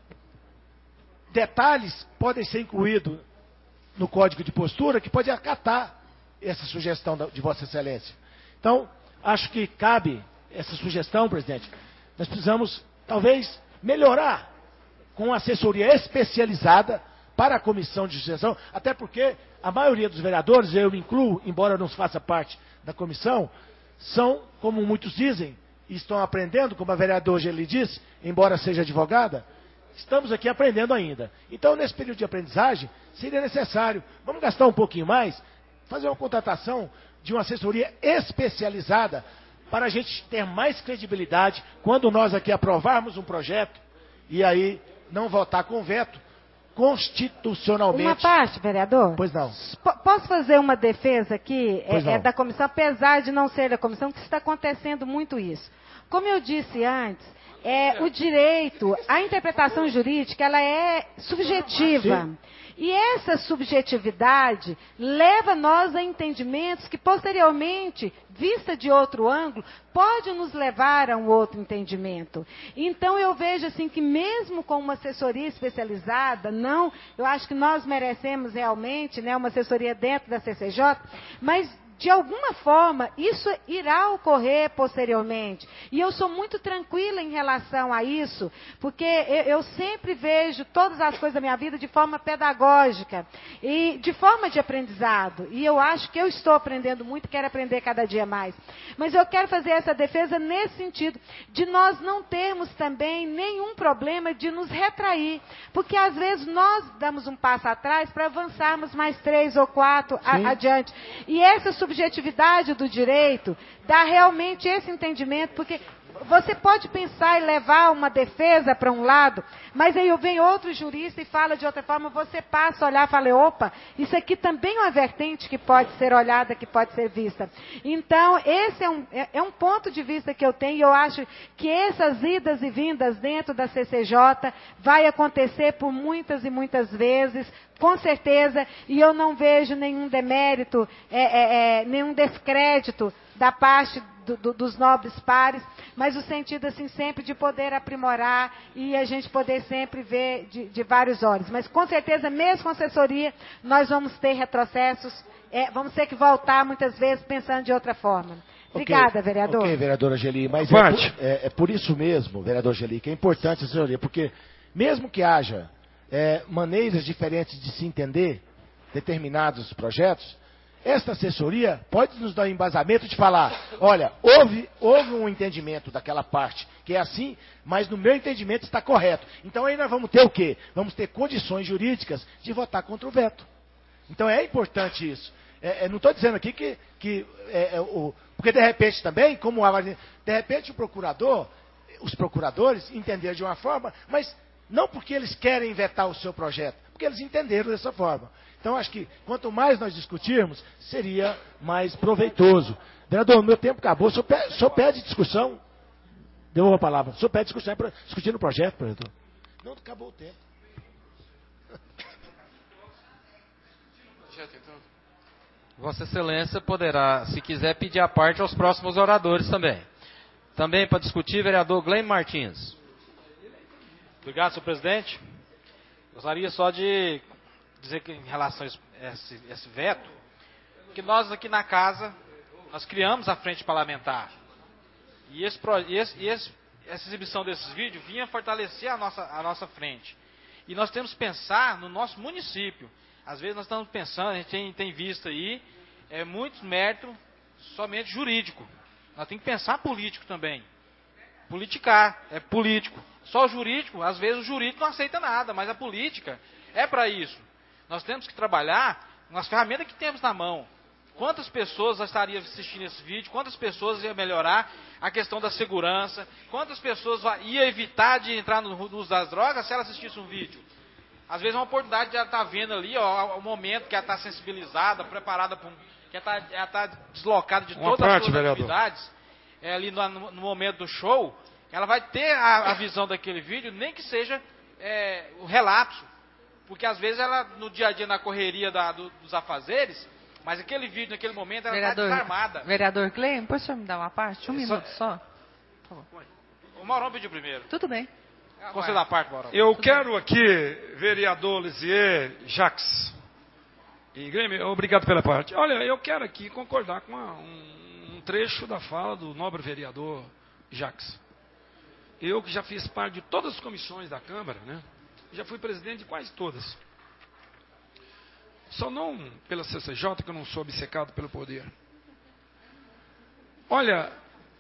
Detalhes podem ser incluídos no código de postura que pode acatar essa sugestão de Vossa Excelência. Então, acho que cabe essa sugestão, presidente. Nós precisamos, talvez, melhorar com assessoria especializada para a comissão de sugestão, até porque a maioria dos vereadores, eu me incluo, embora não faça parte da comissão, são, como muitos dizem, e estão aprendendo, como a vereadora Geli disse, embora seja advogada, estamos aqui aprendendo ainda. Então, nesse período de aprendizagem, seria necessário, vamos gastar um pouquinho mais, fazer uma contratação de uma assessoria especializada para a gente ter mais credibilidade quando nós aqui aprovarmos um projeto e aí não votar com veto constitucionalmente.
Uma parte, vereador?
Pois não.
P- posso fazer uma defesa aqui
Pois
é, é
não.
da comissão, apesar de não ser da comissão, que está acontecendo muito isso. Como eu disse antes, é, o direito, a interpretação jurídica, ela é subjetiva.
Sim.
E essa subjetividade leva nós a entendimentos que, posteriormente, vista de outro ângulo, pode nos levar a um outro entendimento. Então, eu vejo assim que mesmo com uma assessoria especializada, não, eu acho que nós merecemos realmente, né, uma assessoria dentro da C C J, mas de alguma forma, isso irá ocorrer posteriormente. E eu sou muito tranquila em relação a isso, porque eu, eu sempre vejo todas as coisas da minha vida de forma pedagógica e de forma de aprendizado. E eu acho que eu estou aprendendo muito, quero aprender cada dia mais. Mas eu quero fazer essa defesa nesse sentido, de nós não termos também nenhum problema de nos retrair. Porque às vezes nós damos um passo atrás para avançarmos mais três ou quatro a, adiante. E essa subjetividade do direito dá realmente esse entendimento, porque você pode pensar e levar uma defesa para um lado, mas aí vem outro jurista e fala de outra forma, você passa a olhar e fala, opa, isso aqui também é uma vertente que pode ser olhada, que pode ser vista. Então, esse é um, é, é um ponto de vista que eu tenho, e eu acho que essas idas e vindas dentro da C C J vai acontecer por muitas e muitas vezes, com certeza, e eu não vejo nenhum demérito, é, é, é, nenhum descrédito da parte do, do, dos nobres pares, mas o sentido assim sempre de poder aprimorar e a gente poder sempre ver de, de vários olhos. Mas com certeza, mesmo com assessoria, nós vamos ter retrocessos, é, vamos ter que voltar muitas vezes pensando de outra forma. Obrigada,
okay.
vereador.
Ok, vereadora Geli, mas é por, é, é por isso mesmo, vereador Geli, que é importante a assessoria, porque mesmo que haja é, maneiras diferentes de se entender determinados projetos, esta assessoria pode nos dar um embasamento de falar, olha, houve, houve um entendimento daquela parte que é assim, mas no meu entendimento está correto. Então aí nós vamos ter o quê? Vamos ter condições jurídicas de votar contra o veto. Então é importante isso. É, é, não estou dizendo aqui que... que é, é, o, porque de repente também, como a, de repente o procurador, os procuradores entenderam de uma forma, mas não porque eles querem vetar o seu projeto, porque eles entenderam dessa forma. Então, acho que quanto mais nós discutirmos, seria mais proveitoso. Vereador, meu tempo acabou. O senhor pede, o senhor pede discussão? Devolvo a palavra. O senhor pede discussão para discutir no projeto, vereador? Não, acabou o tempo.
Vossa Excelência poderá, se quiser, pedir a parte aos próximos oradores também. Também para discutir, vereador Gleim Martins.
Obrigado, senhor presidente. Gostaria só de dizer que em relação a esse, esse veto, que nós aqui na casa, nós criamos a frente parlamentar. E, esse, e, esse, e esse, essa exibição desses vídeos vinha fortalecer a nossa, a nossa frente. E nós temos que pensar no nosso município. Às vezes nós estamos pensando, a gente tem, tem visto aí, é muito mérito somente jurídico. Nós temos que pensar político também. Politicar, é político. Só o jurídico, às vezes o jurídico não aceita nada, mas a política é para isso. Nós temos que trabalhar nas ferramentas que temos na mão. Quantas pessoas estariam assistindo esse vídeo? Quantas pessoas iam melhorar a questão da segurança? Quantas pessoas iam evitar de entrar no uso das drogas se ela assistisse um vídeo? Às vezes é uma oportunidade de ela estar vendo ali, ó, o momento que ela está sensibilizada, preparada, para um, que ela está, ela está deslocada de
Uma
todas
parte,
as suas
vereador.
atividades, é, ali no, no momento do show, ela vai ter a, a visão daquele vídeo, nem que seja é, o relapso. Porque às vezes ela, no dia a dia, na correria da, do, dos afazeres,
Mas aquele vídeo, naquele momento, ela
Vereador,
está desarmada.
Vereador Gleim, pode o senhor me dar uma parte? Um
É
minuto
só-
só? Por favor.
O Maurão pediu primeiro.
Tudo bem.
Você da parte, Maurão.
Eu quero aqui, vereador Lisier, Jacques e Grêmio, obrigado pela parte. Olha, eu quero aqui concordar com uma- um, um trecho da fala do nobre vereador Jacques. Eu que já fiz parte de todas as comissões da Câmara, né? Já fui presidente de quase todas. Só não pela C C J, que eu não sou obcecado pelo poder. Olha,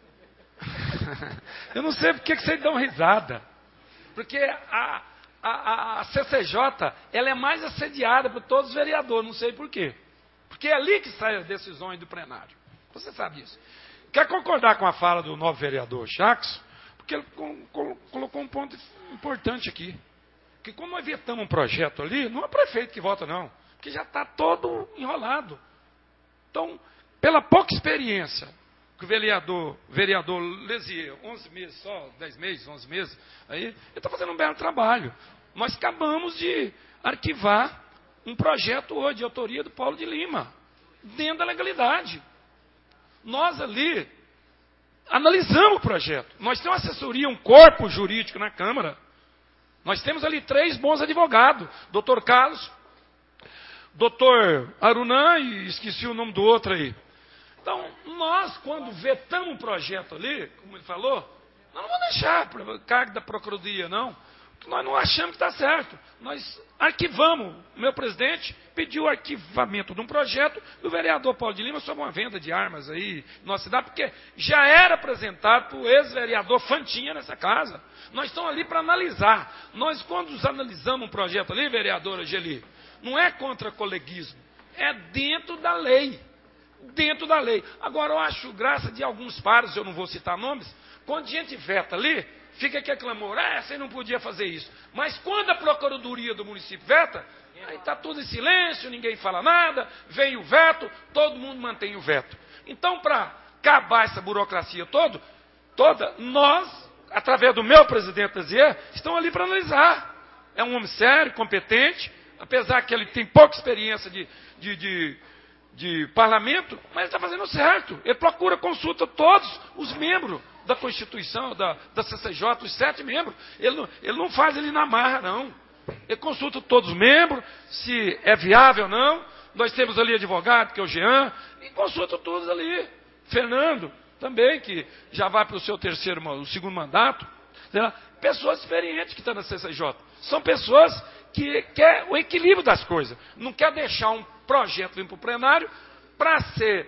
eu não sei por que que vocês dão risada. Porque a, a, a C C J, ela é mais assediada por todos os vereadores, não sei por quê. Porque é ali que saem as decisões do plenário. Você sabe disso. Quer concordar com a fala do novo vereador Jacques? Porque ele colocou um ponto importante aqui. Que quando nós vetamos um projeto ali, não é o prefeito que vota, não. Porque já está todo enrolado. Então, pela pouca experiência que o vereador, vereador Lesier, onze meses só, dez meses, onze meses, aí, ele está fazendo um belo trabalho. Nós acabamos de arquivar um projeto hoje de autoria do Paulo de Lima, dentro da legalidade. Nós ali analisamos o projeto. Nós temos uma assessoria, um corpo jurídico na Câmara. Nós temos ali três bons advogados, doutor Carlos, doutor Arunã e esqueci o nome do outro aí. Então, nós, quando vetamos um projeto ali, como ele falou, nós não vamos deixar para cargo da Procuradoria, não. Nós não achamos que está certo. Nós arquivamos. O meu presidente pediu o arquivamento de um projeto do vereador Paulo de Lima sobre uma venda de armas aí na nossa cidade, porque já era apresentado para o ex-vereador Fantinha nessa casa. Nós estamos ali para analisar. Nós, quando analisamos um projeto ali, vereadora Geli, não é contra coleguismo, é dentro da lei. Dentro da lei. Agora, eu acho graça de alguns pares, eu não vou citar nomes, quando a gente veta ali, fica aqui a clamor, ah, você não podia fazer isso. Mas quando a Procuradoria do município veta, aí está tudo em silêncio, ninguém fala nada, vem o veto, todo mundo mantém o veto. Então, para acabar essa burocracia toda, toda, nós, através do meu presidente Azier, estamos ali para analisar. É um homem sério, competente, apesar que ele tem pouca experiência de, de, de, de parlamento, mas ele está fazendo certo. Ele procura, consulta todos os membros da Constituição, da, da C C J, os sete membros. Ele não, ele não faz ele na marra, não. Ele consulta todos os membros, se é viável ou não. Nós temos ali advogado, que é o Jean, e consulta todos ali. Fernando, também, que já vai para o seu terceiro, o segundo mandato. Pessoas experientes que estão na C C J. São pessoas que querem o equilíbrio das coisas. Não quer deixar um projeto vir para o plenário para ser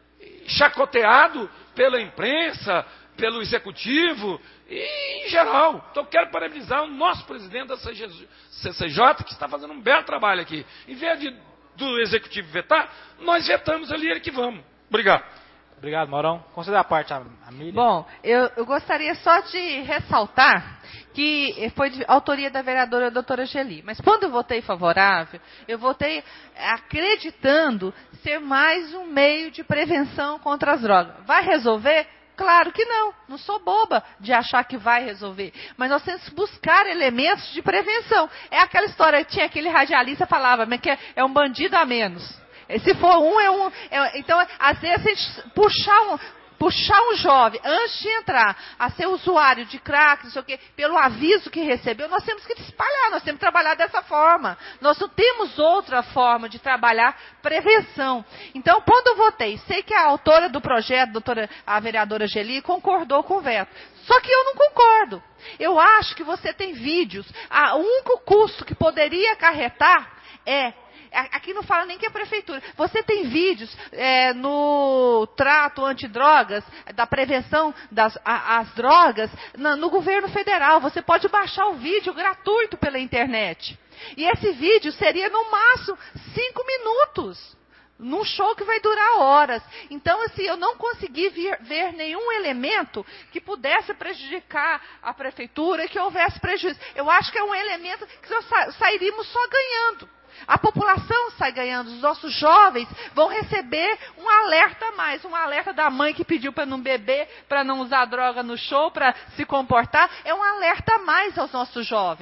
chacoteado pela imprensa, pelo executivo e em geral. Então, quero parabenizar o nosso presidente da C C J, que está fazendo um belo trabalho aqui. Em vez de, do executivo vetar, nós vetamos ali ele que vamos. Obrigado.
Obrigado, Maurão. Considera a parte, a Miriam.
Bom, eu, eu gostaria só de ressaltar que foi de autoria da vereadora doutora Geli. Mas quando eu votei favorável, eu votei acreditando ser mais um meio de prevenção contra as drogas. Vai resolver? Claro que não. Não sou boba de achar que vai resolver. Mas nós temos que buscar elementos de prevenção. É aquela história, tinha aquele radialista que falava, mas que é um bandido a menos. Se for um, é um. É, então, às vezes, a gente puxar um, puxar um jovem, antes de entrar a ser usuário de crack, não sei o quê, pelo aviso que recebeu, nós temos que espalhar, nós temos que trabalhar dessa forma. Nós não temos outra forma de trabalhar prevenção. Então, quando eu votei, sei que a autora do projeto, a, doutora, a vereadora Geli, concordou com o veto. Só que eu não concordo. Eu acho que você tem vídeos. O único custo que poderia acarretar é. Aqui não fala nem que é prefeitura. Você tem vídeos é, no trato antidrogas, da prevenção das a, as drogas, no, no governo federal. Você pode baixar o vídeo gratuito pela internet. E esse vídeo seria no máximo cinco minutos. Num show que vai durar horas. Então, assim, eu não consegui vir, ver nenhum elemento que pudesse prejudicar a prefeitura, que houvesse prejuízo. Eu acho que é um elemento que nós sa- sairíamos só ganhando. A população sai ganhando, os nossos jovens vão receber um alerta a mais, um alerta da mãe que pediu para não beber, para não usar droga no show, para se comportar, é um alerta a mais aos nossos jovens.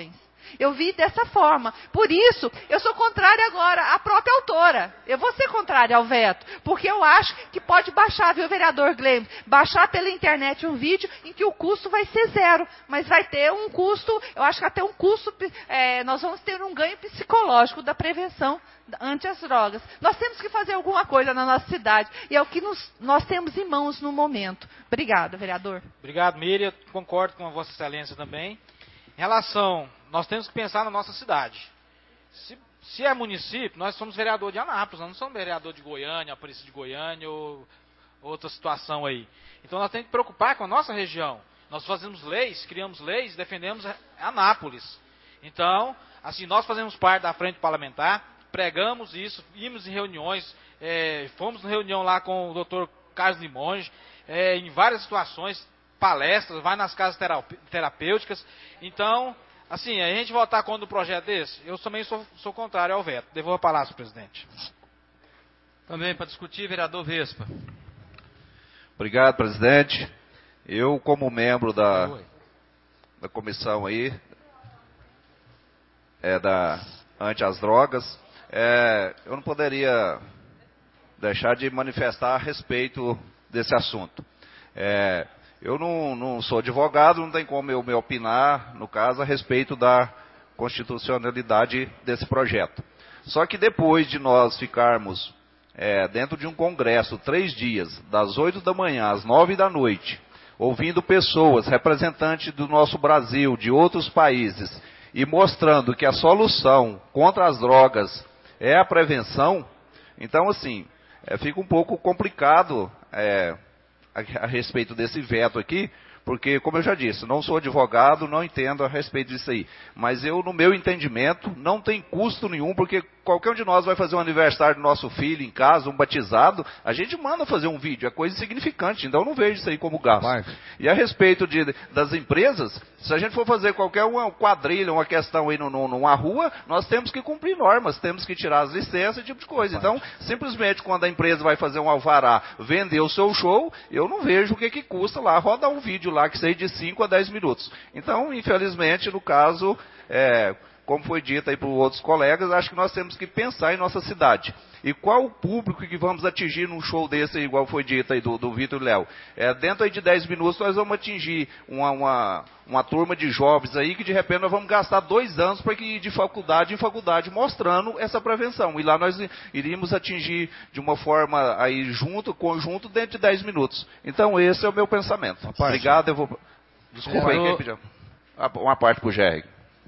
Eu vi dessa forma. Por isso, eu sou contrária agora à própria autora. Eu vou ser contrária ao veto, porque eu acho que pode baixar, viu, vereador Gleimo? Baixar pela internet um vídeo em que o custo vai ser zero, mas vai ter um custo, eu acho que até um custo, é, nós vamos ter um ganho psicológico da prevenção ante as drogas. Nós temos que fazer alguma coisa na nossa cidade, e é o que nos, nós temos em mãos no momento. Obrigada, vereador.
Obrigado, Miriam. Concordo com a Vossa Excelência também. Em relação, nós temos que pensar na nossa cidade. Se, se é município, nós somos vereador de Anápolis, nós não somos vereador de Goiânia, Aparecida de Goiânia ou outra situação aí. Então nós temos que preocupar com a nossa região. Nós fazemos leis, criamos leis, defendemos Anápolis. Então, assim, nós fazemos parte da frente parlamentar, pregamos isso, íamos em reuniões, é, fomos em reunião lá com o doutor Carlos Limonge, é, em várias situações, palestras, vai nas casas terapêuticas. Então, assim, a gente votar contra um projeto desse, eu também sou, sou contrário ao veto. Devolvo a palavra, senhor presidente. Também para discutir, vereador Vespa.
Obrigado, presidente. Eu, como membro da, da comissão aí, é, da ante as drogas, é, eu não poderia deixar de manifestar a respeito desse assunto. É, eu não, não sou advogado, não tem como eu me opinar, no caso, a respeito da constitucionalidade desse projeto. Só que depois de nós ficarmos é, dentro de um congresso três dias, das oito da manhã às nove da noite, ouvindo pessoas, representantes do nosso Brasil, de outros países, e mostrando que a solução contra as drogas é a prevenção, então, assim, é, fica um pouco complicado é, a, a respeito desse veto aqui, porque, como eu já disse, não sou advogado, não entendo a respeito disso aí. Mas eu, no meu entendimento, não tem custo nenhum, porque qualquer um de nós vai fazer um aniversário do nosso filho em casa, um batizado, a gente manda fazer um vídeo, é coisa insignificante, então eu não vejo isso aí como gasto. Marcos. E a respeito de, das empresas, se a gente for fazer qualquer uma quadrilha, uma questão aí no, no, numa rua, nós temos que cumprir normas, temos que tirar as licenças, esse tipo de coisa. Então, simplesmente quando a empresa vai fazer um alvará, vender o seu show, eu não vejo o que, que custa lá, rodar um vídeo lá que seja de cinco a dez minutos. Então, infelizmente, no caso, é, como foi dito aí por outros colegas, acho que nós temos que pensar em nossa cidade. E qual o público que vamos atingir num show desse, igual foi dito aí do, do Vitor e Léo? É, dentro aí de dez minutos nós vamos atingir uma, uma, uma turma de jovens aí que de repente nós vamos gastar dois anos para ir de faculdade em faculdade mostrando essa prevenção. E lá nós iríamos atingir de uma forma aí junto, conjunto, dentro de dez minutos. Então esse é o meu pensamento. Obrigado, eu vou... Desculpa aí, quem pediu? Uma parte para o Jerry.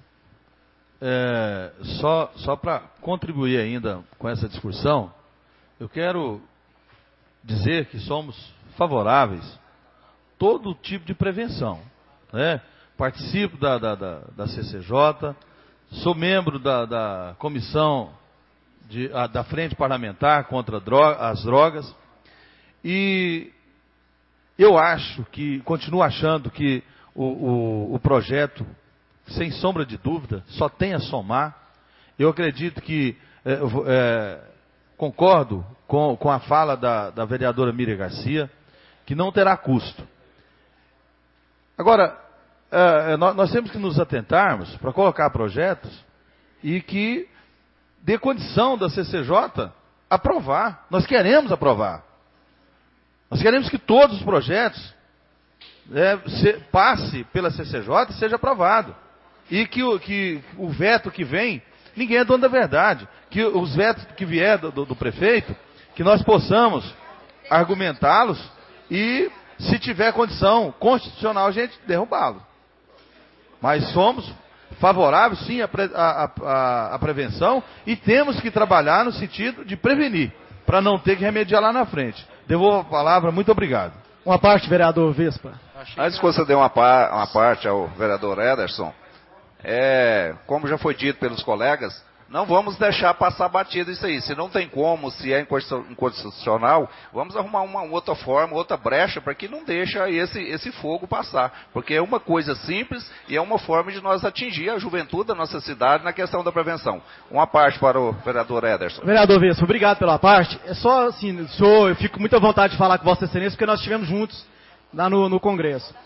É, só só para contribuir ainda com essa discussão, eu quero dizer que somos favoráveis a todo tipo de prevenção. Né? Participo da, da, da, da C C J, sou membro da, da comissão de, a, da Frente Parlamentar contra droga, as Drogas, e eu acho que, continuo achando que o, o, o projeto, sem sombra de dúvida, só tem a somar. Eu acredito que, é, é, concordo com, com a fala da, da vereadora Miriam Garcia, que não terá custo. Agora, é, nós, nós temos que nos atentarmos para colocar projetos e que dê condição da C C J aprovar. Nós queremos aprovar. Nós queremos que todos os projetos é, se, passe pela C C J e seja aprovado. E que o, que o veto que vem, ninguém é dono da verdade. Que os vetos que vier do, do, do prefeito, que nós possamos argumentá-los e, se tiver condição constitucional, a gente derrubá-los. Mas somos favoráveis, sim, à, pre, à, à, à prevenção e temos que trabalhar no sentido de prevenir, para não ter que remediar lá na frente. Devolvo a palavra, muito obrigado.
Uma parte, vereador Vespa.
Antes de conceder uma, par, uma parte ao vereador Ederson, É, como já foi dito pelos colegas, não vamos deixar passar batido isso aí. Se não tem como, se é inconstitucional, vamos arrumar uma outra forma, outra brecha, para que não deixe esse, esse fogo passar. Porque é uma coisa simples e é uma forma de nós atingir a juventude da nossa cidade na questão da prevenção. Uma parte para o vereador Ederson.
Vereador Vespa, obrigado pela parte. É só assim, senhor, eu fico muito à vontade de falar com Vossa Excelência, porque nós estivemos juntos lá no, no Congresso.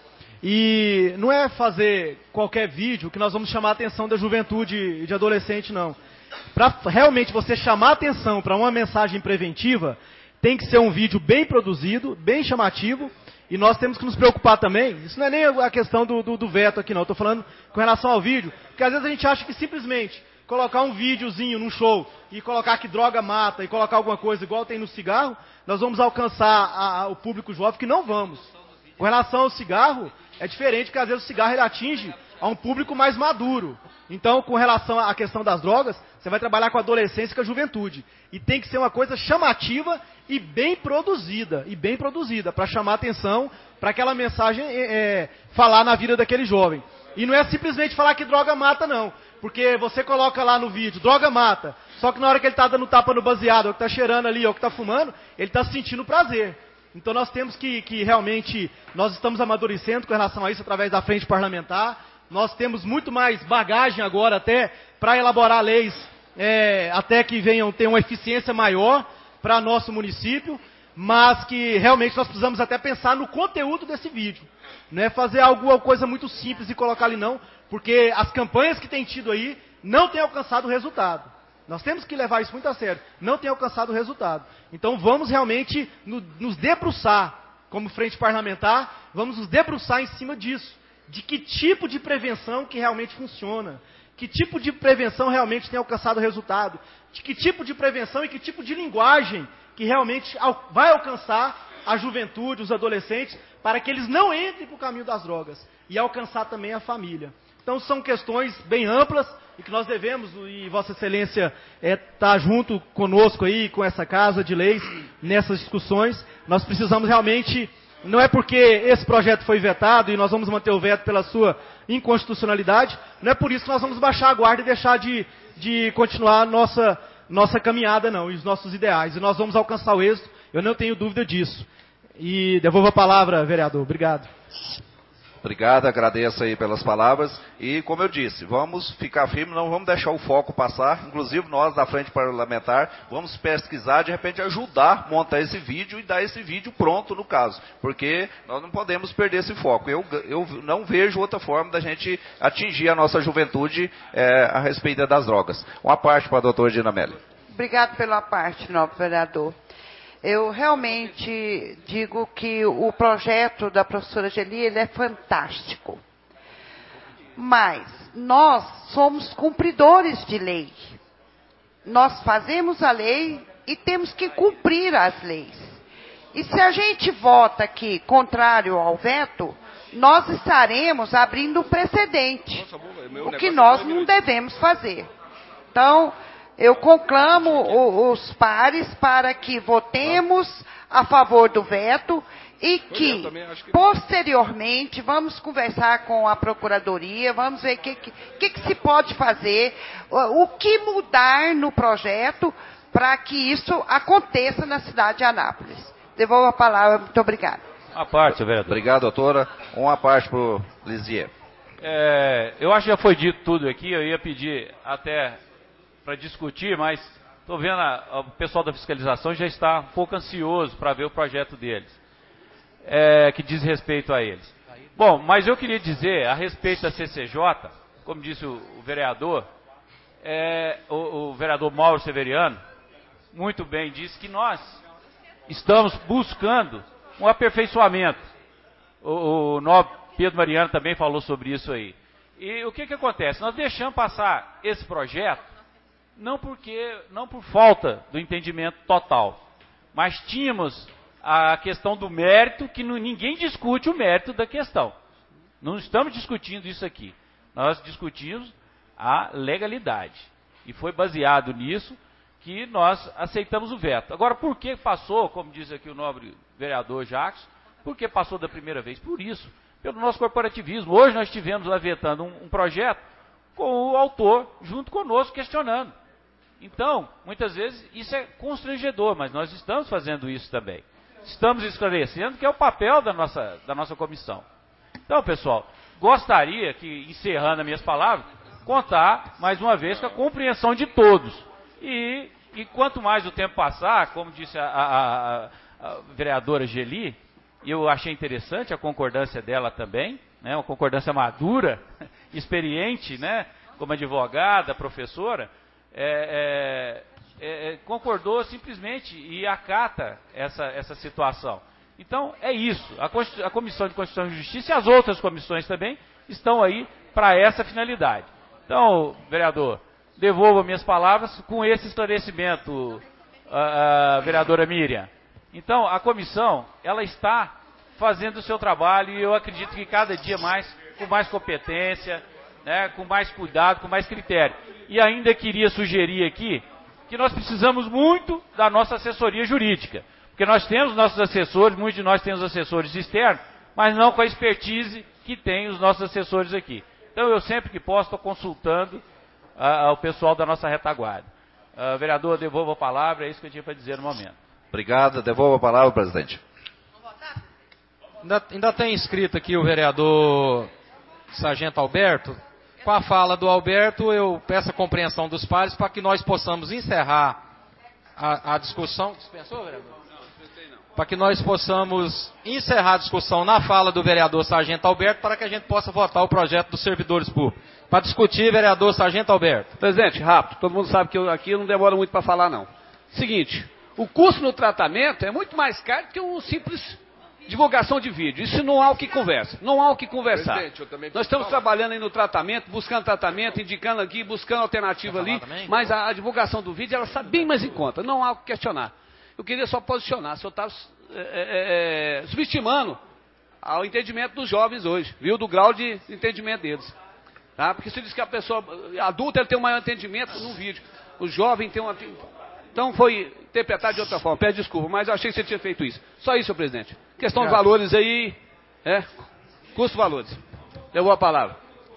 E não é fazer qualquer vídeo que nós vamos chamar a atenção da juventude e de adolescente, não. Para realmente você chamar a atenção para uma mensagem preventiva, tem que ser um vídeo bem produzido, bem chamativo, e nós temos que nos preocupar também. Isso não é nem a questão do, do, do veto aqui, não. Estou falando com relação ao vídeo, porque às vezes a gente acha que simplesmente colocar um videozinho num show e colocar que droga mata e colocar alguma coisa igual tem no cigarro, nós vamos alcançar a, a, o público jovem, que não vamos. Com relação ao cigarro, é diferente, porque às vezes o cigarro ele atinge a um público mais maduro. Então, com relação à questão das drogas, você vai trabalhar com a adolescência e com a juventude. E tem que ser uma coisa chamativa e bem produzida, e bem produzida, para chamar atenção, para aquela mensagem é, é, falar na vida daquele jovem. E não é simplesmente falar que droga mata, não. Porque você coloca lá no vídeo, droga mata, só que na hora que ele está dando tapa no baseado, ou que está cheirando ali, ou que está fumando, ele está sentindo prazer. Então nós temos que, que realmente, nós estamos amadurecendo com relação a isso através da frente parlamentar. Nós temos muito mais bagagem agora até para elaborar leis, é, até que venham ter uma eficiência maior para nosso município, mas que realmente nós precisamos até pensar no conteúdo desse vídeo. Não é fazer alguma coisa muito simples e colocar ali não, porque as campanhas que tem tido aí não têm alcançado o resultado. Nós temos que levar isso muito a sério. Não tem alcançado o resultado. Então vamos realmente no, nos debruçar, como frente parlamentar, vamos nos debruçar em cima disso. De que tipo de prevenção que realmente funciona. Que tipo de prevenção realmente tem alcançado o resultado. De que tipo de prevenção e que tipo de linguagem que realmente vai alcançar a juventude, os adolescentes, para que eles não entrem para o caminho das drogas. E alcançar também a família. Então são questões bem amplas e que nós devemos, e Vossa Excelência está é, junto conosco aí, com essa Casa de Leis, nessas discussões. Nós precisamos realmente, não é porque esse projeto foi vetado e nós vamos manter o veto pela sua inconstitucionalidade, não é por isso que nós vamos baixar a guarda e deixar de, de continuar a nossa, nossa caminhada, não, e os nossos ideais. E nós vamos alcançar o êxito, eu não tenho dúvida disso. E devolvo a palavra, vereador. Obrigado.
Obrigado, agradeço aí pelas palavras. E, como eu disse, vamos ficar firmes, não vamos deixar o foco passar. Inclusive, nós da Frente Parlamentar, vamos pesquisar, de repente ajudar a montar esse vídeo e dar esse vídeo pronto, no caso. Porque nós não podemos perder esse foco. Eu, eu não vejo outra forma da gente atingir a nossa juventude é, a respeito das drogas. Uma parte para a doutora Dinamelli.
Obrigado pela parte, nobre vereador. Eu realmente digo que o projeto da professora Geli, ele é fantástico. Mas nós somos cumpridores de lei. Nós fazemos a lei e temos que cumprir as leis. E se a gente vota aqui contrário ao veto, nós estaremos abrindo um precedente. O que nós não devemos fazer. Então, eu conclamo os pares para que votemos a favor do veto e que, posteriormente, vamos conversar com a Procuradoria, vamos ver o que, que, que se pode fazer, o que mudar no projeto para que isso aconteça na cidade de Anápolis. Devolvo a palavra, muito obrigada.
Uma parte, vereador.
Obrigado, doutora. Uma parte para o Lisier.
É, eu acho que já foi dito tudo aqui, eu ia pedir até para discutir, mas estou vendo a, a, o pessoal da fiscalização já está um pouco ansioso para ver o projeto deles, é, que diz respeito a eles. Bom, mas eu queria dizer a respeito da C C J, como disse o, o vereador, é, o, o vereador Mauro Severiano, muito bem disse que nós estamos buscando um aperfeiçoamento. O, o nobre Pedro Mariano também falou sobre isso aí. E o que que acontece? Nós deixamos passar esse projeto Não, porque, não por falta do entendimento total, mas tínhamos a questão do mérito, que não, ninguém discute o mérito da questão. Não estamos discutindo isso aqui. Nós discutimos a legalidade. E foi baseado nisso que nós aceitamos o veto. Agora, por que passou, como diz aqui o nobre vereador Jacques, por que passou da primeira vez? Por isso, pelo nosso corporativismo. Hoje nós estivemos lá vetando um, um projeto com o autor junto conosco questionando. Então, muitas vezes, isso é constrangedor, mas nós estamos fazendo isso também. Estamos esclarecendo que é o papel da nossa, da nossa comissão. Então, pessoal, gostaria que, encerrando as minhas palavras, contar, mais uma vez, com a compreensão de todos. E, e quanto mais o tempo passar, como disse a, a, a, a vereadora Geli, e eu achei interessante a concordância dela também, né, uma concordância madura, experiente, né, como advogada, professora, é, é, é, concordou simplesmente e acata essa, essa situação. Então, é isso. A, a Comissão de Constituição e Justiça e as outras comissões também estão aí para essa finalidade. Então, vereador, devolvo minhas palavras com esse esclarecimento, a, a vereadora Miriam. Então, a comissão, ela está fazendo o seu trabalho e eu acredito que cada dia mais, com mais competência, né, com mais cuidado, com mais critério. E ainda queria sugerir aqui que nós precisamos muito da nossa assessoria jurídica. Porque nós temos nossos assessores, muitos de nós temos assessores externos, mas não com a expertise que tem os nossos assessores aqui. Então, eu sempre que posso estou consultando uh, o pessoal da nossa retaguarda. Uh, vereador, devolvo a palavra, é isso que eu tinha para dizer no momento.
Obrigado, devolvo a palavra, presidente.
Ainda, ainda tem inscrito aqui o vereador Sargento Alberto. Com a fala do Alberto, eu peço a compreensão dos pares para que nós possamos encerrar a, a discussão. Dispensou, vereador? Para que nós possamos encerrar a discussão na fala do vereador Sargento Alberto, para que a gente possa votar o projeto dos servidores públicos. Para discutir, vereador Sargento Alberto.
Presidente, rápido, todo mundo sabe que eu, aqui eu não demoro muito para falar, não. Seguinte, o custo no tratamento é muito mais caro que um simples divulgação de vídeo. Isso não há o que conversa, não há o que conversar. Nós estamos trabalhando aí no tratamento, buscando tratamento, indicando aqui, buscando alternativa ali, mas a, a divulgação do vídeo, ela está bem mais em conta, não há o que questionar. Eu queria só posicionar, se eu estava é, é, subestimando ao entendimento dos jovens hoje, viu, do grau de entendimento deles. Tá? Porque se diz que a pessoa adulta ele tem um maior entendimento no vídeo, o jovem tem uma... Então foi interpretado de outra forma, peço desculpa, mas eu achei que você tinha feito isso. Só isso, senhor presidente. Questão dos valores aí, é, custo-valores. Eu vou a palavra.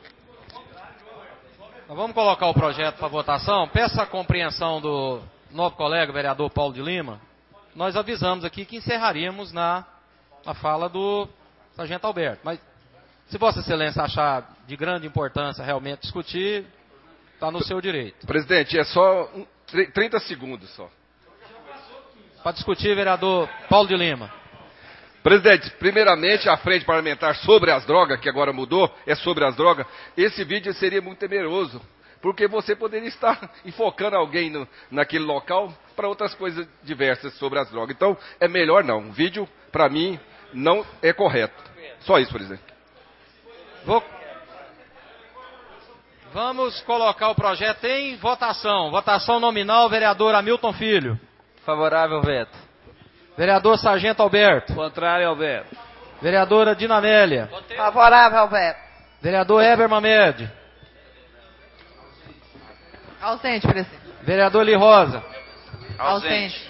Nós vamos colocar o projeto para votação. Peço a compreensão do novo colega, vereador Paulo de Lima. Nós avisamos aqui que encerraríamos na, na fala do Sargento Alberto. Mas, se Vossa Excelência achar de grande importância realmente discutir, está no seu direito.
Presidente, é só um, trinta segundos só.
Para discutir, vereador Paulo de Lima.
Presidente, primeiramente, a frente parlamentar sobre as drogas, que agora mudou, é sobre as drogas, esse vídeo seria muito temeroso. Porque você poderia estar enfocando alguém no, naquele local para outras coisas diversas sobre as drogas. Então, é melhor não. O vídeo, para mim, não é correto. Só isso, presidente.
Vou... Vamos colocar o projeto em votação. Votação nominal, vereador Hamilton Filho.
Favorável, veto.
Vereador Sargento Alberto.
Contrário, Alberto.
Vereadora Dinamélia.
Favorável, Alberto.
Vereador Heber Mamed.
Ausente, presidente.
Vereador Li Rosa.
Ausente.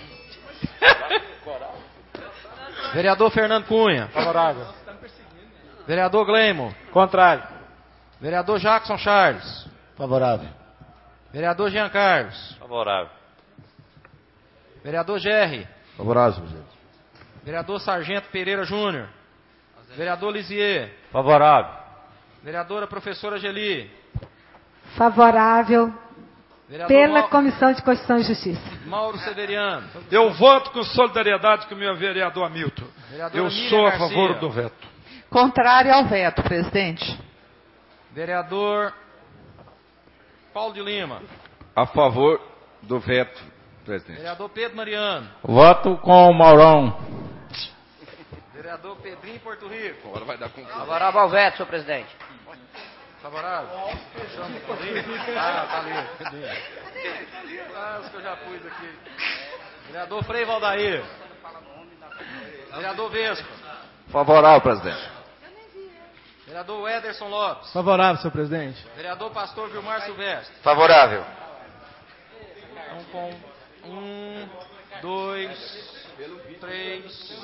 Vereador Fernando Cunha.
Favorável.
Vereador Gleimo.
Contrário.
Vereador Jackson Charles.
Favorável.
Vereador Jean Carlos.
Favorável.
Vereador Gerry.
Favorável, presidente.
Vereador Sargento Pereira Júnior. Vereador Lisier.
Favorável.
Vereadora Professora Geli.
Favorável.
Vereador
Pela
Mau...
Comissão de Constituição e Justiça.
Mauro Severiano.
Eu voto com solidariedade com o meu vereador Hamilton.
Vereadora
Eu
Miriam
sou a
Garcia.
favor do veto.
Contrário ao veto, presidente.
Vereador Paulo de Lima.
A favor do veto, presidente.
Vereador Pedro Mariano.
Voto com o Maurão.
Vereador Pedrinho Porto Rico.
Agora vai dar confusão.
Favorável ao veto, senhor presidente.
Favorável? Ah, tá ali. Ah, os que eu já pus aqui. Vereador Frei Valdair. Vereador Vespa.
Favorável, presidente.
Vereador Ederson Lopes.
Favorável, senhor presidente.
Vereador Pastor Vilmar Silvestre.
Favorável.
Então, com um, dois, três.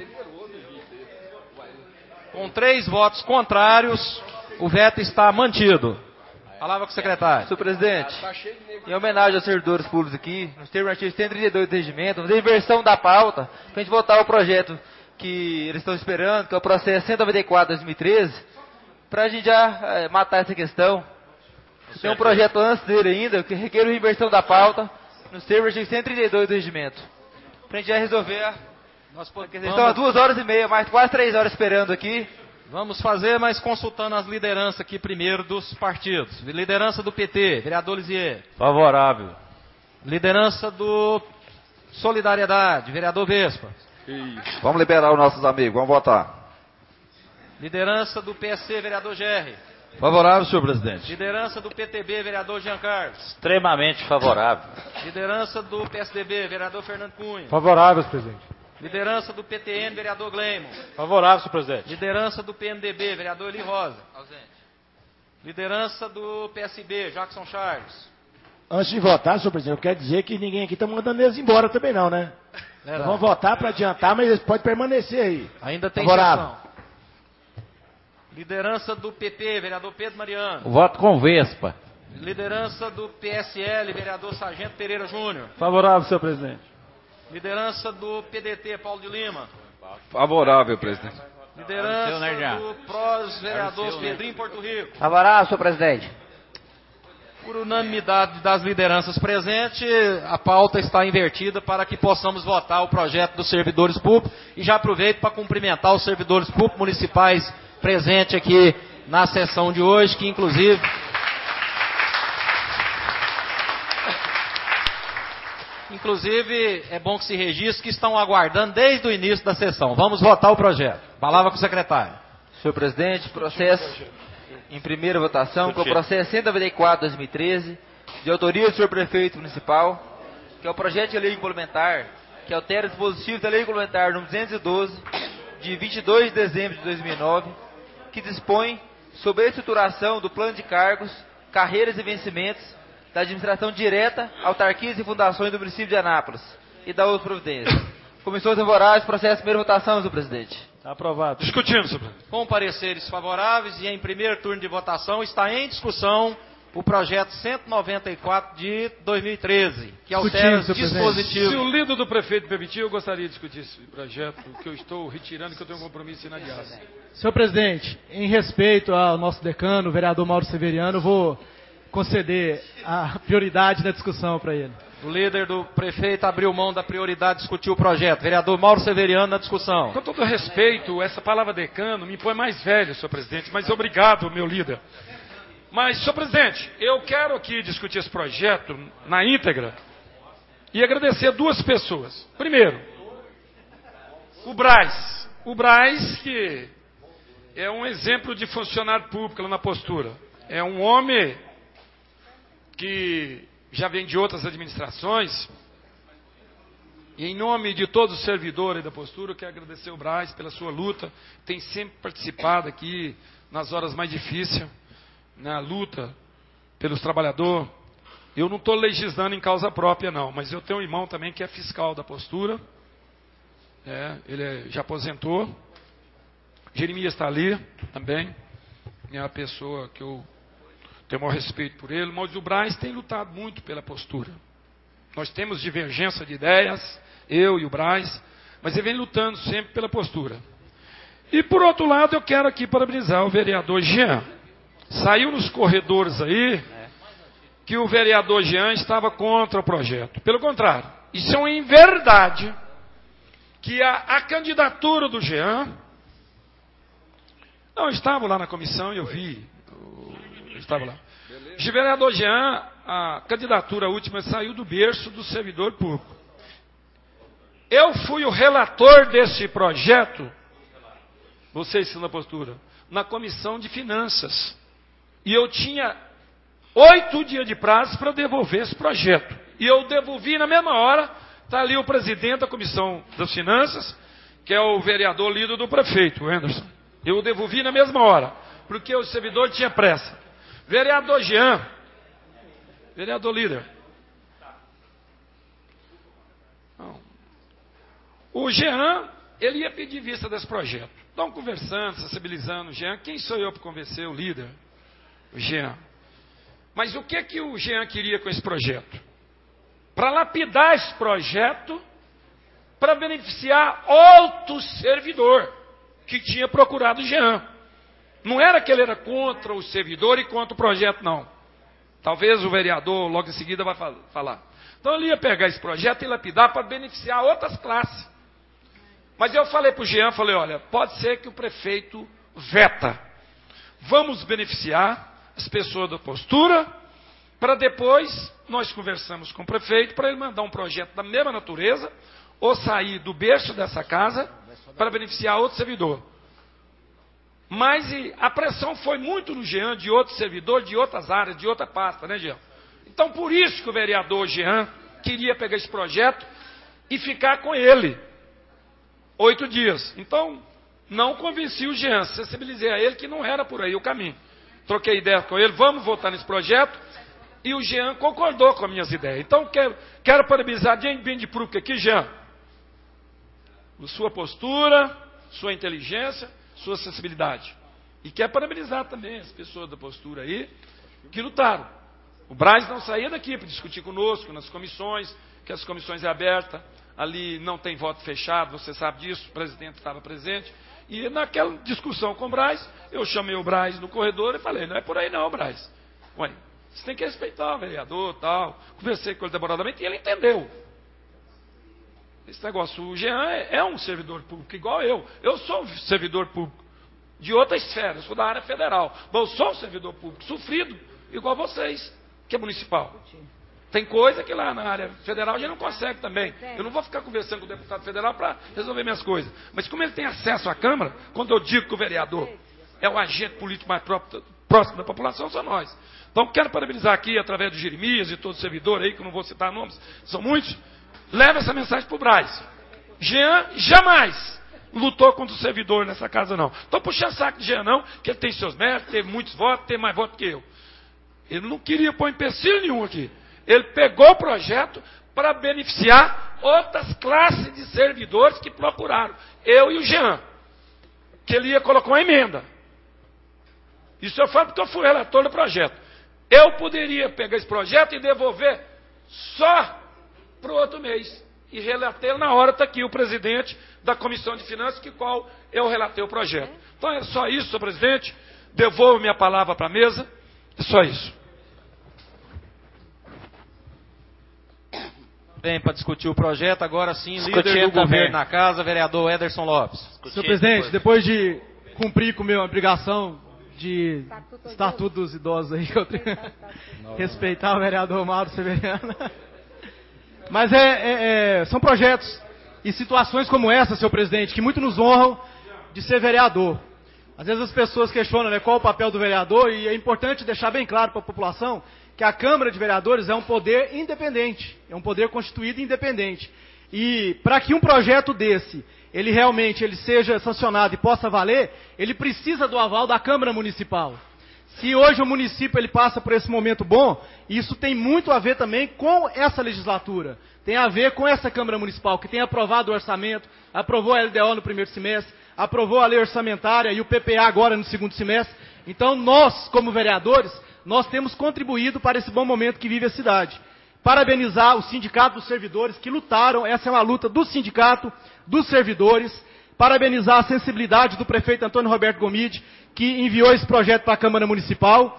Com três votos contrários, o veto está mantido. Palavra com o secretário.
Senhor presidente, em homenagem aos servidores públicos aqui, nos termos do artigo cento e trinta e dois do regimento, nos dê inversão da pauta, para a gente votar o projeto que eles estão esperando, que é o processo cento e noventa e quatro de dois mil e treze, para a gente já é, matar essa questão. Tem um projeto antes dele ainda, que requer a inversão da pauta, nos termos do artigo cento e trinta e dois do regimento, para a gente já resolver a...
Nós
podemos... Estão há duas horas e meia, mais quase três horas esperando aqui.
Vamos fazer, mas consultando as lideranças aqui primeiro dos partidos. Liderança do P T, vereador Lisier.
Favorável.
Liderança do Solidariedade, vereador Vespa.
Isso. Vamos liberar os nossos amigos, vamos votar.
Liderança do P S C, vereador Gerry.
Favorável, senhor presidente.
Liderança do P T B, vereador Jean Carlos.
Extremamente favorável.
Liderança do P S D B, vereador Fernando Cunha.
Favorável, senhor presidente.
Liderança do P T N, vereador Gleimo.
Favorável, senhor presidente.
Liderança do P M D B, vereador Eli Rosa. Ausente. Liderança do P S B, Jackson Charles.
Antes de votar, senhor presidente, eu quero dizer que ninguém aqui está mandando eles embora também não, né?
Verdade.
Vamos votar para adiantar, mas eles podem permanecer aí.
Ainda tem
Favorável.
sessão. Liderança do P P, vereador Pedro Mariano.
Voto com Vespa.
Liderança do P S L, vereador Sargento Pereira Júnior.
Favorável, senhor presidente.
Liderança do P D T, Paulo de Lima.
Favorável, presidente.
Liderança do P R O S, vereador Pedrinho Porto Rico.
Favorável, senhor presidente.
Por unanimidade das lideranças presentes, a pauta está invertida para que possamos votar o projeto dos servidores públicos. E já aproveito para cumprimentar os servidores públicos municipais presentes aqui na sessão de hoje, que inclusive... Inclusive, é bom que se registre que estão aguardando desde o início da sessão. Vamos votar o projeto. Palavra com o secretário.
Senhor presidente, processo em primeira votação, com o processo cento e noventa e quatro de dois mil e treze, de autoria do senhor prefeito municipal, que é o projeto de lei complementar, que altera o dispositivo da lei complementar número duzentos e doze, de vinte e dois de dezembro de dois mil e nove, que dispõe sobre a estruturação do plano de cargos, carreiras e vencimentos da administração direta, autarquias e fundações do município de Anápolis e da outra providência. Comissões favoráveis, processo primeira votação, senhor presidente.
Está aprovado.
Discutindo, senhor presidente.
Com pareceres favoráveis e em primeiro turno de votação está em discussão o projeto cento e noventa e quatro de dois mil e treze, que altera os dispositivos.
Se o líder do prefeito permitir, eu gostaria de discutir esse projeto, que eu estou retirando, que eu tenho um compromisso inadiável.
Senhor presidente, em respeito ao nosso decano, o vereador Mauro Severiano, eu vou conceder a prioridade na discussão para ele.
O líder do prefeito abriu mão da prioridade de discutir o projeto. Vereador Mauro Severiano na discussão.
Com todo respeito, essa palavra decano me põe mais velho, senhor presidente, mas obrigado, meu líder. Mas, senhor presidente, eu quero aqui discutir esse projeto na íntegra e agradecer duas pessoas. Primeiro, o Braz. O Braz, que é um exemplo de funcionário público lá na postura. É um homem que já vem de outras administrações, e em nome de todos os servidores da postura, eu quero agradecer o Braz pela sua luta, tem sempre participado aqui nas horas mais difíceis, na luta pelos trabalhadores. Eu não estou legislando em causa própria não, mas eu tenho um irmão também que é fiscal da postura, é, ele é, já aposentou, Jeremias está ali também, é a pessoa que eu tenho o maior respeito por ele, mas o Braz tem lutado muito pela postura. Nós temos divergência de ideias, eu e o Braz, mas ele vem lutando sempre pela postura. E por outro lado, eu quero aqui parabenizar o vereador Jean. Saiu nos corredores aí que o vereador Jean estava contra o projeto. Pelo contrário, isso é uma inverdade, que a, a candidatura do Jean... Não, eu estava lá na comissão e eu vi... Estava lá. O vereador Jean, a candidatura última saiu do berço do servidor público. Eu fui o relator desse projeto, vocês estão na postura, na comissão de finanças. E eu tinha oito dias de prazo para devolver esse projeto. E eu devolvi na mesma hora, está ali o presidente da comissão das finanças, que é o vereador líder do prefeito, o Anderson. Eu devolvi na mesma hora, porque o servidor tinha pressa. Vereador Jean, vereador líder. Não. O Jean, ele ia pedir vista desse projeto. Estão conversando, sensibilizando o Jean. Quem sou eu para convencer o líder? O Jean. Mas o que, que o Jean queria com esse projeto? Para lapidar esse projeto, para beneficiar outro servidor que tinha procurado o Jean. Não era que ele era contra o servidor e contra o projeto, não. Talvez o vereador logo em seguida vai falar. Então ele ia pegar esse projeto e lapidar para beneficiar outras classes. Mas eu falei para o Jean, falei, olha, pode ser que o prefeito veta. Vamos beneficiar as pessoas da postura, para depois nós conversamos com o prefeito para ele mandar um projeto da mesma natureza, ou sair do berço dessa casa para beneficiar outro servidor. Mas e, a pressão foi muito no Jean, de outros servidores, de outras áreas, de outra pasta, né, Jean? Então, por isso que o vereador Jean queria pegar esse projeto e ficar com ele oito dias. Então, não convenci o Jean, sensibilizei a ele que não era por aí o caminho. Troquei ideia com ele, vamos votar nesse projeto, e o Jean concordou com as minhas ideias. Então, quero, quero parabenizar bem de público aqui, Jean. Sua postura, sua inteligência, sua sensibilidade. E quero parabenizar também as pessoas da postura aí, que lutaram. O Braz não saía daqui para discutir conosco nas comissões, que as comissões é aberta, ali não tem voto fechado, você sabe disso, o presidente estava presente. E naquela discussão com o Braz, eu chamei o Braz no corredor e falei, não é por aí não, Braz. Ué, você tem que respeitar o vereador e tal. Conversei com ele demoradamente e ele entendeu. Esse negócio, o Jean é, é um servidor público igual eu. Eu sou um servidor público de outra esfera, eu sou da área federal. Mas eu sou um servidor público sofrido, igual vocês, que é municipal. Tem coisa que lá na área federal a gente não consegue também. Eu não vou ficar conversando com o deputado federal para resolver minhas coisas. Mas como ele tem acesso à Câmara, quando eu digo que o vereador é o agente político mais próximo da população, são nós. Então quero parabenizar aqui, através do Jeremias e todo o servidor aí, que eu não vou citar nomes, são muitos. Leva essa mensagem para o Braz. Jean jamais lutou contra o servidor nessa casa, não. Então puxa saco de Jean, não, que ele tem seus méritos, teve muitos votos, tem mais votos que eu. Ele não queria pôr empecilho nenhum aqui. Ele pegou o projeto para beneficiar outras classes de servidores que procuraram. Eu e o Jean. Que ele ia colocar uma emenda. Isso eu falo porque eu fui relator do projeto. Eu poderia pegar esse projeto e devolver só para o outro mês. E relatei na hora, está aqui o presidente da Comissão de Finanças, que qual eu relatei o projeto. Então é só isso, senhor presidente. Devolvo minha palavra para a mesa. É só isso.
Bem, para discutir o projeto, agora sim, líder do governo na casa, vereador Ederson Lopes.
Senhor presidente, depois de cumprir com a minha obrigação de Estatuto dos Idosos aí, que eu tenho respeitar o vereador Mauro Severiano. Mas é, é, é, são projetos e situações como essa, senhor presidente, que muito nos honram de ser vereador. Às vezes as pessoas questionam, né, qual o papel do vereador, e é importante deixar bem claro para a população que a Câmara de Vereadores é um poder independente, é um poder constituído independente. E para que um projeto desse, ele realmente ele seja sancionado e possa valer, ele precisa do aval da Câmara Municipal. Se hoje o município ele passa por esse momento bom, isso tem muito a ver também com essa legislatura. Tem a ver com essa Câmara Municipal, que tem aprovado o orçamento, aprovou a L D O no primeiro semestre, aprovou a lei orçamentária e o P P A agora no segundo semestre. Então nós, como vereadores, nós temos contribuído para esse bom momento que vive a cidade. Parabenizar o Sindicato dos Servidores que lutaram, essa é uma luta do sindicato, dos servidores. Parabenizar a sensibilidade do prefeito Antônio Roberto Gomide, que enviou esse projeto para a Câmara Municipal.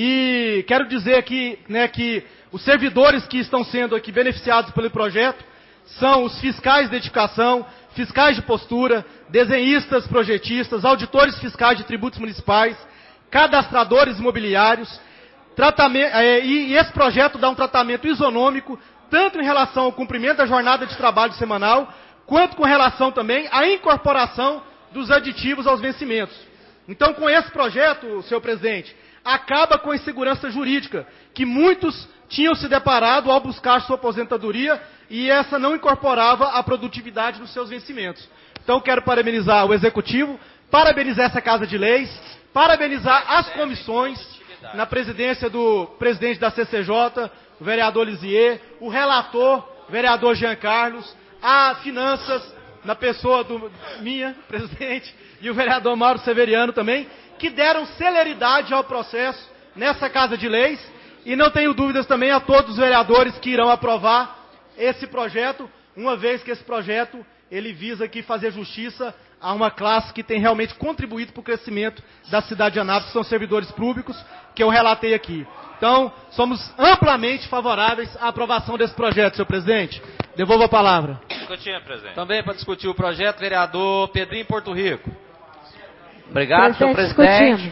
E quero dizer aqui, né, que os servidores que estão sendo aqui beneficiados pelo projeto são os fiscais de edificação, fiscais de postura, desenhistas, projetistas, auditores fiscais de tributos municipais, cadastradores imobiliários. Tratamento, é, e, e esse projeto dá um tratamento isonômico, tanto em relação ao cumprimento da jornada de trabalho semanal, quanto com relação também à incorporação dos aditivos aos vencimentos. Então, com esse projeto, senhor presidente, acaba com a insegurança jurídica, que muitos tinham se deparado ao buscar sua aposentadoria, e essa não incorporava a produtividade dos seus vencimentos. Então, quero parabenizar o Executivo, parabenizar essa Casa de Leis, parabenizar as comissões, na presidência do presidente da C C J, o vereador Lisier, o relator, o vereador Jean Carlos, a Finanças, na pessoa do minha, presidente, e o vereador Mauro Severiano também, que deram celeridade ao processo nessa Casa de Leis, e não tenho dúvidas também a todos os vereadores que irão aprovar esse projeto, uma vez que esse projeto ele visa aqui fazer justiça a uma classe que tem realmente contribuído para o crescimento da cidade de Anápolis, que são servidores públicos, que eu relatei aqui. Então, somos amplamente favoráveis à aprovação desse projeto, senhor presidente. Devolvo a palavra.
Também para discutir o projeto, vereador Pedrinho Porto Rico.
Obrigado, senhor presidente.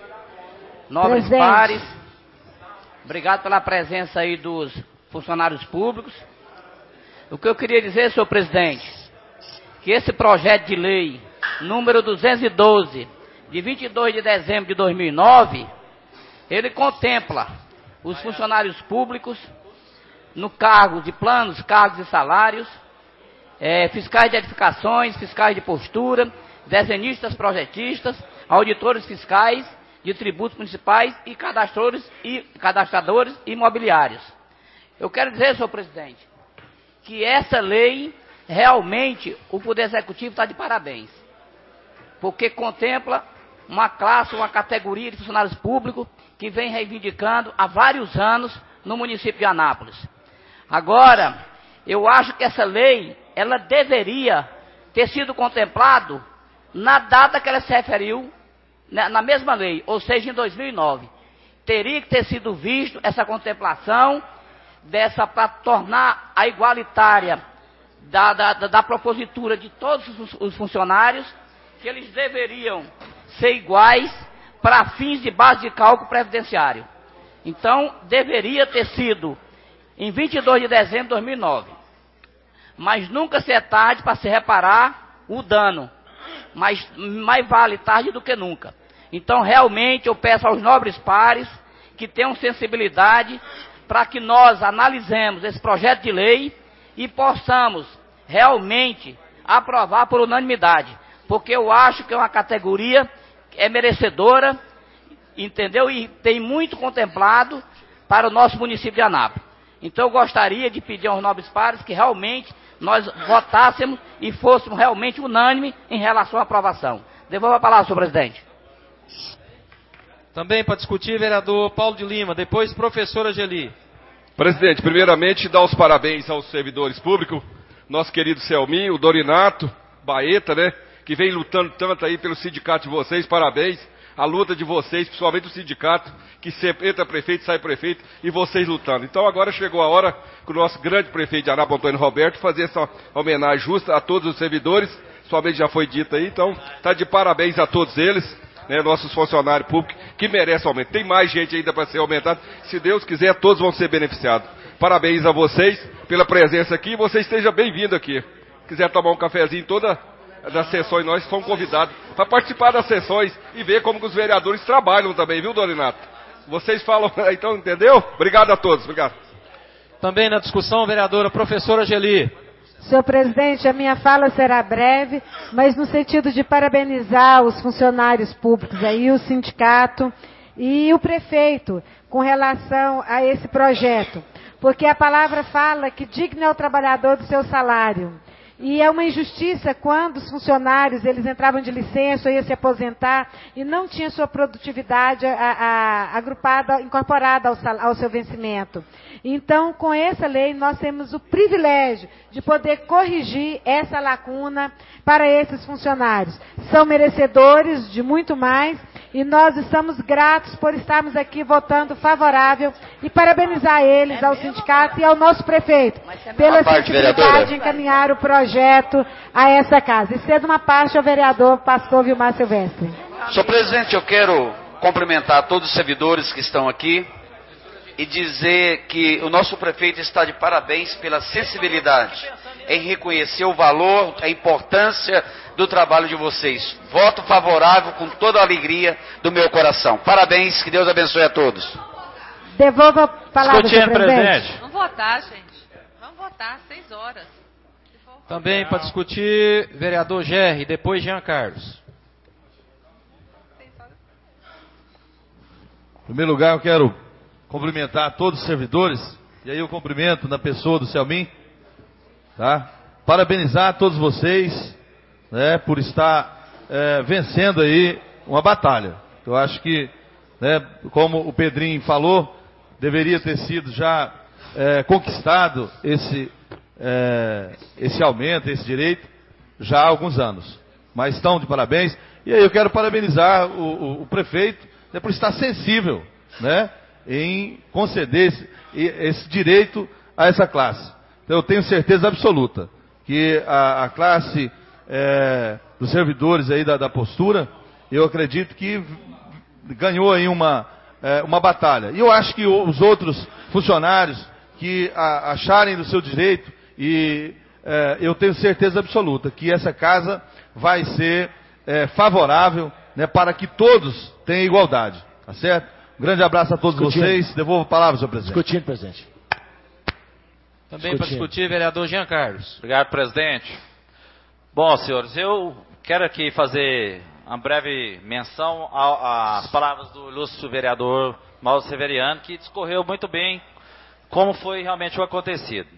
Nobres pares. Obrigado pela presença aí dos funcionários públicos. O que eu queria dizer, senhor presidente, que esse projeto de lei número duzentos e doze, de vinte e dois de dezembro de dois mil e nove, ele contempla os funcionários públicos no cargo de planos, cargos e salários, é, fiscais de edificações, fiscais de postura, desenhistas, projetistas, auditores fiscais de tributos municipais e cadastradores, e cadastradores imobiliários. Eu quero dizer, senhor presidente, que essa lei, realmente, o Poder Executivo está de parabéns, porque contempla uma classe, uma categoria de funcionários públicos que vem reivindicando há vários anos no município de Anápolis. Agora, eu acho que essa lei, ela deveria ter sido contemplado na data que ela se referiu, na, na mesma lei, ou seja, em dois mil e nove. Teria que ter sido visto essa contemplação dessa para tornar a igualitária da, da, da propositura de todos os, os funcionários, que eles deveriam ser iguais para fins de base de cálculo previdenciário. Então, deveria ter sido em vinte e dois de dezembro de dois mil e nove. Mas nunca se é tarde para se reparar o dano. Mas mais vale tarde do que nunca. Então, realmente, eu peço aos nobres pares que tenham sensibilidade para que nós analisemos esse projeto de lei e possamos realmente aprovar por unanimidade. Porque eu acho que é uma categoria que é merecedora, entendeu? E tem muito contemplado para o nosso município de Anápolis. Então eu gostaria de pedir aos nobres pares que realmente nós votássemos e fôssemos realmente unânime em relação à aprovação. Devolvo a palavra, senhor presidente.
Também para discutir, vereador Paulo de Lima, depois professora Geli.
Presidente, primeiramente dar os parabéns aos servidores públicos, nosso querido Selminho, o Dorinato, Baeta, né, que vem lutando tanto aí pelo sindicato de vocês, parabéns. A luta de vocês, principalmente o sindicato, que sempre entra prefeito, sai prefeito, e vocês lutando. Então agora chegou a hora que o nosso grande prefeito de Anápolis, Antônio Roberto, fazer essa homenagem justa a todos os servidores, somente já foi dito aí, então está de parabéns a todos eles, né, nossos funcionários públicos, que merecem aumento. Tem mais gente ainda para ser aumentado, se Deus quiser, todos vão ser beneficiados. Parabéns a vocês pela presença aqui, e você esteja bem-vindo aqui. Se quiser tomar um cafezinho toda das sessões, nós fomos convidados para participar das sessões e ver como que os vereadores trabalham também, viu, Dorinato? Vocês falam, então, entendeu? Obrigado a todos, obrigado.
Também na discussão, a vereadora professora Geli.
Senhor presidente, a minha fala será breve, mas no sentido de parabenizar os funcionários públicos aí, o sindicato e o prefeito com relação a esse projeto. Porque a palavra fala que digno é o trabalhador do seu salário. E é uma injustiça quando os funcionários, eles entravam de licença ou iam se aposentar e não tinham sua produtividade a, a, agrupada, incorporada ao, sal, ao seu vencimento. Então, com essa lei, nós temos o privilégio de poder corrigir essa lacuna para esses funcionários. São merecedores de muito mais e nós estamos gratos por estarmos aqui votando favorável e parabenizar eles, ao sindicato e ao nosso prefeito, pela sensibilidade de encaminhar o projeto a essa casa. E cedo uma parte ao vereador Pastor Vilmar Silvestre.
Senhor presidente, eu quero cumprimentar todos os servidores que estão aqui e dizer que o nosso prefeito está de parabéns pela sensibilidade em reconhecer o valor, a importância do trabalho de vocês. Voto favorável com toda a alegria do meu coração. Parabéns, que Deus abençoe a todos.
Devolvo a palavra, senhor presidente.
Vamos votar, gente. Vamos votar, seis horas.
Também para discutir, vereador Gerry, depois Jean Carlos.
Em primeiro lugar, eu quero cumprimentar todos os servidores, e aí eu cumprimento na pessoa do Selmin, tá? Parabenizar todos vocês, né, por estar é, vencendo aí uma batalha. Eu acho que, né, como o Pedrinho falou, deveria ter sido já é, conquistado esse, é, esse aumento, esse direito, já há alguns anos. Mas estão de parabéns. E aí eu quero parabenizar o, o, o prefeito, né, por estar sensível, né, em conceder esse, esse direito a essa classe. Então eu tenho certeza absoluta que a, a classe é, dos servidores aí da, da postura,
eu acredito que ganhou aí uma, é, uma batalha. E eu acho que os outros funcionários que a, acharem do seu direito, e é, eu tenho certeza absoluta que essa casa vai ser é, favorável, né, para que todos tenham igualdade. Tá certo? Um grande abraço a todos
Discutindo.
vocês. Devolvo a palavra, senhor presidente.
Discutindo, presidente.
Também para discutir, vereador Jean Carlos.
Obrigado, presidente. Bom, senhores, eu quero aqui fazer uma breve menção às palavras do ilustre vereador Mauro Severiano, que discorreu muito bem como foi realmente o acontecido.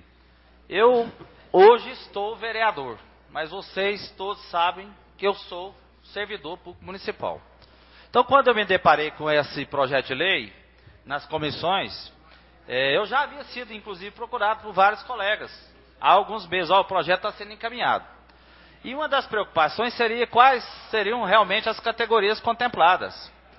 Eu hoje estou vereador, mas vocês todos sabem que eu sou servidor público municipal. Então, quando eu me deparei com esse projeto de lei nas comissões, eh, eu já havia sido, inclusive, procurado por vários colegas há alguns meses. Ó, o projeto está sendo encaminhado. E uma das preocupações seria quais seriam realmente as categorias contempladas.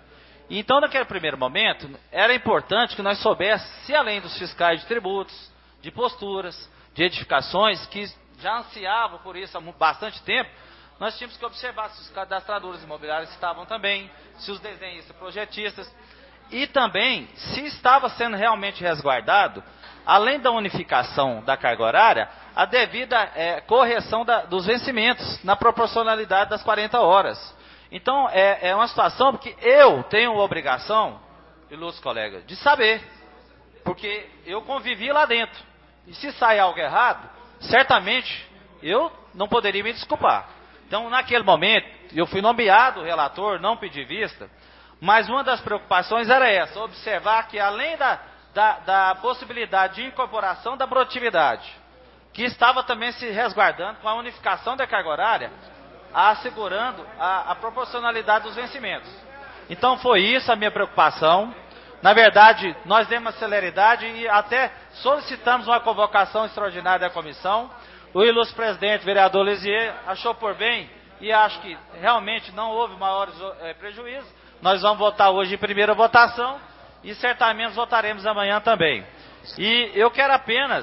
Então, naquele primeiro momento, era importante que nós soubéssemos se, além dos fiscais de tributos, de posturas, de edificações, que já ansiavam por isso há bastante tempo, nós tínhamos que observar se os cadastradores imobiliários estavam também, se os desenhistas projetistas, e também se estava sendo realmente resguardado, além da unificação da carga horária, a devida é, correção da, dos vencimentos na proporcionalidade das quarenta horas. Então, é, é uma situação que eu tenho a obrigação, ilustres colegas, de saber, porque eu convivi lá dentro. E se sair algo errado, certamente eu não poderia me desculpar. Então, naquele momento, eu fui nomeado relator, não pedi vista, mas uma das preocupações era essa, observar que além da, da, da possibilidade de incorporação da produtividade, que estava também se resguardando com a unificação da carga horária, assegurando a, a proporcionalidade dos vencimentos. Então, foi isso a minha preocupação. Na verdade, nós demos celeridade e até solicitamos uma convocação extraordinária da comissão. O ilustre presidente, vereador Lisier, achou por bem, e acho que realmente não houve maiores é, prejuízos. Nós vamos votar hoje em primeira votação e certamente votaremos amanhã também. E eu quero apenas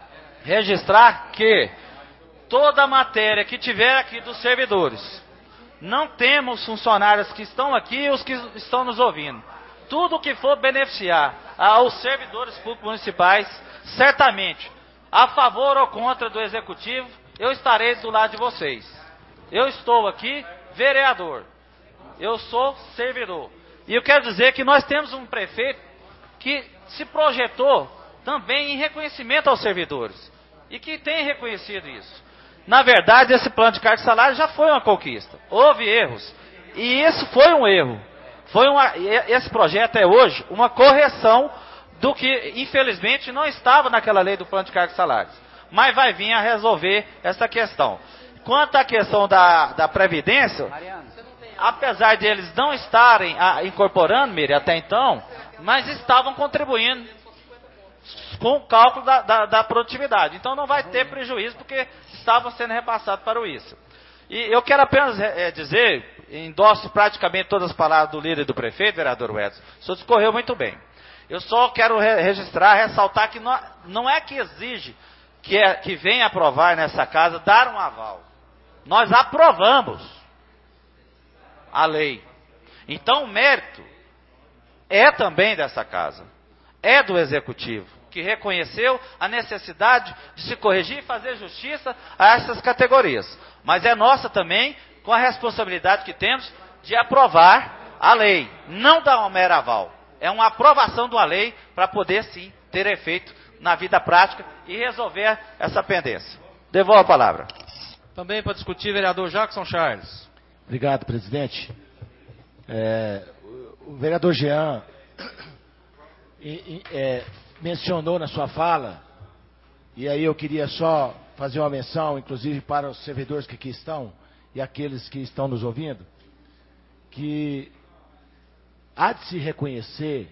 registrar que toda a matéria que tiver aqui dos servidores, não temos funcionários que estão aqui e os que estão nos ouvindo. Tudo que for beneficiar aos servidores públicos municipais, certamente, a favor ou contra do executivo, eu estarei do lado de vocês. Eu estou aqui, vereador. Eu sou servidor. E eu quero dizer que nós temos um prefeito que se projetou também em reconhecimento aos servidores. E que tem reconhecido isso. Na verdade, esse plano de cargos e salários já foi uma conquista. Houve erros. E isso foi um erro. Foi uma, esse projeto é hoje uma correção do que, infelizmente, não estava naquela lei do plano de cargos e salários. Mas vai vir a resolver essa questão. Quanto à questão da, da Previdência, apesar de eles não estarem a, incorporando, Mire, até então, mas estavam contribuindo com o cálculo da, da, da produtividade. Então não vai ter prejuízo, porque estavam sendo repassados para o isso. E eu quero apenas é, dizer, endosso praticamente todas as palavras do líder e do prefeito, vereador Edson, o senhor discorreu muito bem. Eu só quero re registrar, ressaltar que não, não é que exige que, é, que venha aprovar nessa casa, dar um aval. Nós aprovamos a lei. Então o mérito é também dessa casa, é do executivo, que reconheceu a necessidade de se corrigir e fazer justiça a essas categorias. Mas é nossa também, com a responsabilidade que temos de aprovar a lei, não dar uma mera aval. É uma aprovação de uma lei para poder, sim, ter efeito na vida prática e resolver essa pendência. Devolvo a palavra.
Também para discutir, vereador Jackson Charles.
Obrigado, presidente. É, o vereador Jean e, e, é, mencionou na sua fala, e aí eu queria só fazer uma menção, inclusive para os servidores que aqui estão e aqueles que estão nos ouvindo, que há de se reconhecer,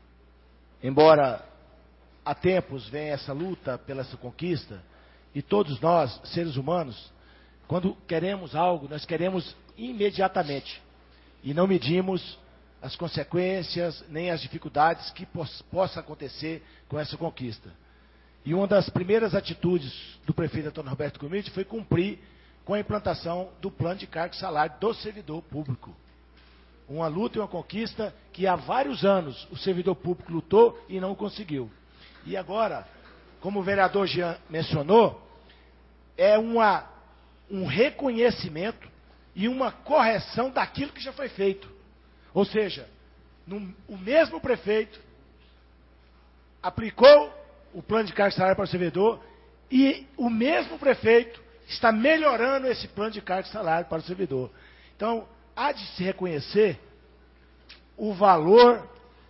embora há tempos venha essa luta pela essa conquista, e todos nós, seres humanos, quando queremos algo, nós queremos imediatamente, e não medimos as consequências, nem as dificuldades que poss possa acontecer com essa conquista. E uma das primeiras atitudes do prefeito Antônio Roberto Gomide foi cumprir com a implantação do plano de cargo e salário do servidor público. Uma luta e uma conquista que há vários anos o servidor público lutou e não conseguiu. E agora, como o vereador Jean mencionou, é uma, um reconhecimento e uma correção daquilo que já foi feito. Ou seja, no, o mesmo prefeito aplicou o plano de carga e salário para o servidor e o mesmo prefeito está melhorando esse plano de carga e salário para o servidor. Então, há de se reconhecer o valor,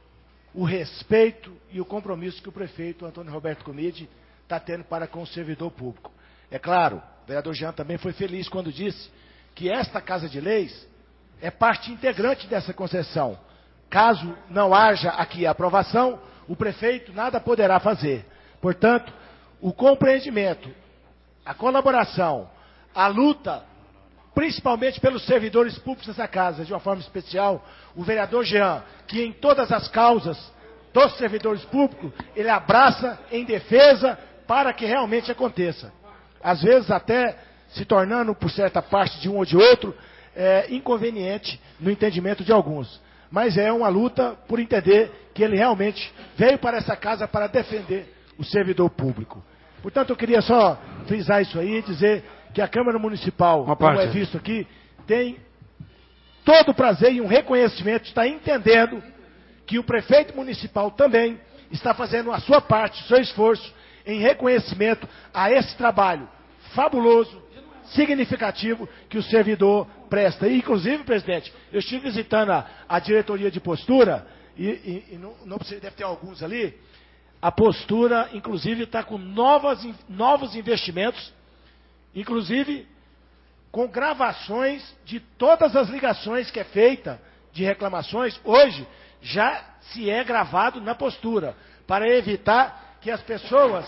o respeito e o compromisso que o prefeito Antônio Roberto Comide está tendo para com o servidor público. É claro, o vereador Jean também foi feliz quando disse que esta Casa de Leis é parte integrante dessa concessão. Caso não haja aqui a aprovação, o prefeito nada poderá fazer. Portanto, o compreendimento, a colaboração, a luta, principalmente pelos servidores públicos dessa casa, de uma forma especial, o vereador Jean, que em todas as causas dos servidores públicos, ele abraça em defesa para que realmente aconteça. Às vezes até se tornando, por certa parte de um ou de outro, é, inconveniente no entendimento de alguns. Mas é uma luta por entender que ele realmente veio para essa casa para defender o servidor público. Portanto, eu queria só frisar isso aí e dizer que a Câmara Municipal, como é visto aqui, tem todo o prazer e um reconhecimento, está entendendo que o prefeito municipal também está fazendo a sua parte, o seu esforço em reconhecimento a esse trabalho fabuloso, significativo que o servidor presta. E, inclusive, presidente, eu estive visitando a, a diretoria de postura, e, e, e não, não precisa, deve ter alguns ali, a postura, inclusive, está com novas, novos investimentos, inclusive com gravações de todas as ligações que é feita de reclamações, hoje já se é gravado na postura, para evitar que as pessoas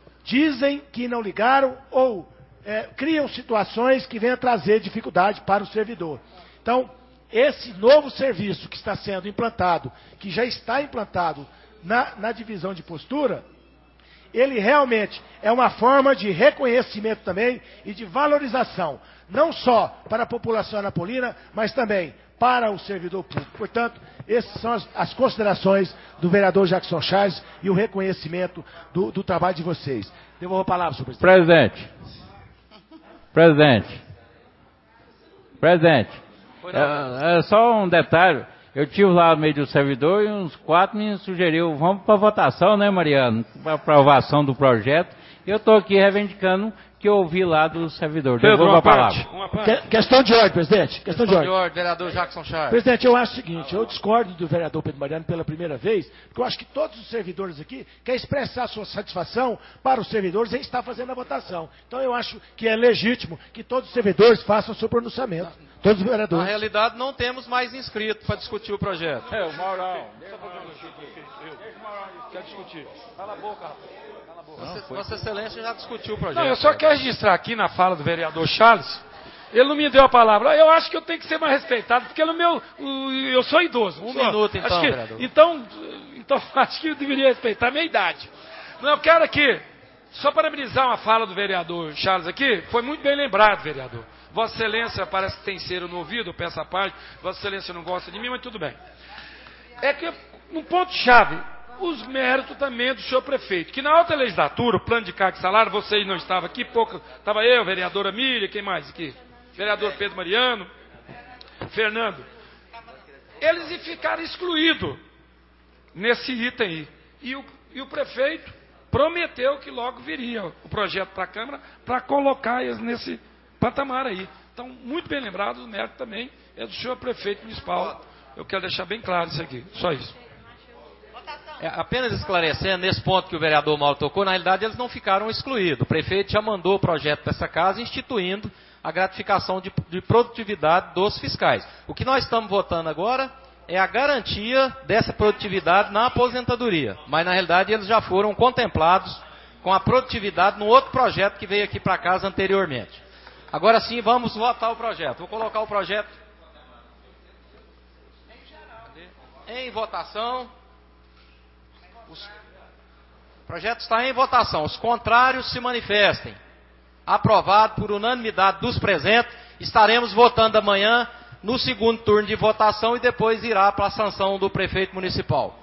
dizem que não ligaram ou é, criam situações que venham trazer dificuldade para o servidor. Então, esse novo serviço que está sendo implantado, que já está implantado na, na divisão de postura, ele realmente é uma forma de reconhecimento também e de valorização, não só para a população anapolina, mas também para o servidor público. Portanto, essas são as, as considerações do vereador Jackson Charles e o reconhecimento do, do trabalho de vocês. Devolvo a palavra, senhor presidente.
Presidente. Presidente. Presidente. É, é só um detalhe. Eu tive lá no meio do servidor e uns quatro me sugeriu, vamos para votação, né, Mariano? Para aprovação do projeto. E eu estou aqui reivindicando que eu ouvi lá do servidor. Devolvo a palavra.
Que, questão de ordem, presidente. Questão, questão de ordem.
de ordem, vereador Jackson Charles.
Presidente, eu acho o seguinte, eu discordo do vereador Pedro Mariano pela primeira vez, porque eu acho que todos os servidores aqui querem expressar sua satisfação para os servidores em estar fazendo a votação. Então eu acho que é legítimo que todos os servidores façam o seu pronunciamento. Todos os vereadores.
Na realidade, não temos mais inscritos para discutir o projeto.
É, o Maurão. Quer discutir? Cala a boca, rapaz.
Vossa, Vossa Excelência já discutiu o projeto.
Não, eu só quero registrar aqui na fala do vereador Charles, ele não me deu a palavra. Eu acho que eu tenho que ser mais respeitado, porque no meu, eu sou idoso.
Um
sou,
minuto, então,
que,
vereador.
Então, então, acho que eu deveria respeitar a minha idade. Não, eu quero aqui, só parabenizar uma fala do vereador Charles aqui, foi muito bem lembrado, vereador. Vossa Excelência parece que tem cera no ouvido, eu peço a parte, Vossa Excelência não gosta de mim, mas tudo bem. É que, no ponto-chave, os méritos também do senhor prefeito, que na alta legislatura, o plano de carga e salário, você não estava aqui, pouco, estava eu, vereadora Mília, quem mais aqui? Vereador Pedro Mariano, Fernando. Eles ficaram excluídos nesse item aí. E o, e o prefeito prometeu que logo viria o projeto para a Câmara para colocar eles nesse patamar aí. Então, muito bem lembrado, o mérito também é do senhor prefeito municipal. Eu quero deixar bem claro isso aqui, só isso.
É, apenas esclarecendo, nesse ponto que o vereador Mauro tocou, na realidade eles não ficaram excluídos. O prefeito já mandou o projeto para essa casa, instituindo a gratificação de, de produtividade dos fiscais. O que nós estamos votando agora é a garantia dessa produtividade na aposentadoria. Mas, na realidade, eles já foram contemplados com a produtividade no outro projeto que veio aqui para casa anteriormente. Agora sim, vamos votar o projeto. Vou colocar o projeto em votação. O projeto está em votação. Os contrários se manifestem. Aprovado por unanimidade dos presentes. Estaremos votando amanhã no segundo turno de votação e depois irá para a sanção do prefeito municipal.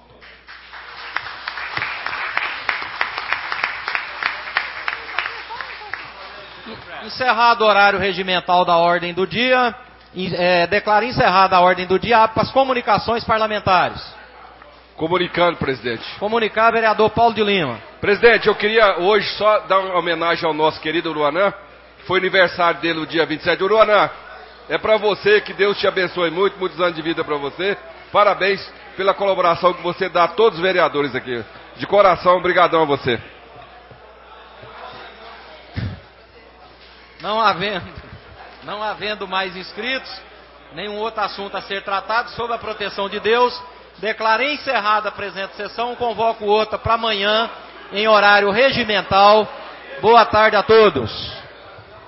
Encerrado o horário regimental da ordem do dia, é, declaro encerrada a ordem do dia para as comunicações parlamentares.
Comunicando, presidente.
Comunicar, vereador Paulo de Lima.
Presidente, eu queria hoje só dar uma homenagem ao nosso querido Uruanã. Foi aniversário dele no dia vinte e sete. Uruanã, é para você, que Deus te abençoe muito, muitos anos de vida para você. Parabéns pela colaboração que você dá a todos os vereadores aqui. De coração, obrigadão a você.
Não havendo, não havendo mais inscritos, nenhum outro assunto a ser tratado, sob a proteção de Deus, declarei encerrada a presente sessão, convoco outra para amanhã, em horário regimental. Boa tarde a todos.